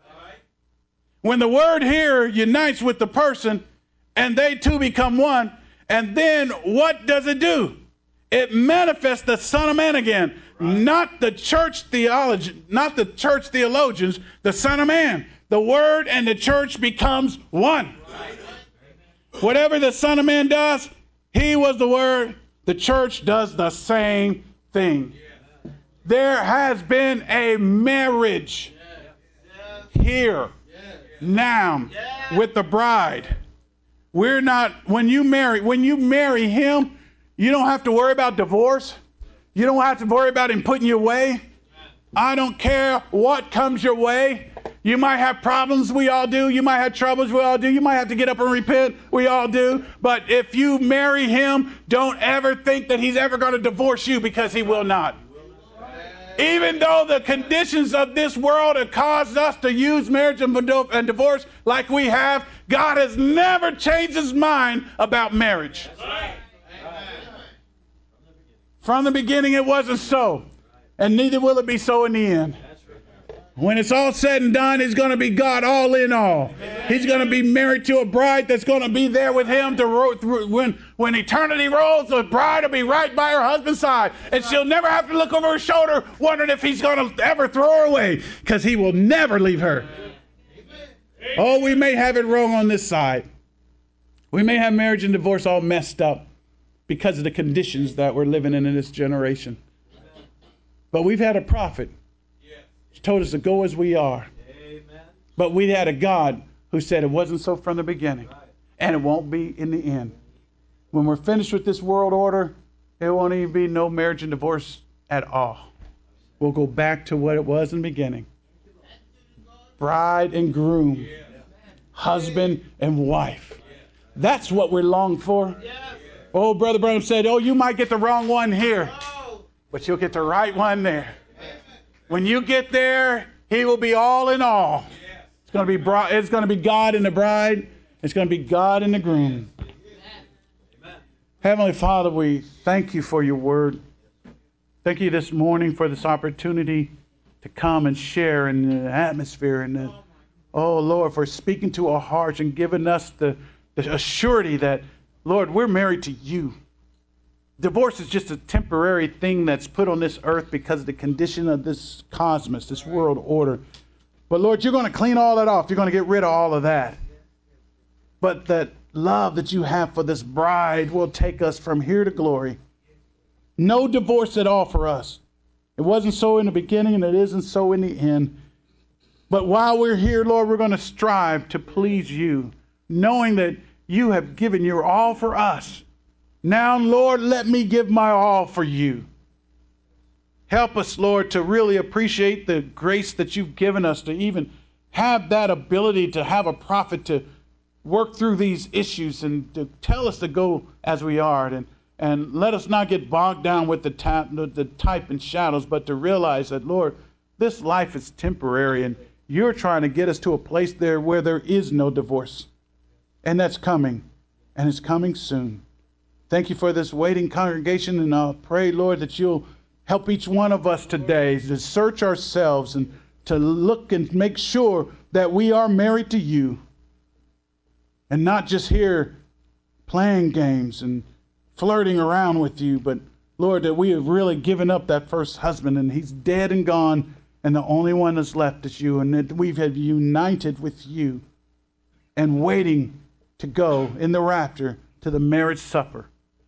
When the word here unites with the person, and they two become one, and then what does it do? It manifests the Son of Man again. Right. Not the church theology, not the church theologians, the Son of Man. The Word and the church becomes one. Right. Whatever the Son of Man does, he was the Word. The church does the same thing. Yeah. There has been a marriage yeah. here yeah. now yeah. with the bride. We're not, when you marry, when you marry him, you don't have to worry about divorce. You don't have to worry about him putting you away. I don't care what comes your way. You might have problems, we all do. You might have troubles, we all do. You might have to get up and repent, we all do. But if you marry him, don't ever think that he's ever going to divorce you, because he will not. Even though the conditions of this world have caused us to use marriage and divorce like we have, God has never changed his mind about marriage. From the beginning, it wasn't so. And neither will it be so in the end. When it's all said and done, he's going to be God all in all. He's going to be married to a bride that's going to be there with him to ro- through, when, when eternity rolls, the bride will be right by her husband's side. And she'll never have to look over her shoulder wondering if he's going to ever throw her away, because he will never leave her. Oh, we may have it wrong on this side. We may have marriage and divorce all messed up because of the conditions that we're living in in this generation. But we've had a prophet who told us to go as we are. But we had a God who said it wasn't so from the beginning, and it won't be in the end. When we're finished with this world order, there won't even be no marriage and divorce at all. We'll go back to what it was in the beginning. Bride and groom, husband and wife. That's what we long for. Oh, Brother Branham said, oh, you might get the wrong one here, but you'll get the right one there. When you get there, he will be all in all. It's going to be bro- it's going to be God and the bride. It's going to be God and the groom. Heavenly Father, we thank you for your word. Thank you this morning for this opportunity to come and share in the atmosphere. And the, oh, Lord, for speaking to our hearts and giving us the, the assurity that, Lord, we're married to you. Divorce is just a temporary thing that's put on this earth because of the condition of this cosmos, this world order. But, Lord, you're going to clean all that off. You're going to get rid of all of that. But that love that you have for this bride will take us from here to glory. No divorce at all for us. It wasn't so in the beginning, and it isn't so in the end. But while we're here, Lord, we're going to strive to please you, knowing that you have given your all for us. Now, Lord, let me give my all for you. Help us, Lord, to really appreciate the grace that you've given us to even have that ability to have a prophet to work through these issues and to tell us to go as we are. And, and let us not get bogged down with the, ta- the type and shadows, but to realize that, Lord, this life is temporary, and you're trying to get us to a place there where there is no divorce. And that's coming, and it's coming soon. Thank you for this waiting congregation, and I pray, Lord, that you'll help each one of us today to search ourselves and to look and make sure that we are married to you and not just here playing games and flirting around with you, but, Lord, that we have really given up that first husband and he's dead and gone, and the only one that's left is you, and that we have united with you and waiting to go in the rapture to the marriage supper.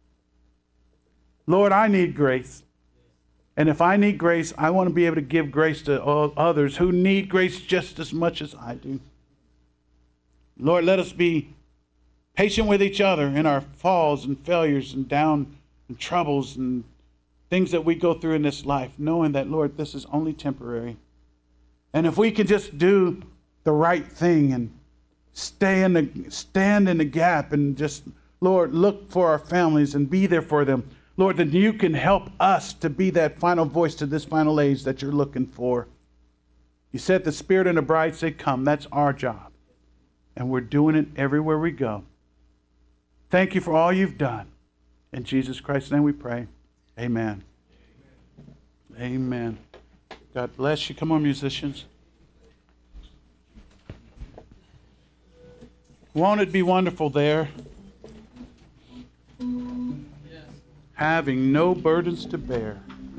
Lord, I need grace. And if I need grace, I want to be able to give grace to all others who need grace just as much as I do. Lord, let us be patient with each other in our falls and failures and down and troubles and things that we go through in this life, knowing that, Lord, this is only temporary. And if we can just do the right thing and stay in the stand in the gap and just, Lord, look for our families and be there for them, Lord, then you can help us to be that final voice to this final age that you're looking for. You said the Spirit and the bride say, come. That's our job. And we're doing it everywhere we go. Thank you for all you've done. In Jesus Christ's name we pray. Amen. Amen. God bless you. Come on, musicians. Won't it be wonderful there? Having no burdens to bear.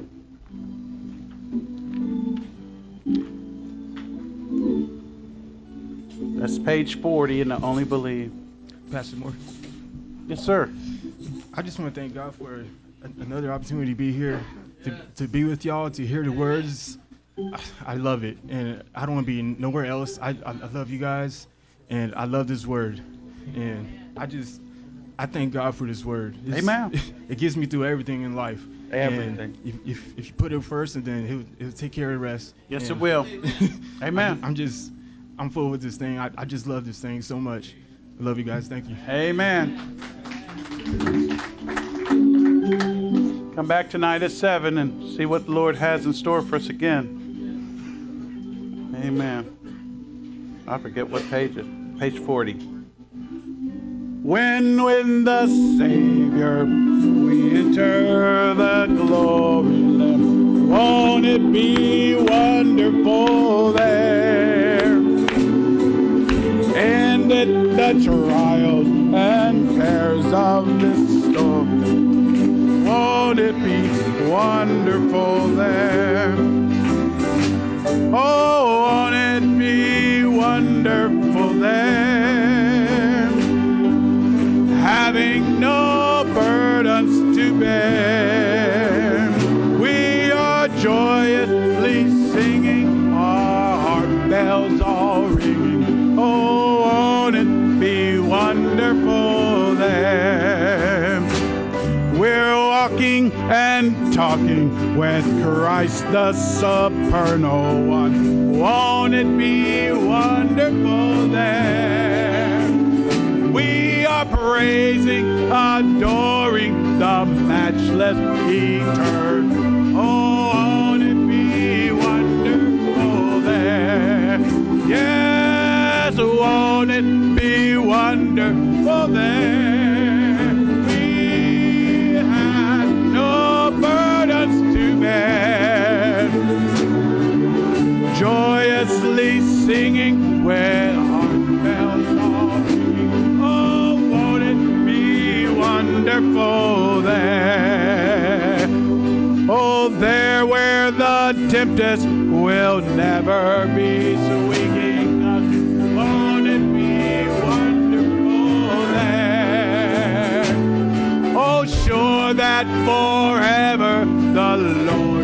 That's page forty in the Only Believe. Pastor Moore. Yes, sir. I just want to thank God for a, another opportunity to be here, to, to be with y'all, to hear the words. I, I love it, and I don't want to be nowhere else. I, I, I love you guys, and I love this word, and I just, I thank God for this word. It's, Amen. It, it gets me through everything in life. Everything. And if, if, if you put it first, and then he'll, he'll take care of the rest. Yes, and it will. Amen. I'm, I'm just, I'm full with this thing. I, I just love this thing so much. I love you guys. Thank you. Amen. Come back tonight at seven and see what the Lord has in store for us again. Amen. I forget what page it is. Page forty. When with the Savior we enter the glory land, won't it be wonderful there? And at the trials and cares of this storm, won't it be wonderful there? Oh, won't it be wonderful there? Having no burdens to bear, we are joyously singing, our heart bells all ringing. Oh, won't it be wonderful there? We're walking and talking with Christ the supernal one. Won't it be wonderful there? We are praising, adoring the matchless eternal. Oh, won't it be wonderful there? Yes, won't it be wonderful there? We have no burdens to bear, joyously singing with heart bells all ringing. Oh, won't it be wonderful there? Oh, there where the tempest will never be swinging us. Won't it be wonderful there? Oh, sure that forever the Lord